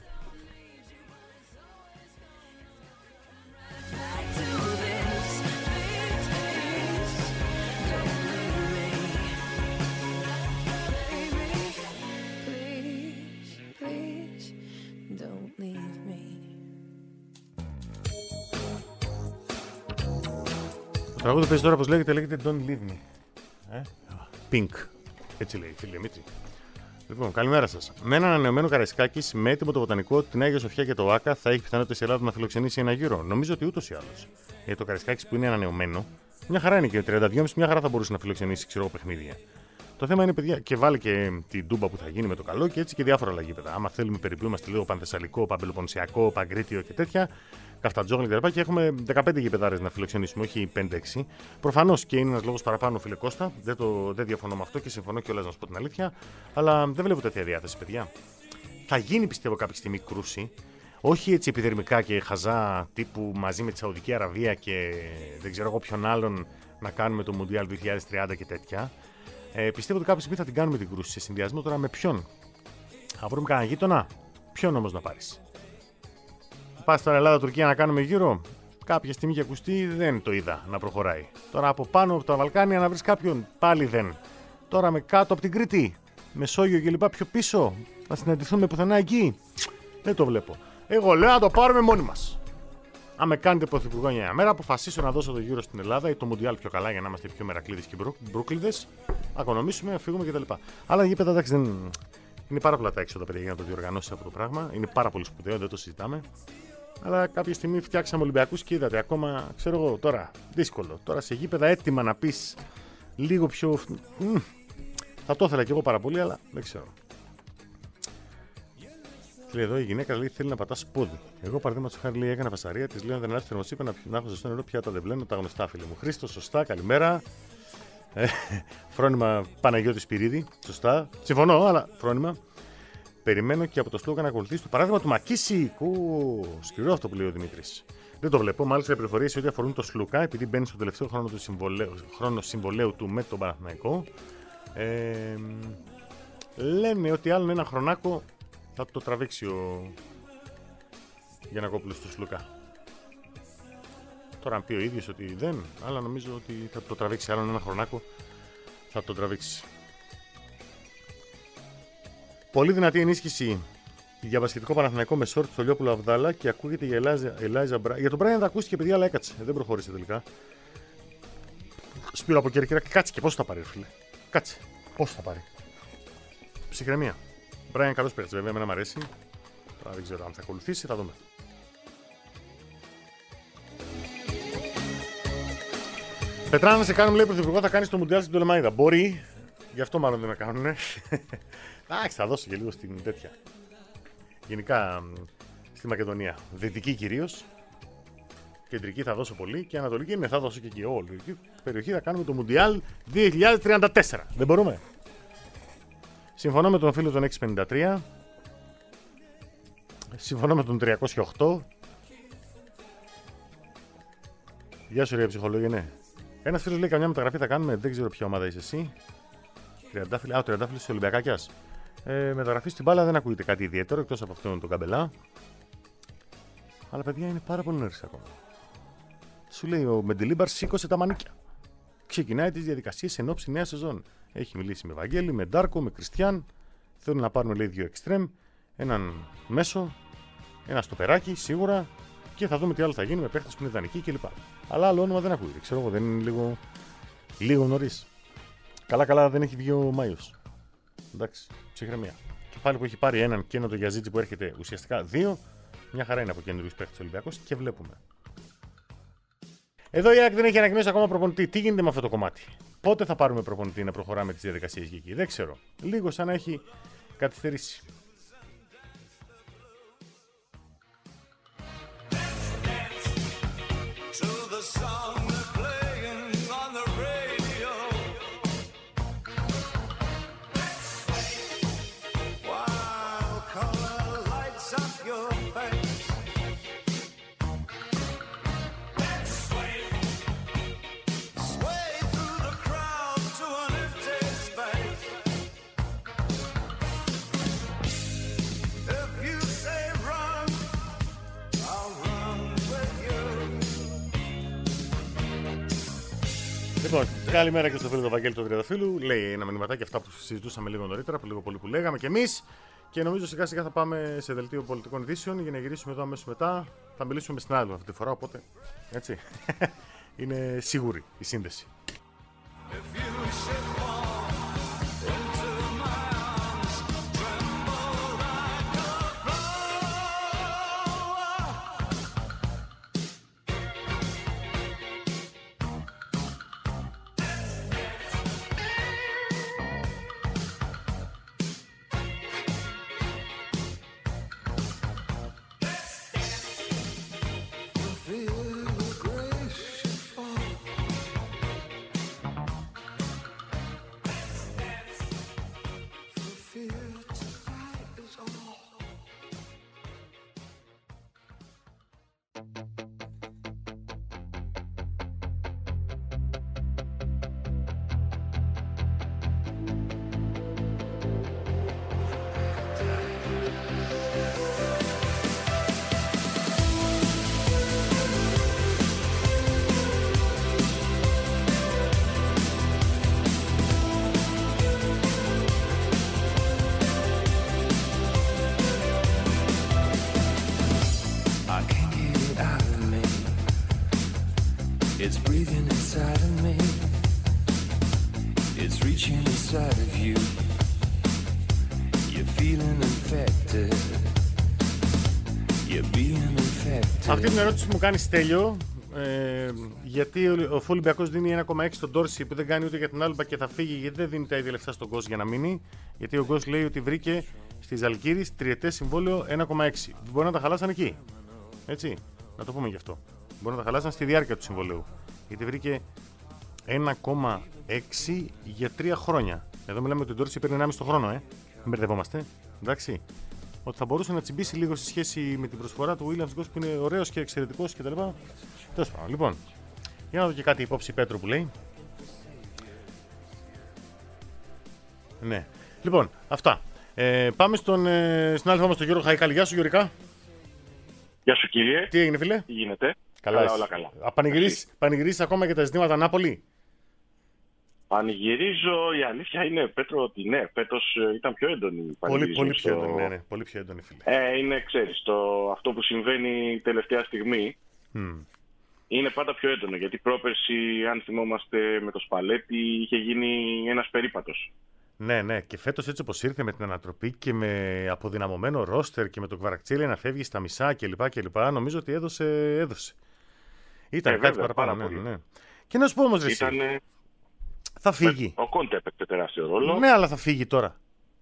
Το τραγούδι που παίζει τώρα, όπως λέγεται, λέγεται Don't Leave Me. Ε? Pink. Έτσι λέει, φίλε Μίτση. Λοιπόν, καλημέρα σας. Με έναν ανανεωμένο Καραϊσκάκης, με έτοιμο το βοτανικό, την Άγια Σοφιά και το ΆΚΑ, θα έχει πιθανότητες η Ελλάδα να φιλοξενήσει ένα γύρο. Νομίζω ότι ούτως ή άλλως. Γιατί το Καραϊσκάκης που είναι ανανεωμένο, μια χαρά είναι και τριάντα δύο κόμμα πέντε, μια χαρά θα μπορούσε να φιλοξενήσει, ξέρω, παιχνίδια. Το θέμα είναι, παιδιά, και βάλει και την ντούμπα που θα γίνει με το καλό και έτσι και διάφορα άλλα γήπεδα. Άμα θέλουμε, περιποιούμαστε λίγο πανθεσσαλικό, παμπελοποννησιακό, παγκρίτιο και τέτοια. Καφτατζόγλι κτλ. Και έχουμε δεκαπέντε γηπεδάρες να φιλοξενήσουμε, όχι πέντε έξι. Προφανώς και είναι ένας λόγος παραπάνω, φίλε Κώστα. Δεν, το, δεν διαφωνώ με αυτό και συμφωνώ κιόλας να σου πω την αλήθεια. Αλλά δεν βλέπω τέτοια διάθεση, παιδιά. Θα γίνει, πιστεύω, κάποια στιγμή κρούση. Όχι έτσι επιδερμικά και χαζά τύπου μαζί με τη Σαουδική Αραβία και δεν ξέρω εγώ ποιον άλλον να κάνουμε το Μουντιάλ δύο χιλιάδες τριάντα και τέτοια. Ε, πιστεύω ότι κάποια στιγμή θα την κάνουμε την κρούση. Σε συνδυασμό τώρα με ποιον. Θα βρούμε κανένα γείτονα. Ποιον όμως να πάρεις. Πας τώρα Ελλάδα-Τουρκία να κάνουμε γύρω. Κάποια στιγμή και ακουστεί, δεν το είδα να προχωράει. Τώρα από πάνω από τα Βαλκάνια να βρεις κάποιον, πάλι δεν. Τώρα με κάτω από την Κρήτη, Μεσόγειο και λοιπά πιο πίσω, να συναντηθούμε πουθενά εκεί. Δεν το βλέπω. Εγώ λέω να το πάρουμε μόνοι μας. Αν με κάνετε πρωθυπουργό μια μέρα, αποφασίσω να δώσω το γύρο στην Ελλάδα ή το Μουντιάλ πιο καλά για να είμαστε πιο μερακλείδες και μπρούκλιδες. Να οικονομήσουμε, να φύγουμε κτλ. Αλλά γήπεδα εντάξει δεν. Είναι πάρα πολλά τα έξοδα παιδιά για να το διοργανώσει αυτό το πράγμα. Είναι πάρα πολύ σπουδαίο, δεν το συζητάμε. Αλλά κάποια στιγμή φτιάξαμε Ολυμπιακούς και είδατε ακόμα, ξέρω εγώ, τώρα δύσκολο. Τώρα σε γήπεδα έτοιμα να πεις λίγο πιο. Μ, θα το ήθελα κι εγώ πάρα πολύ, αλλά δεν ξέρω. Λέει εδώ η γυναίκα λέει θέλει να πατά πόδι. Εγώ παραδείγματος χάρη λέει έκανα φασαρία, τη λέω να δεν αλλάξει θερμοσύπα να έχω ζεστό νερό, πια τα δεν μπλένω, τα γνωστά φίλε μου. Χρήστο, σωστά, καλημέρα. Ε, φρόνημα Παναγιώτη Σπυρίδη, σωστά. Συμφωνώ, αλλά φρόνημα. Περιμένω και από το Σλούκα να ακολουθήσει το παράδειγμα του Μακίση. Ου, σκληρό αυτό που λέει ο Δημήτρης. Δεν το βλέπω. Μάλιστα, οι πληροφορίες ό,τι αφορούν το Σλούκα, επειδή μπαίνει στο τελευταίο χρόνο, του συμβολέου, χρόνο συμβολέου του με τον Παναθηναϊκό, ε, λένε ότι άλλον ένα χρονάκο θα το τραβήξει ο Γιαννακόπουλος του Σλούκα. Τώρα, αν πει ο ίδιος ότι δεν, αλλά νομίζω ότι θα το τραβήξει άλλον ένα χρονάκο. Θα το τραβήξει. Πολύ δυνατή ενίσχυση για μπασκετικό Παναθηναϊκό με σόρτ στο Λιόπουλο Αβδάλα και ακούγεται για Ελάιζα Μπράιν. Για τον Μπράιν δεν ακούστηκε παιδιά, αλλά έκατσε. Δεν προχώρησε τελικά. Σπύρο από Κέρκυρα, κάτσε και πώς θα πάρει, φίλε. Κάτσε. Πώς θα πάρει. Ψυχραιμία. Μπράιν καλός παίκτης, βέβαια, εμένα μου αρέσει. Τώρα δεν ξέρω αν θα ακολουθήσει, θα δούμε. Πετρά, να σε κάνουμε λέει πρωθυπουργό, θα κάνει το Μουντιάλ στην Πτολεμαΐδα. Μπορεί, γι' αυτό μάλλον δεν με κάνουνε. Εντάξει, θα δώσω και λίγο στην τέτοια. Γενικά στη Μακεδονία. Δυτική κυρίως. Κεντρική θα δώσω πολύ και Ανατολική ναι, θα δώσω και εκεί. Όλη η περιοχή θα κάνουμε το Μουντιάλ δύο χιλιάδες τριάντα τέσσερα. Δεν μπορούμε. Συμφωνώ με τον φίλο των έξι πενήντα τρία. Συμφωνώ με τον τριακόσια οκτώ. Γεια σου, ρε ψυχολόγια, ναι. Ένας φίλος λέει καμιά μεταγραφή θα κάνουμε. Δεν ξέρω ποια ομάδα είσαι εσύ. Τριαντάφυλλο. Α, ο Τριαντάφυλλος της Ολυμπιακάκιας. Ε, μεταγραφή στην μπάλα δεν ακούγεται κάτι ιδιαίτερο εκτός από αυτόν τον Καμπελά. Αλλά παιδιά είναι πάρα πολύ νωρίς ακόμα. Σου λέει ο Μεντελίμπαρ σήκωσε τα μανίκια. Ξεκινάει τις διαδικασίες εν ώψη νέα σεζόν. Έχει μιλήσει με Βαγγέλη, με Ντάρκο, με Κριστιαν. Θέλουν να πάρουν λέει δύο εξτρέμ, έναν μέσο, ένα στοπεράκι σίγουρα και θα δούμε τι άλλο θα γίνει με παίχτες που είναι ιδανικοί κλπ. Αλλά άλλο όνομα δεν ακούγεται. Ξέρω εγώ, δεν είναι λίγο, λίγο νωρίς. Καλά-καλά δεν έχει βγει ο Μάιος. Εντάξει, ψυχραιμία. Και πάλι που έχει πάρει έναν και ένα το Γιαζίτζι που έρχεται ουσιαστικά δύο, μια χαρά είναι από καινούριους παίχτες Ολυμπιακός και βλέπουμε. Εδώ η ΑΕΚ δεν έχει ανακοινώσει ακόμα προπονητή. Τι γίνεται με αυτό το κομμάτι? Πότε θα πάρουμε προπονητή να προχωράμε τις διαδικασίες εκεί? Δεν ξέρω. Λίγο σαν να έχει καθυστερήσει. Λοιπόν, καλημέρα και στο φίλο του Βαγγέλη του Τριανταφύλου. Λέει ένα μηνυματάκι αυτά που συζητούσαμε λίγο νωρίτερα, που λίγο πολύ που λέγαμε κι εμείς. Και νομίζω σιγά σιγά θα πάμε σε δελτίο πολιτικών ειδήσεων για να γυρίσουμε εδώ αμέσως μετά. Θα μιλήσουμε με συνάδελφο αυτή τη φορά, οπότε έτσι. Είναι σίγουρη η σύνδεση. It's breathing inside of me. It's reaching inside of you. You're feeling infected. You're being infected. Αυτή την ερώτηση που μου κάνει Στέλιο, ε, γιατί ο Ολυμπιακός δίνει ένα κόμμα έξι στον Ντόρση που δεν κάνει ούτε για την Άλμπα και θα φύγει γιατί δεν δίνει τα ίδια λεφτά στον Γκος για να μείνει. Γιατί ο Γκος λέει ότι βρήκε στη Ζαλγκίρις τριετές συμβόλαιο ένα κόμμα έξι. Μπορεί να τα χαλάσαν εκεί. Έτσι, να το πούμε γι' αυτό. Μπορεί να τα χαλάσαν στη διάρκεια του συμβολέου. Γιατί βρήκε ένα κόμμα έξι για τρία χρόνια. Εδώ μιλάμε ότι ο Ντόρση παίρνει ενάμιση το χρόνο, ε. Μην μπερδευόμαστε. Εντάξει. Ότι θα μπορούσε να τσιμπήσει λίγο σε σχέση με την προσφορά του Williams Γκος που είναι ωραίος και εξαιρετικός κτλ. Τέλος πάντων. Λοιπόν, για να δω και κάτι υπόψη Πέτρο που λέει. Ναι. Λοιπόν, αυτά. Ε, πάμε στον ε, συνάδελφό μας τον Γιώργο Χαϊκάλη. Γεια σου, Γιώργο. Γεια σου, κύριε. Τι έγινε, φίλε? Τι γίνεται? Καλά, καλά όλα καλά. Πανηγυρίζεις, πανηγυρίζεις ακόμα για τα ζητήματα Νάπολη? Πανηγυρίζω, η αλήθεια είναι, Πέτρο, ότι ναι, φέτος ήταν πιο έντονη η Πολύ, πολύ πιο στο... έντονη, ναι, ναι, πολύ πιο έντονη, φίλε. Ε, είναι, ξέρεις, το... αυτό που συμβαίνει τελευταία στιγμή mm. είναι πάντα πιο έντονο, γιατί πρόπερση, αν θυμόμαστε με το Σπαλέτη, είχε γίνει ένας περίπατος. Ναι, ναι, και φέτος έτσι όπως ήρθε με την ανατροπή και με αποδυναμωμένο ρόστερ και με τον Κβαρακτσίλη να φεύγει στα μισά κλπ. κλπ. Νομίζω ότι έδωσε, έδωσε. Ήταν ε, κάτι βέβαια, παραπάνω, ναι, ναι. Και να σου πω όμως, ρε, Ήταν... εσύ, θα φύγει. Ο Κόντε έπαιξε τεράστιο ρόλο. Ναι, αλλά θα φύγει τώρα.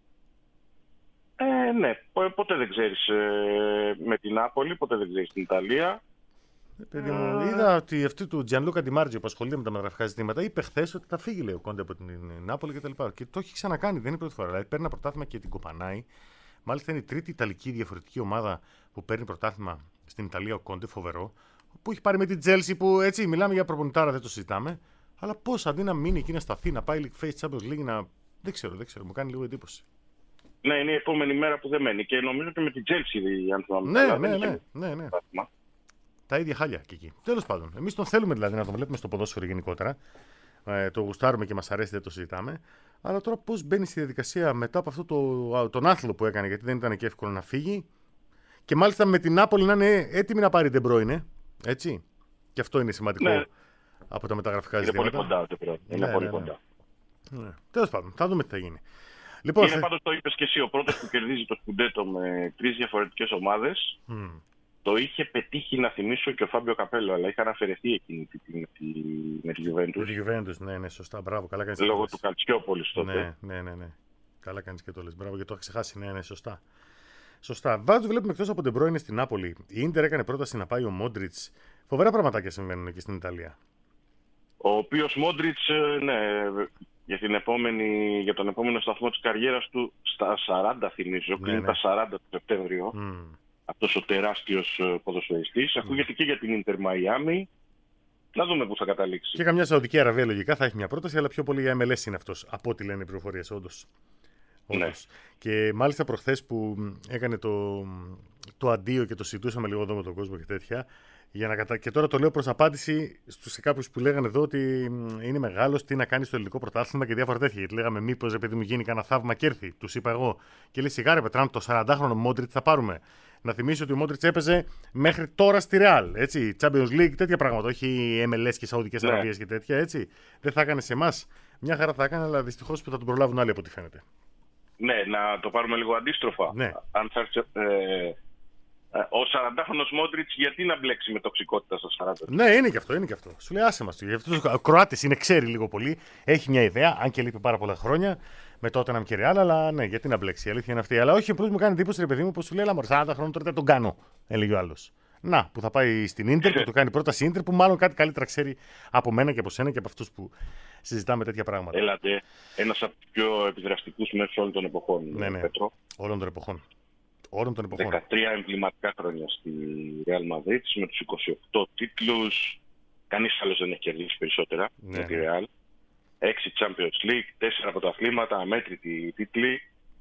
Ε, ναι, ποτέ δεν ξέρεις ε, με την Νάπολη, ποτέ δεν ξέρεις την Ιταλία. Παιδί μου, uh... είδα ότι αυτή του Τζιανλούκα Ντιμάρτζιο που ασχολείται με τα μεταγραφικά ζητήματα είπε χθες ότι θα φύγει, λέει, ο Κόντε από την Νάπολη κτλ. Και, και το έχει ξανακάνει, δεν είναι η πρώτη φορά. Δηλαδή παίρνει ένα πρωτάθλημα και την κοπανάει. Μάλιστα είναι η τρίτη Ιταλική διαφορετική ομάδα που παίρνει πρωτάθλημα στην Ιταλία, ο Κόντε, φοβερό. Που έχει πάρει με την Chelsea που έτσι μιλάμε για προπονητάρα, δεν το συζητάμε. Αλλά πώς αντί να μείνει εκεί να σταθεί, να πάει League Face Champions League, να. Δεν ξέρω, δεν ξέρω, μου κάνει λίγο εντύπωση. Ναι, είναι η επόμενη μέρα που δεν μένει και νομίζω και με την Chelsea, αν θυμάμαι. Ναι, ναι, ναι, ναι, ναι. Τα ίδια χάλια και εκεί. Τέλος πάντων, εμείς τον θέλουμε δηλαδή να τον βλέπουμε στο ποδόσφαιρο γενικότερα. Ε, το γουστάρουμε και μας αρέσει, δεν το συζητάμε. Αλλά τώρα πώς μπαίνει στη διαδικασία μετά από αυτό το, τον άθλο που έκανε, γιατί δεν ήταν και εύκολο να φύγει. Και μάλιστα με την Νάπολη να είναι έτοιμη να πάρει De Bruyne. Έτσι. Και αυτό είναι σημαντικό ναι. από τα μεταγραφικά είναι ζητήματα. Πολύ κοντά, De Bruyne. Είναι ναι, πολύ ναι, ναι. κοντά. Ναι. Τέλος πάντων, θα δούμε τι θα γίνει. Λοιπόν, είναι θε... πάντως το είπες και εσύ, ο πρώτος που κερδίζει το σκουντέτο με τρεις διαφορετικές ομάδες. Mm. το είχε πετύχει, να θυμίσω, και ο Φάμπιο Καπέλο, αλλά είχαν αφαιρεθεί εκείνη τη, τη, τη, με τη Juventus. Με τη Juventus, ναι, ναι, σωστά. Μπράβο, καλά κάνεις. Λόγω του Καλτσιόπολης τότε. Ναι, ναι, ναι, ναι. Καλά κάνεις και το λες. Μπράβο, γιατί το είχα ξεχάσει. Ναι, ναι, σωστά. Σωστά. Βάζω, βλέπουμε εκτός από την πρώην στην Νάπολη. Η Ίντερ έκανε πρόταση να πάει ο Μόντριτς. Φοβερά πραγματάκια συμβαίνουν εκεί στην Ιταλία. Ο οποίος Μόντριτς, ναι, για, την επόμενη, για τον επόμενο σταθμό της καριέρας του, στα σαράντα θυμίζω, κλείνει ναι, ναι. τα σαράντα το Σεπτέμβριο. Mm. Αυτός ο τεράστιος ποδοσφαιριστής. Mm. Ακούγεται και για την Ίντερ Μαϊάμι. Να δούμε πού θα καταλήξει. Και καμιά Σαουδική Αραβία λογικά θα έχει μια πρόταση, αλλά πιο πολύ για εμ ελ ες είναι αυτός, από ό,τι λένε οι πληροφορίες, όντως. Ναι. Και μάλιστα προχθές που έκανε το, το αντίο και το συζητούσαμε λίγο εδώ με τον κόσμο και τέτοια. Για να κατα... Και τώρα το λέω προς απάντηση σε κάποιους που λέγανε εδώ ότι είναι μεγάλος, τι να κάνει στο ελληνικό πρωτάθλημα και διάφορα τέτοια. Γιατί λέγαμε, μήπως επειδή μου γίνει κανένα θαύμα και έρθει. Τους είπα εγώ. Και λέει, σιγάρε Πετράν, το σαραντάχρονο Μόντριτς θα πάρουμε. Να θυμίσω ότι ο Μόντριτς έπαιζε μέχρι τώρα στη Ρεάλ. Έτσι, Champions League, τέτοια πράγματα. Όχι εμ ελ ες και Σαουδικές ναι. Αραβίες και τέτοια. Έτσι. Δεν θα έκανε σε εμάς. Μια χαρά θα έκανε, αλλά δυστυχώς που θα τον προλάβουν άλλοι από ό,τι φαίνεται. Ναι, να το πάρουμε λίγο αντίστροφα. Ναι. Αν θα, ε, ο σαραντάχρονος Μόντριτς γιατί να μπλέξει με τοξικότητα στα σαράντα. Ναι, είναι και αυτό, είναι και αυτό. Σου λέει άσε μας. Ο Κροάτης είναι, ξέρει λίγο πολύ, έχει μια ιδέα, αν και λείπει πάρα πολλά χρόνια, με τότε να και Ρεάλ, αλλά ναι, γιατί να μπλέξει. Η αλήθεια είναι αυτή. Αλλά όχι, απλώς μου κάνει εντύπωση, ρε παιδί μου, πως σου λέει, αλλά σαράντα χρόνων τώρα δεν τον κάνω, έλεγε ο άλλος. Να, που θα πάει στην Ίντερ, που του κάνει πρόταση Ίντερ, που μάλλον κάτι καλύτερα ξέρει από μένα και από σένα και από αυτούς που συζητάμε τέτοια πράγματα. Έλατε, ένας από τους πιο επιδραστικούς μέσους όλων των εποχών. Ναι, ναι, Πέτρο. Όλων των εποχών. Όλων των εποχών. δεκατρία εμβληματικά χρόνια στη Real Madrid με τους είκοσι οκτώ τίτλους. Κανείς άλλος δεν έχει κερδίσει περισσότερα ναι, με τη Real. έξι Champions League, τέσσερα πρωταθλήματα, αμέτρητοι τίτλοι.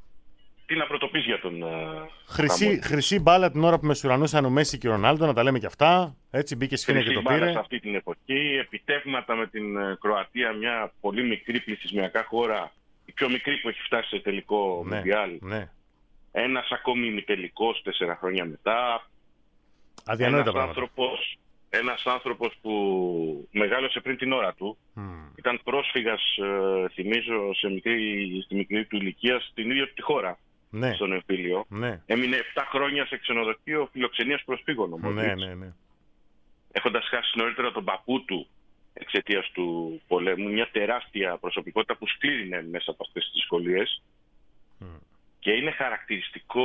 Τι να πρωτοπείς για τον. Χρυσή, χρυσή μπάλα την ώρα που μεσουρανούσαν ο Μέση και ο Ρονάλντο, να τα λέμε και αυτά. Έτσι μπήκε σφίνα και το πήρε. Χρυσή σε αυτή την εποχή. Επιτεύγματα με την Κροατία, μια πολύ μικρή πληθυσμιακά χώρα. Η πιο μικρή που έχει φτάσει σε τελικό ναι, Μουντιάλ. Ναι. Ένας ακόμη ημιτελικός τέσσερα χρόνια μετά. Αδιανόητα ένας άνθρωπος, ένας άνθρωπος που μεγάλωσε πριν την ώρα του. Mm. Ήταν πρόσφυγας, ε, θυμίζω, σε μικρή, στη μικρή του ηλικία στην ίδια τη χώρα. Ναι. Στον εμφύλιο. Ναι. Έμεινε επτά χρόνια σε ξενοδοχείο φιλοξενίας προσφύγων. Ναι, ναι, ναι. Έχοντας χάσει νωρίτερα τον παππού του εξαιτίας του πολέμου. Μια τεράστια προσωπικότητα που σκλήρινε μέσα από αυτές τις δυσκολίες. Mm. Και είναι χαρακτηριστικό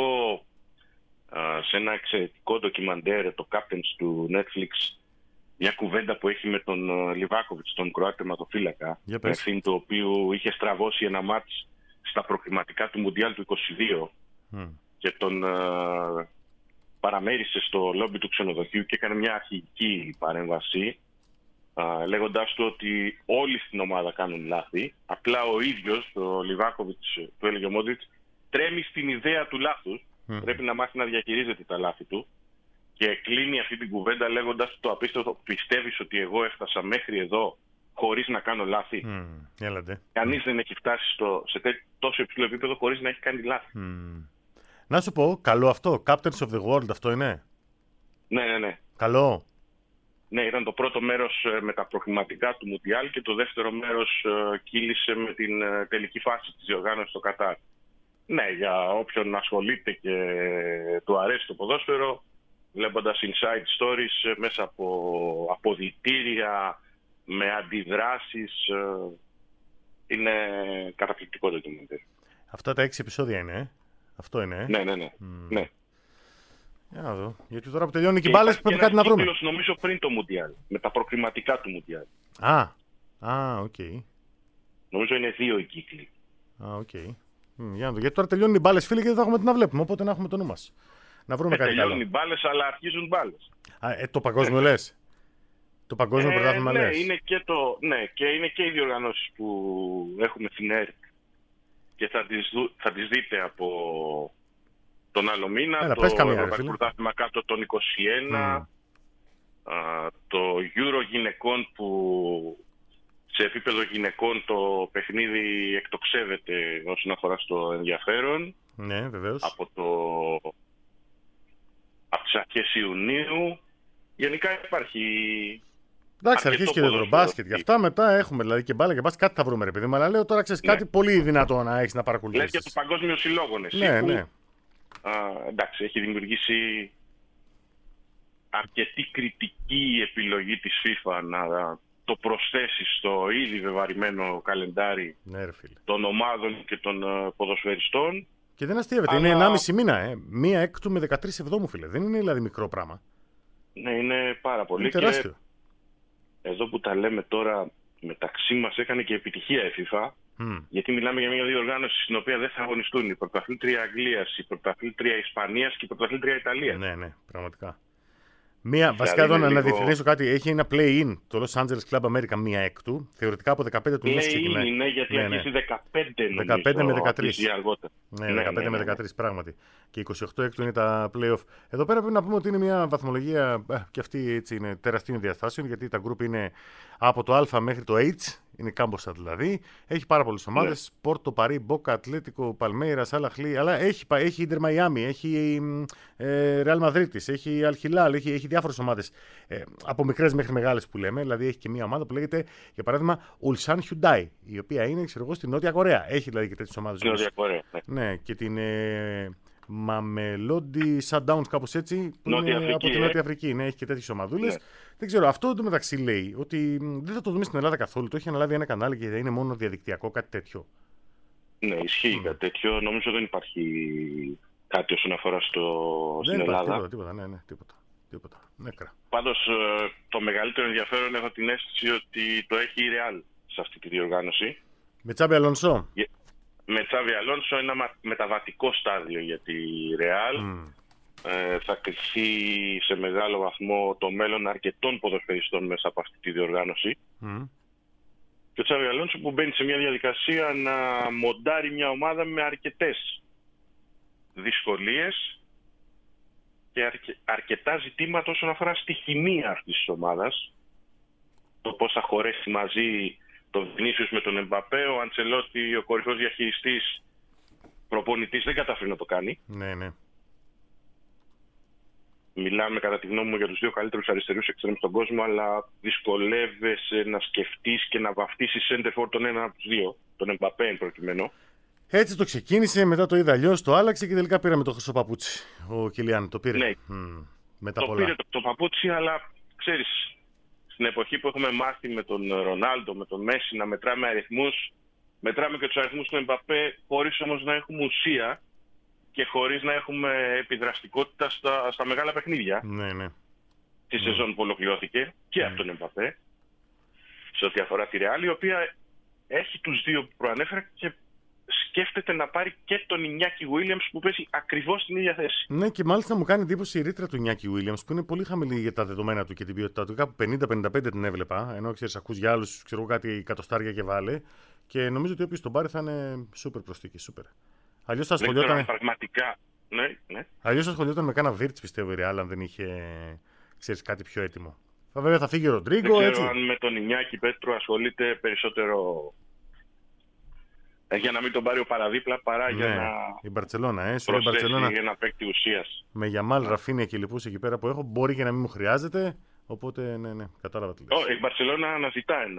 α, σε ένα εξαιρετικό ντοκιμαντέρ, το Captains του Netflix, μια κουβέντα που έχει με τον Λιβάκοβιτς, τον Κροάτη τερματοφύλακα, ευθύνη του οποίου είχε στραβώσει ένα μάτς στα προκριματικά του Μουντιάλ του είκοσι δύο mm. και τον α, παραμέρισε στο λόμπι του ξενοδοχείου και έκανε μια αρχική παρέμβαση α, λέγοντάς του ότι όλοι στην ομάδα κάνουν λάθη, απλά ο ίδιος, ο Λιβάκοβιτς, του έλεγε ο Μόντριτς, τρέμει στην ιδέα του λάθους, mm. πρέπει να μάθει να διαχειρίζεται τα λάθη του και κλείνει αυτή την κουβέντα λέγοντας το απίστευτο, πιστεύεις ότι εγώ έφτασα μέχρι εδώ χωρίς να κάνω λάθη. Mm. Κανείς δεν έχει φτάσει στο, σε τόσο υψηλό επίπεδο χωρίς να έχει κάνει λάθη. Mm. Να σου πω, καλό αυτό, Captains of the World αυτό είναι. Ναι, ναι, ναι. Καλό. Ναι, ήταν το πρώτο μέρος με τα προκριματικά του Μουντιάλ και το δεύτερο μέρος κύλησε με την τελική φάση της διοργάνωσης στο Κατάρ. Ναι, για όποιον ασχολείται και του αρέσει το ποδόσφαιρο, βλέποντας inside stories μέσα από αποδυτήρια, με αντιδράσεις, είναι καταπληκτικό το ντοκιμαντέρ. Αυτά τα έξι επεισόδια είναι, ε? Αυτό είναι, ε? Ναι, ναι, ναι. Mm. ναι. Για να δω. Γιατί τώρα που τελειώνουν και οι μπάλες πρέπει κάτι να βρούμε. Κύκλος, νομίζω πριν το Μουντιάλ, με τα προκριματικά του Μουντιάλ. Α, α, οκ. Okay. Νομίζω είναι δύο οι κύκλοι. Α, οκ. Okay. Mm, για να δω. Γιατί τώρα τελειώνουν οι μπάλες, φίλοι, και δεν θα έχουμε τι να βλέπουμε. Οπότε να έχουμε το νου μας. Να βρούμε ε, κάτι τελειώνουν άλλο. οι μπάλες, αλλά αρχίζουν μπάλες. Α, ε, το παγκόσμιο λες. Το παγκόσμιο ε, πρωτάθλημα ναι, λες. Είναι και το, ναι, και είναι και οι διοργανώσεις που έχουμε στην ΕΡΤ και θα τις, θα τις δείτε από τον άλλο μήνα. Έλα, το Ευρωπαϊκό Πρωτάθλημα κάτω των είκοσι ένα, mm. α, το Euro γυναικών που σε επίπεδο γυναικών το παιχνίδι εκτοξεύεται όσον αφορά στο ενδιαφέρον. Ναι, βεβαίως. Από, το, από τις αρχές Ιουνίου. Γενικά υπάρχει. Εντάξει, αρχίζει και το Ευρωμπάσκετ. Γι' αυτά μετά έχουμε δηλαδή και μπάλα και μπάσκετ. Κάτι θα βρούμε, ρε παιδί μου. Αλλά λέω τώρα ξέρεις ναι. κάτι πολύ δυνατό να έχεις να παρακολουθήσεις. Λες για το Παγκόσμιο Συλλόγο, εσύ. Ναι, που, ναι. Α, εντάξει, έχει δημιουργήσει αρκετή κριτική επιλογή της FIFA να το προσθέσει στο ήδη βεβαρημένο καλεντάρι ναι, των ομάδων και των ποδοσφαιριστών. Και δεν αστείευεται, αλλά... είναι ενάμιση μήνα, ε. Μία έκτου με δεκατρείς εβδόμου, φίλε. Δεν είναι δηλαδή μικρό πράγμα. Ναι, είναι πάρα πολύ. Είναι τεράστιο. Και εδώ που τα λέμε τώρα, μεταξύ μας έκανε και επιτυχία η FIFA. Mm. Γιατί μιλάμε για μια διοργάνωση στην οποία δεν θα αγωνιστούν η πρωταθλήτρια Αγγλίας, η πρωταθλήτρια Ισπανίας και η πρωταθλήτρια Ιταλίας. Ναι, ναι, πραγματικά. Μία, βασικά εδώ να, λίγο... να διευκρινίσω κάτι, έχει ένα play-in το Los Angeles Club America μία έκτου, θεωρητικά από δεκαπέντε του μήνες ξεκινάει. Ναι, γιατί ναι, αρχίζει ναι. δεκαπέντε νομίζω. δεκαπέντε με δεκατρείς. Ναι, ναι, δεκαπέντε ναι, με δεκατρείς ναι. πράγματι. Και είκοσι οκτώ έκτου είναι τα play-off. Εδώ πέρα πρέπει να πούμε ότι είναι μια βαθμολογία, ε, και αυτή έτσι είναι τεραστίων διαστάσεων, γιατί τα group είναι από το Α μέχρι το H. Είναι κάμποσα δηλαδή. Έχει πάρα πολλές ομάδες. Ναι. Πόρτο, Παρί, Μπόκα, Ατλέτικο, Παλμέιρας, Αλαχλή. Αλλά έχει, έχει Ίντερ Μαϊάμι, έχει ε, Ρεάλ Μαδρίτης, έχει Αλχιλάλ, έχει, έχει διάφορες ομάδες. Ε, από μικρές μέχρι μεγάλες που λέμε. Δηλαδή έχει και μια ομάδα που λέγεται για παράδειγμα Ulsan Hyundai, η οποία είναι ξέρω εγώ, στη Νότια Κορέα. Έχει δηλαδή και τέτοιες ομάδες. Νότια Κορέα. Ναι. ναι, και την. Ε, Μαμελόντι Sundowns, κάπως έτσι, που Νότια είναι Αφρική, από την ε. Νότια Αφρική. Ναι, έχει και τέτοιες ομαδούλες. Ναι. Δεν ξέρω, αυτό το μεταξύ λέει ότι δεν θα το δούμε στην Ελλάδα καθόλου. Το έχει αναλάβει ένα κανάλι και είναι μόνο διαδικτυακό, κάτι τέτοιο. Ναι, ισχύει mm. κάτι τέτοιο. Νομίζω δεν υπάρχει κάτι όσον αφορά στο... δεν στην υπάρχει Ελλάδα. Τίποτα, τίποτα, ναι, ναι, τίποτα. τίποτα. Νέκρα. Πάντως, το μεγαλύτερο ενδιαφέρον έχω την αίσθηση ότι το έχει η Real σε αυτή τη διοργάνωση. Με Τσάμπι Αλονσό. Yeah. Με Τσάβι Αλόνσο ένα μεταβατικό στάδιο για τη Real. Mm. Ε, θα κριθεί σε μεγάλο βαθμό το μέλλον αρκετών ποδοσφαιριστών μέσα από αυτή τη διοργάνωση. Mm. Και ο Τσάβι Αλόνσο που μπαίνει σε μια διαδικασία να μοντάρει μια ομάδα με αρκετές δυσκολίες και αρκε... αρκετά ζητήματα όσον αφορά στη χημεία αυτής της ομάδας. Το πώς θα χωρέσει μαζί το Βινίσιους με τον Εμπαπέ, ο Αντσελότη, ο κορυφαίος διαχειριστής, προπονητής, δεν καταφέρει να το κάνει. Ναι, ναι. Μιλάμε κατά τη γνώμη μου για τους δύο καλύτερους αριστερούς εξτρέμ στον κόσμο, αλλά δυσκολεύεσαι να σκεφτείς και να βαφτίσεις center for τον ένα από τους δύο, τον Εμπαπέ εν προκειμένου. Έτσι το ξεκίνησε, μετά το είδα αλλιώς, το άλλαξε και τελικά πήραμε το χρυσό παπούτσι. Ο Κιλιάν το πήρε. Ναι, mm, μετά το πολλά. πήρε το, το παπούτσι, αλλά ξέρεις, στην εποχή που έχουμε μάθει με τον Ρονάλντο, με τον Μέση να μετράμε αριθμούς, μετράμε και τους αριθμούς του Εμπαπέ, χωρίς όμως να έχουμε ουσία και χωρίς να έχουμε επιδραστικότητα στα, στα μεγάλα παιχνίδια. Ναι, ναι. Τη σεζόν που ολοκληρώθηκε και ναι. από τον Εμπαπέ, σε ό,τι αφορά τη Real, η οποία έχει τους δύο που προανέφερα και σκέφτεται να πάρει και τον Ινιάκη Williams που παίζει ακριβώς στην ίδια θέση. Ναι, και μάλιστα μου κάνει εντύπωση η ρήτρα του Ινιάκη Williams που είναι πολύ χαμηλή για τα δεδομένα του και την ποιότητά του. Κάπου πενήντα πενήντα πέντε την έβλεπα, ενώ ξέρεις, ακούς για άλλους, ξέρω κάτι εκατοστάρια και βάλε. Και νομίζω ότι όποιος τον πάρει θα είναι σούπερ προσθήκη, σούπερ. Αλλιώς θα ασχολιόταν. Πραγματικά. Ναι, ναι. Αλλιώς θα ασχολιόταν με κάνα Βίρτς, πιστεύω η Real, αν δεν είχε ξέρεις, κάτι πιο έτοιμο. Θα, βέβαια θα φύγει ο Ροντρίγκο. Δεν ξέρω αν με τον Ινιάκη Πέτρου ασχολείται περισσότερο. Για να μην τον πάρει ο παραδίπλα παρά ναι, για να. Η Μπαρτσελώνα, ε. Προσθέσει η Μπαρτσελώνα, για να παίκτη ουσίας. Με Γιαμάλ, Ραφίνια και λοιπούς εκεί πέρα που έχω, μπορεί και να μην μου χρειάζεται. Οπότε, ναι, ναι, κατάλαβα τι λες. Oh, η Μπαρτσελώνα αναζητά ένα,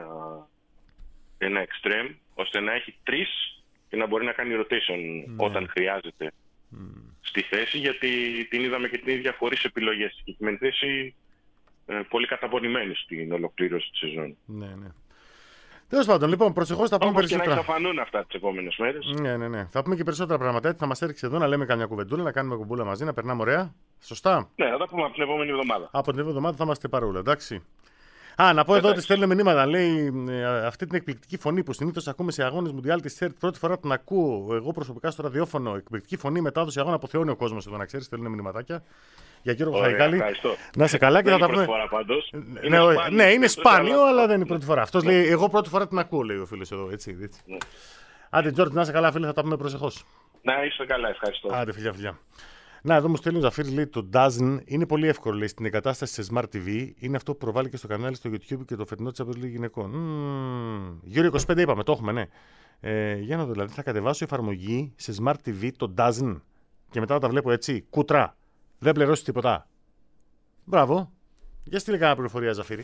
ένα extreme ώστε να έχει τρεις και να μπορεί να κάνει rotation ναι. όταν χρειάζεται mm. στη θέση. Γιατί την είδαμε και την ίδια χωρίς επιλογές. Στη συγκεκριμένη θέση ε, πολύ καταπονημένη στην ολοκλήρωση της σεζόν. Ναι, ναι. Τέλος πάντων, λοιπόν, προσεχώς θα πούμε Όπως περισσότερα. Και να εξαφανούν αυτά τις επόμενες μέρες. Ναι, ναι, ναι. Θα πούμε και περισσότερα πράγματα. Έτσι θα μας έριξε εδώ να λέμε καμιά κουβεντούλα, να κάνουμε κουμπούλα μαζί, να περνάμε ωραία. Σωστά. Ναι, θα τα πούμε από την επόμενη εβδομάδα. Από την εβδομάδα θα είμαστε παρούλα, εντάξει. Α, να πω εδώ ότι στέλνουν μηνύματα. Λέει ε, αυτή την εκπληκτική φωνή που συνήθως ακούμε σε αγώνες Μουντιάλ της ΣΕΡΤ. Πρώτη φορά την ακούω εγώ προσωπικά στο ραδιόφωνο. Εκπληκτική φωνή, μετάδοση αγώνα, αποθεώνει ο κόσμος εδώ, να ξέρεις. Στέλνουν μηνυματάκια. Για Γιώργο Χαϊκάλη. Να είσαι καλά και θα τα πούμε. Φορά, πάντως. Ναι, είναι ναι, σπάνιο, ναι, είναι σπάνιο, αλλά δεν είναι η πρώτη φορά. Αυτός ναι. λέει: εγώ πρώτη φορά την ακούω, λέει ο φίλος εδώ. Έτσι, έτσι. Ναι. Άντε, Τζόρτζ, να είσαι καλά, φίλε, θα τα πούμε προσεχώς. Να είστε καλά, ευχαριστώ. Άντε, φιλιά, φιλιά. Να, εδώ μου στέλνει ο Ζαφίρης, λέει το Dozen είναι πολύ εύκολο λέει, στην εγκατάσταση σε Smart τι βι. Είναι αυτό που προβάλλει και στο κανάλι στο YouTube και το φετινό της Champions League γυναικών. Mm. Γύρω είκοσι πέντε είπαμε, το έχουμε, ναι. Ε, για να δω, δηλαδή θα κατεβάσω εφαρμογή σε Smart τι βι το Dozen και μετά θα τα βλέπω έτσι, κουτρά. Δεν πληρώσει τίποτα. Μπράβο. Για στείλε κανένα πληροφορία, Ζαφίρη.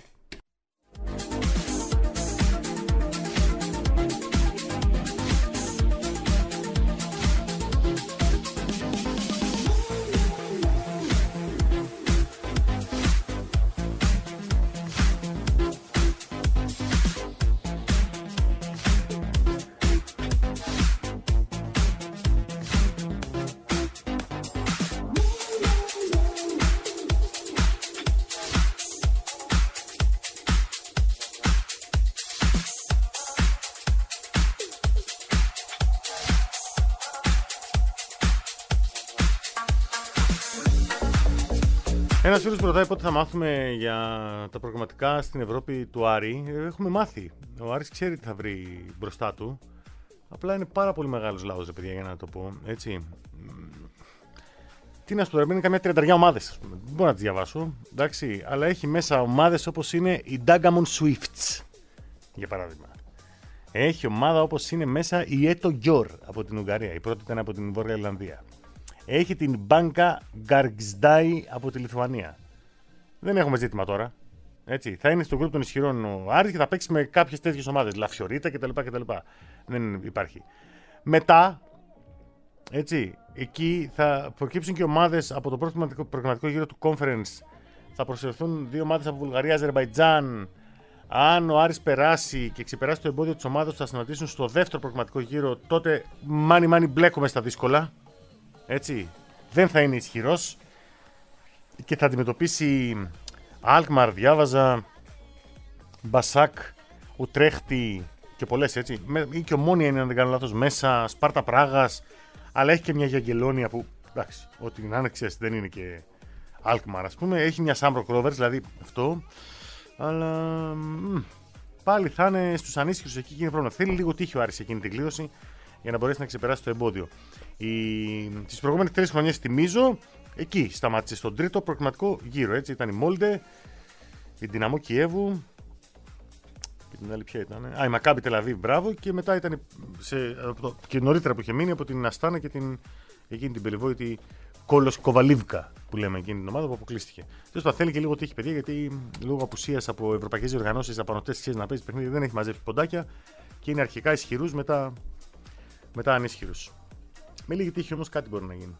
Ένας φίλος που ρωτάει πότε θα μάθουμε για τα προγραμματικά στην Ευρώπη του Άρη. Έχουμε μάθει. Ο Άρης ξέρει τι θα βρει μπροστά του. Απλά είναι πάρα πολύ μεγάλος λαός, ρε παιδιά, για να το πω. Έτσι. Τι να σου πω, είναι καμιά τριανταριά ομάδες, ας πούμε. Δεν μπορώ να τις διαβάσω. Εντάξει, αλλά έχει μέσα ομάδες όπως είναι η Dagamon Swifts, για παράδειγμα. Έχει ομάδα όπως είναι μέσα η Eto Gjor από την Ουγγαρία. Η πρώτη ήταν από την Βόρεια Ιρλανδία. Έχει την Banka Gargždai από τη Λιθουανία. Δεν έχουμε ζήτημα τώρα. Έτσι. Θα είναι στο γκρουπ των ισχυρών ο Άρης και θα παίξει με κάποιες τέτοιες ομάδες. Λαφιωρίτα κτλ, κτλ. Δεν υπάρχει. Μετά, έτσι, εκεί θα προκύψουν και ομάδες από το πρώτο προγραμματικό γύρο του Conference. Θα προσθεθούν δύο ομάδες από Βουλγαρία, Αζερμπαϊτζάν. Αν ο Άρης περάσει και ξεπεράσει το εμπόδιο της ομάδας που θα συναντήσουν στο δεύτερο προγραμματικό γύρο, τότε μάνι μάνι μπλέκομαι στα δύσκολα. Έτσι, δεν θα είναι ισχυρός και θα αντιμετωπίσει Αλκμαρ, διάβαζα, Μπασάκ, Ουτρέχτη και πολλές, έτσι. Ή και Ομόνια είναι, αν δεν κάνω λάθος, μέσα, Σπάρτα Πράγας, αλλά έχει και μια Γιαγγελόνια που, εντάξει, ό,τι να είναι, ξέρεις, δεν είναι και Αλκμαρ, ας πούμε. Έχει μια Σάμπρο Κρόβερς, δηλαδή αυτό, αλλά μ, πάλι θα είναι στους ανίσχυρους εκεί και είναι πρόβλημα. Θέλει λίγο τύχη ο Άρης εκείνη την κλήρωση για να μπορέσει να ξεπεράσει το εμπόδιο. Η... Τις προηγούμενες τρεις χρονιές, θυμίζω, εκεί σταμάτησε στον τρίτο προγραμματικό γύρο. Έτσι ήταν η Μόλντε, η Δυναμό Κιέβου και την άλλη ποια ήταν. Α, η Μακάμπι Τελαβίβ, μπράβο. Και μετά ήταν σε... και νωρίτερα που είχε μείνει από την Αστάνα και την... εκείνη την περιβόητη Κόλος Κοβαλίβκα που λέμε, εκείνη την ομάδα που αποκλείστηκε. Τέλος πάντων, θέλει και λίγο τύχη, παιδιά, γιατί λόγω απουσίας από ευρωπαϊκές διοργανώσεις, απανωτές, ξέρεις να παίζει παιχνίδι, δεν έχει μαζέψει ποντάκια και είναι αρχικά ισχυρούς μετά, μετά ανίσχυρους. Με λίγη τύχη όμως κάτι μπορεί να γίνει.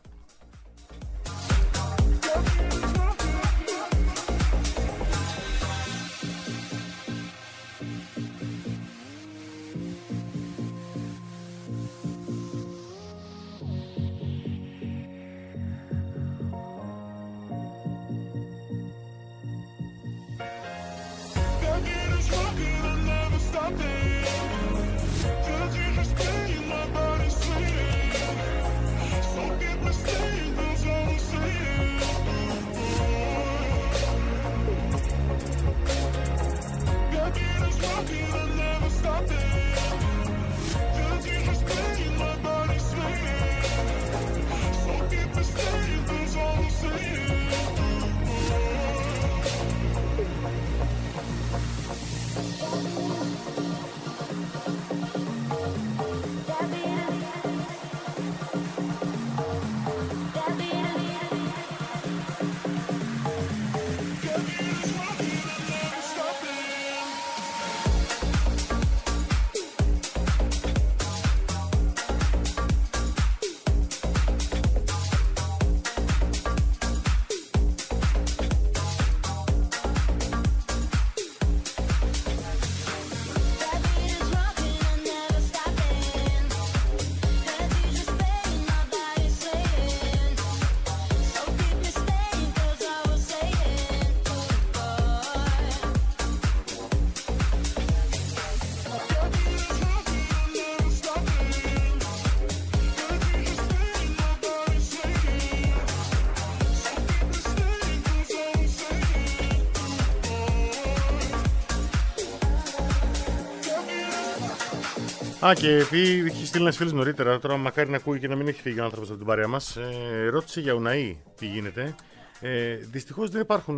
Α, και επειδή είχε στείλει ένας φίλος νωρίτερα, τώρα μακάρι να ακούει και να μην έχει φύγει ο άνθρωπος από την παρέα μας, ε, ρώτησε για Ουναή τι γίνεται. Ε, δυστυχώς δεν υπάρχουν,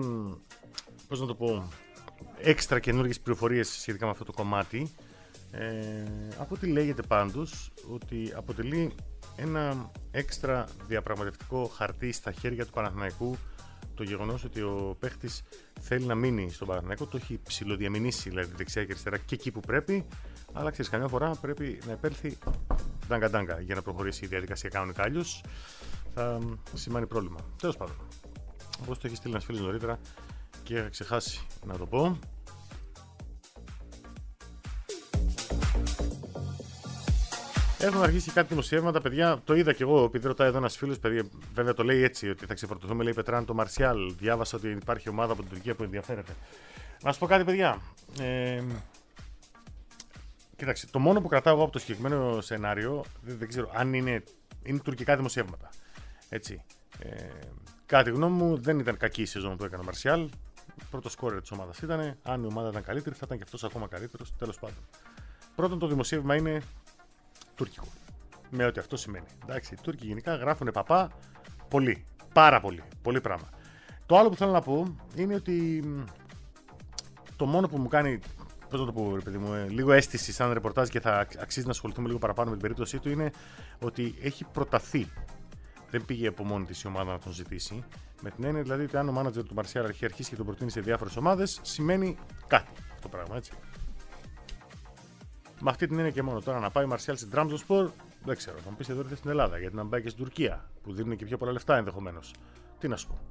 πώς να το πω, έξτρα καινούργιες πληροφορίες σχετικά με αυτό το κομμάτι. Ε, από ό,τι λέγεται πάντως, ότι αποτελεί ένα έξτρα διαπραγματευτικό χαρτί στα χέρια του Παναθηναϊκού το γεγονός ότι ο παίχτης θέλει να μείνει στον Παναθηναϊκό, το έχει ψηλοδιαμηνήσει δηλαδή δεξιά και αριστερά και εκεί που πρέπει, αλλά ξέρεις, καμιά φορά πρέπει να επέλθει ντάγκα-ντάγκα για να προχωρήσει η διαδικασία κανονικά, αλλιώς θα σημαίνει πρόβλημα. Τέλος πάντων, όπως το έχει στείλει ένας φίλος νωρίτερα και είχα ξεχάσει να το πω. Έχουν αρχίσει κάτι δημοσιεύματα, παιδιά. Το είδα κι εγώ, επειδή ρωτάει εδώ ένας φίλος, παιδιά, βέβαια το λέει έτσι, ότι θα ξεφορτωθούμε, λέει Πετράν το Μαρσιάλ. Διάβασα ότι υπάρχει ομάδα από την Τουρκία που ενδιαφέρεται. Να σου πω κάτι, παιδιά. Ε, κοίταξε, το μόνο που κρατάω εγώ από το συγκεκριμένο σενάριο, δεν, δεν ξέρω αν είναι, είναι τουρκικά δημοσιεύματα. Έτσι. Ε, κατά τη γνώμη μου δεν ήταν κακή η σεζόν που έκανε ο Μαρσιάλ. Πρώτο σκόρερ της ομάδας ήταν. Αν η ομάδα ήταν καλύτερη, θα ήταν και αυτός ακόμα καλύτερος. Τέλος πάντων. Πρώτον, το δημοσίευμα είναι τουρκικό. Με ό,τι αυτό σημαίνει. Εντάξει, οι Τούρκοι γενικά γράφουν παπά πολύ. Πάρα πολύ. Πολύ πράγμα. Το άλλο που θέλω να πω είναι ότι το μόνο που μου κάνει, πώς να το πω, ρε παιδί μου, λίγο αίσθηση σαν ρεπορτάζ και θα αξίζει να ασχοληθούμε λίγο παραπάνω με την περίπτωσή του είναι ότι έχει προταθεί. Δεν πήγε από μόνη της η ομάδα να τον ζητήσει. Με την έννοια δηλαδή ότι αν ο μάνατζερ του Μαρσιάλ έχει αρχίσει και τον προτείνει σε διάφορες ομάδες, σημαίνει κάτι αυτό το πράγμα, έτσι. Με αυτή την έννοια και μόνο τώρα να πάει ο Μαρσιάλ στην Τραμπζονσπορ, δεν ξέρω. Θα μου πει εδώ ήρθε στην Ελλάδα, γιατί να πάει και στην Τουρκία, που δίνουν και πιο πολλά λεφτά ενδεχομένως. Τι να σου πω.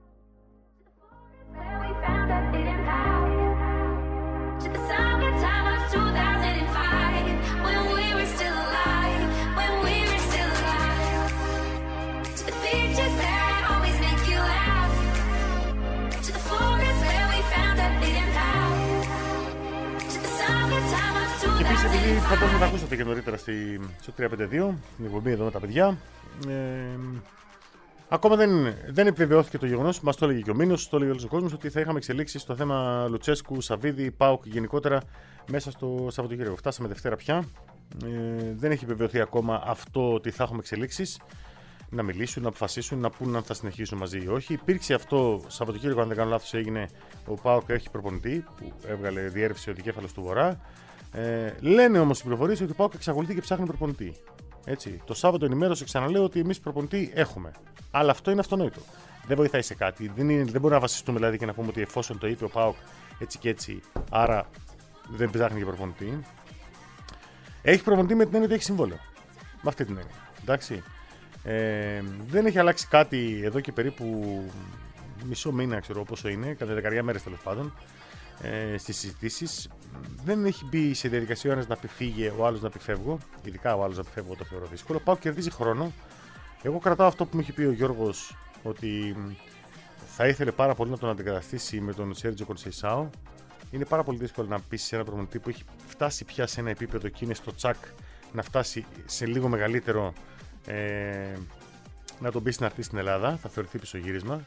Και επίσης, επειδή φαντάζομαι τα ακούσατε και νωρίτερα στη, στο τρία πέντε δύο, την εκπομπή εδώ με τα παιδιά, ε, ακόμα δεν, δεν επιβεβαιώθηκε το γεγονός, μας το έλεγε και ο Μήνος, το έλεγε όλος ο κόσμος, ότι θα είχαμε εξελίξει στο θέμα Λουτσέσκου, Σαββίδη, ΠΑΟΚ γενικότερα μέσα στο Σαββατοκύριακο. Φτάσαμε Δευτέρα πια. Ε, δεν έχει επιβεβαιωθεί ακόμα αυτό ότι θα έχουμε εξελίξεις. Να μιλήσουν, να αποφασίσουν, να πούν αν θα συνεχίσουν μαζί ή όχι. Υπήρξε αυτό Σαββατοκύριακο, αν δεν κάνω λάθος, έγινε ο ΠΑΟΚ έχει προπονητή που έβγαλε διέρευση ο δικέφαλος του Βορρά. Ε, λένε όμως οι πληροφορίες ότι ο ΠΑΟΚ εξακολουθεί και ψάχνει προπονητή. Έτσι. Το Σάββατο ενημέρωσε, ξαναλέω, ότι εμείς προπονητή έχουμε. Αλλά αυτό είναι αυτονόητο. Δεν βοηθάει σε κάτι. Δεν, είναι, δεν μπορούμε να βασιστούμε δηλαδή και να πούμε ότι εφόσον το είπε ο ΠΑΟΚ έτσι και έτσι, άρα δεν ψάχνει και προπονητή. Έχει προπονητή με την έννοια ότι έχει συμβόλαιο. Με αυτή την έννοια. Εντάξει. Ε, δεν έχει αλλάξει κάτι εδώ και περίπου μισό μήνα, ξέρω πόσο είναι, κατά δεκαετία μέρες τέλος πάντων, ε, στις συζητήσεις. Δεν έχει μπει σε διαδικασία ο ένας να πει φύγε, ο άλλος να πει φεύγω. Ειδικά ο άλλος να πει φεύγω, το θεωρώ δύσκολο. Πάω και κερδίζει χρόνο. Εγώ κρατάω αυτό που μου έχει πει ο Γιώργος, ότι θα ήθελε πάρα πολύ να τον αντικαταστήσει με τον Σέρτζιο Κονσεϊσάο. Είναι πάρα πολύ δύσκολο να πει σε ένα προπονητή που έχει φτάσει πια σε ένα επίπεδο και είναι στο τσακ να φτάσει σε λίγο μεγαλύτερο. Ε, να τον πεις να έρθει στην Ελλάδα, θα θεωρηθεί πισωγύρισμα.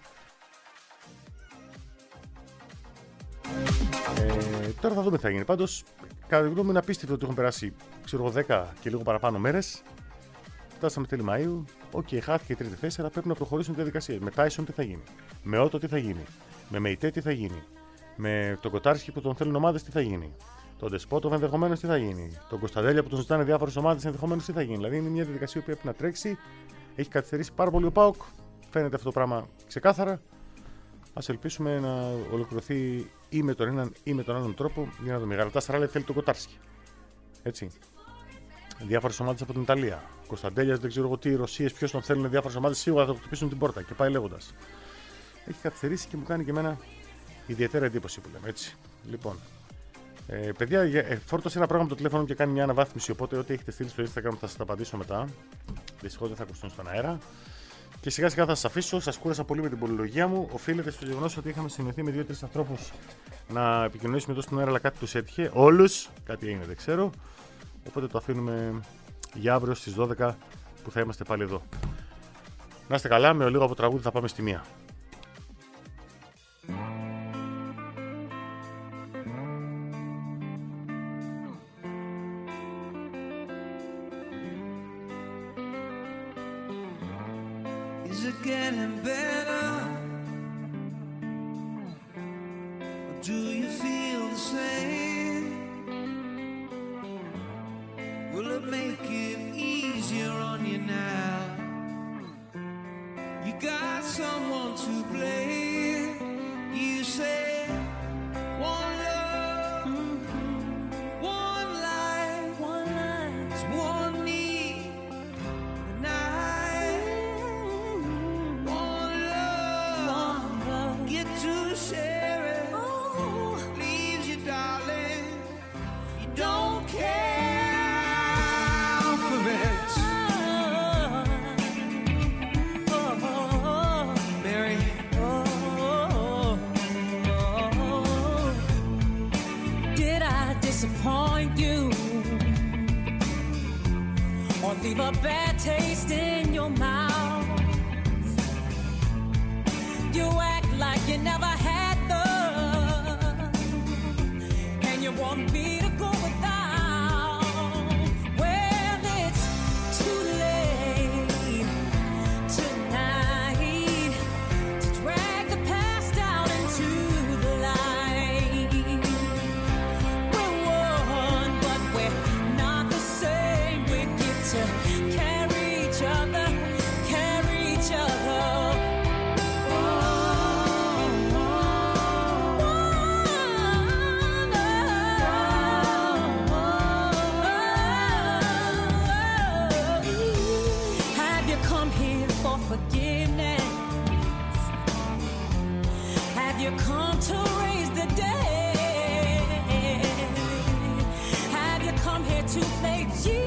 Ε, τώρα θα δούμε τι θα γίνει. Πάντως, κατά τη γνώμη μου είναι απίστευτο ότι έχουν περάσει ξέρω, δέκα και λίγο παραπάνω μέρες. Φτάσαμε τέλη Μαΐου. Οκ, okay, χάθηκε η τρίτη θέση, αλλά πρέπει να προχωρήσουν τη διαδικασία. Με Τάισον τι θα γίνει, με Ότο τι θα γίνει, με Μεϊτέ τι θα γίνει, με τον Κοτάρσκι που τον θέλουν ομάδες τι θα γίνει. Τον Ντεσπότοβ ενδεχομένως τι θα γίνει. Τον Κωνσταντέλια που τον ζητάνε διάφορες ομάδες ενδεχομένως τι θα γίνει. Δηλαδή είναι μια διαδικασία που πρέπει να τρέξει. Έχει καθυστερήσει πάρα πολύ ο ΠΑΟΚ. Φαίνεται αυτό το πράγμα ξεκάθαρα. Ας ελπίσουμε να ολοκληρωθεί ή με τον έναν ή με τον άλλον τρόπο για να δούμε. Γαλατάσαράι θέλει τον Κοτάρσκι. Έτσι. Διάφορες ομάδες από την Ιταλία. Κωνσταντέλια, δεν ξέρω εγώ τι, Ρωσίες, ποιος τον θέλουν. Διάφορες ομάδες σίγουρα θα χτυπήσουν την πόρτα και πάει λέγοντας. Έχει καθυστερήσει και μου κάνει και εμένα ιδιαίτερα εντύπωση που λέμε έτσι. Λοιπόν. Ε, παιδιά, ε, φόρτωσε ένα πρόγραμμα το τηλέφωνο και κάνει μια αναβάθμιση. Οπότε, ό,τι έχετε στείλει στο Instagram θα σας τα απαντήσω μετά. Δυστυχώς δεν θα ακουστούν στον αέρα. Και σιγά σιγά θα σας αφήσω. Σας κούρασα πολύ με την πολυλογία μου. Οφείλεται στο γεγονός ότι είχαμε συνοηθεί με δύο-τρεις ανθρώπους να επικοινωνήσουμε εδώ στον αέρα, αλλά κάτι τους έτυχε. Όλους, κάτι έγινε, δεν ξέρω. Οπότε το αφήνουμε για αύριο στις δώδεκα που θα είμαστε πάλι εδώ. Να είστε καλά, με λίγο από τραγούδι θα πάμε στη μία. Is it getting better? Or do you feel the same? Will it make it easier on you now? You got someone to blame. You say one love, one life, one life, one need, and I, one love, get to share it. Leaves you, darling, you don't care for it. Mary, did I disappoint you or leave a bad taste in your mouth? you never had love, and you want me to go without. Well, it's too late tonight to drag the past out into the light. We're one, but we're not the same. We get to carry each other, carry each other. Have you come here for forgiveness? Have you come to raise the dead? Have you come here to play Jesus?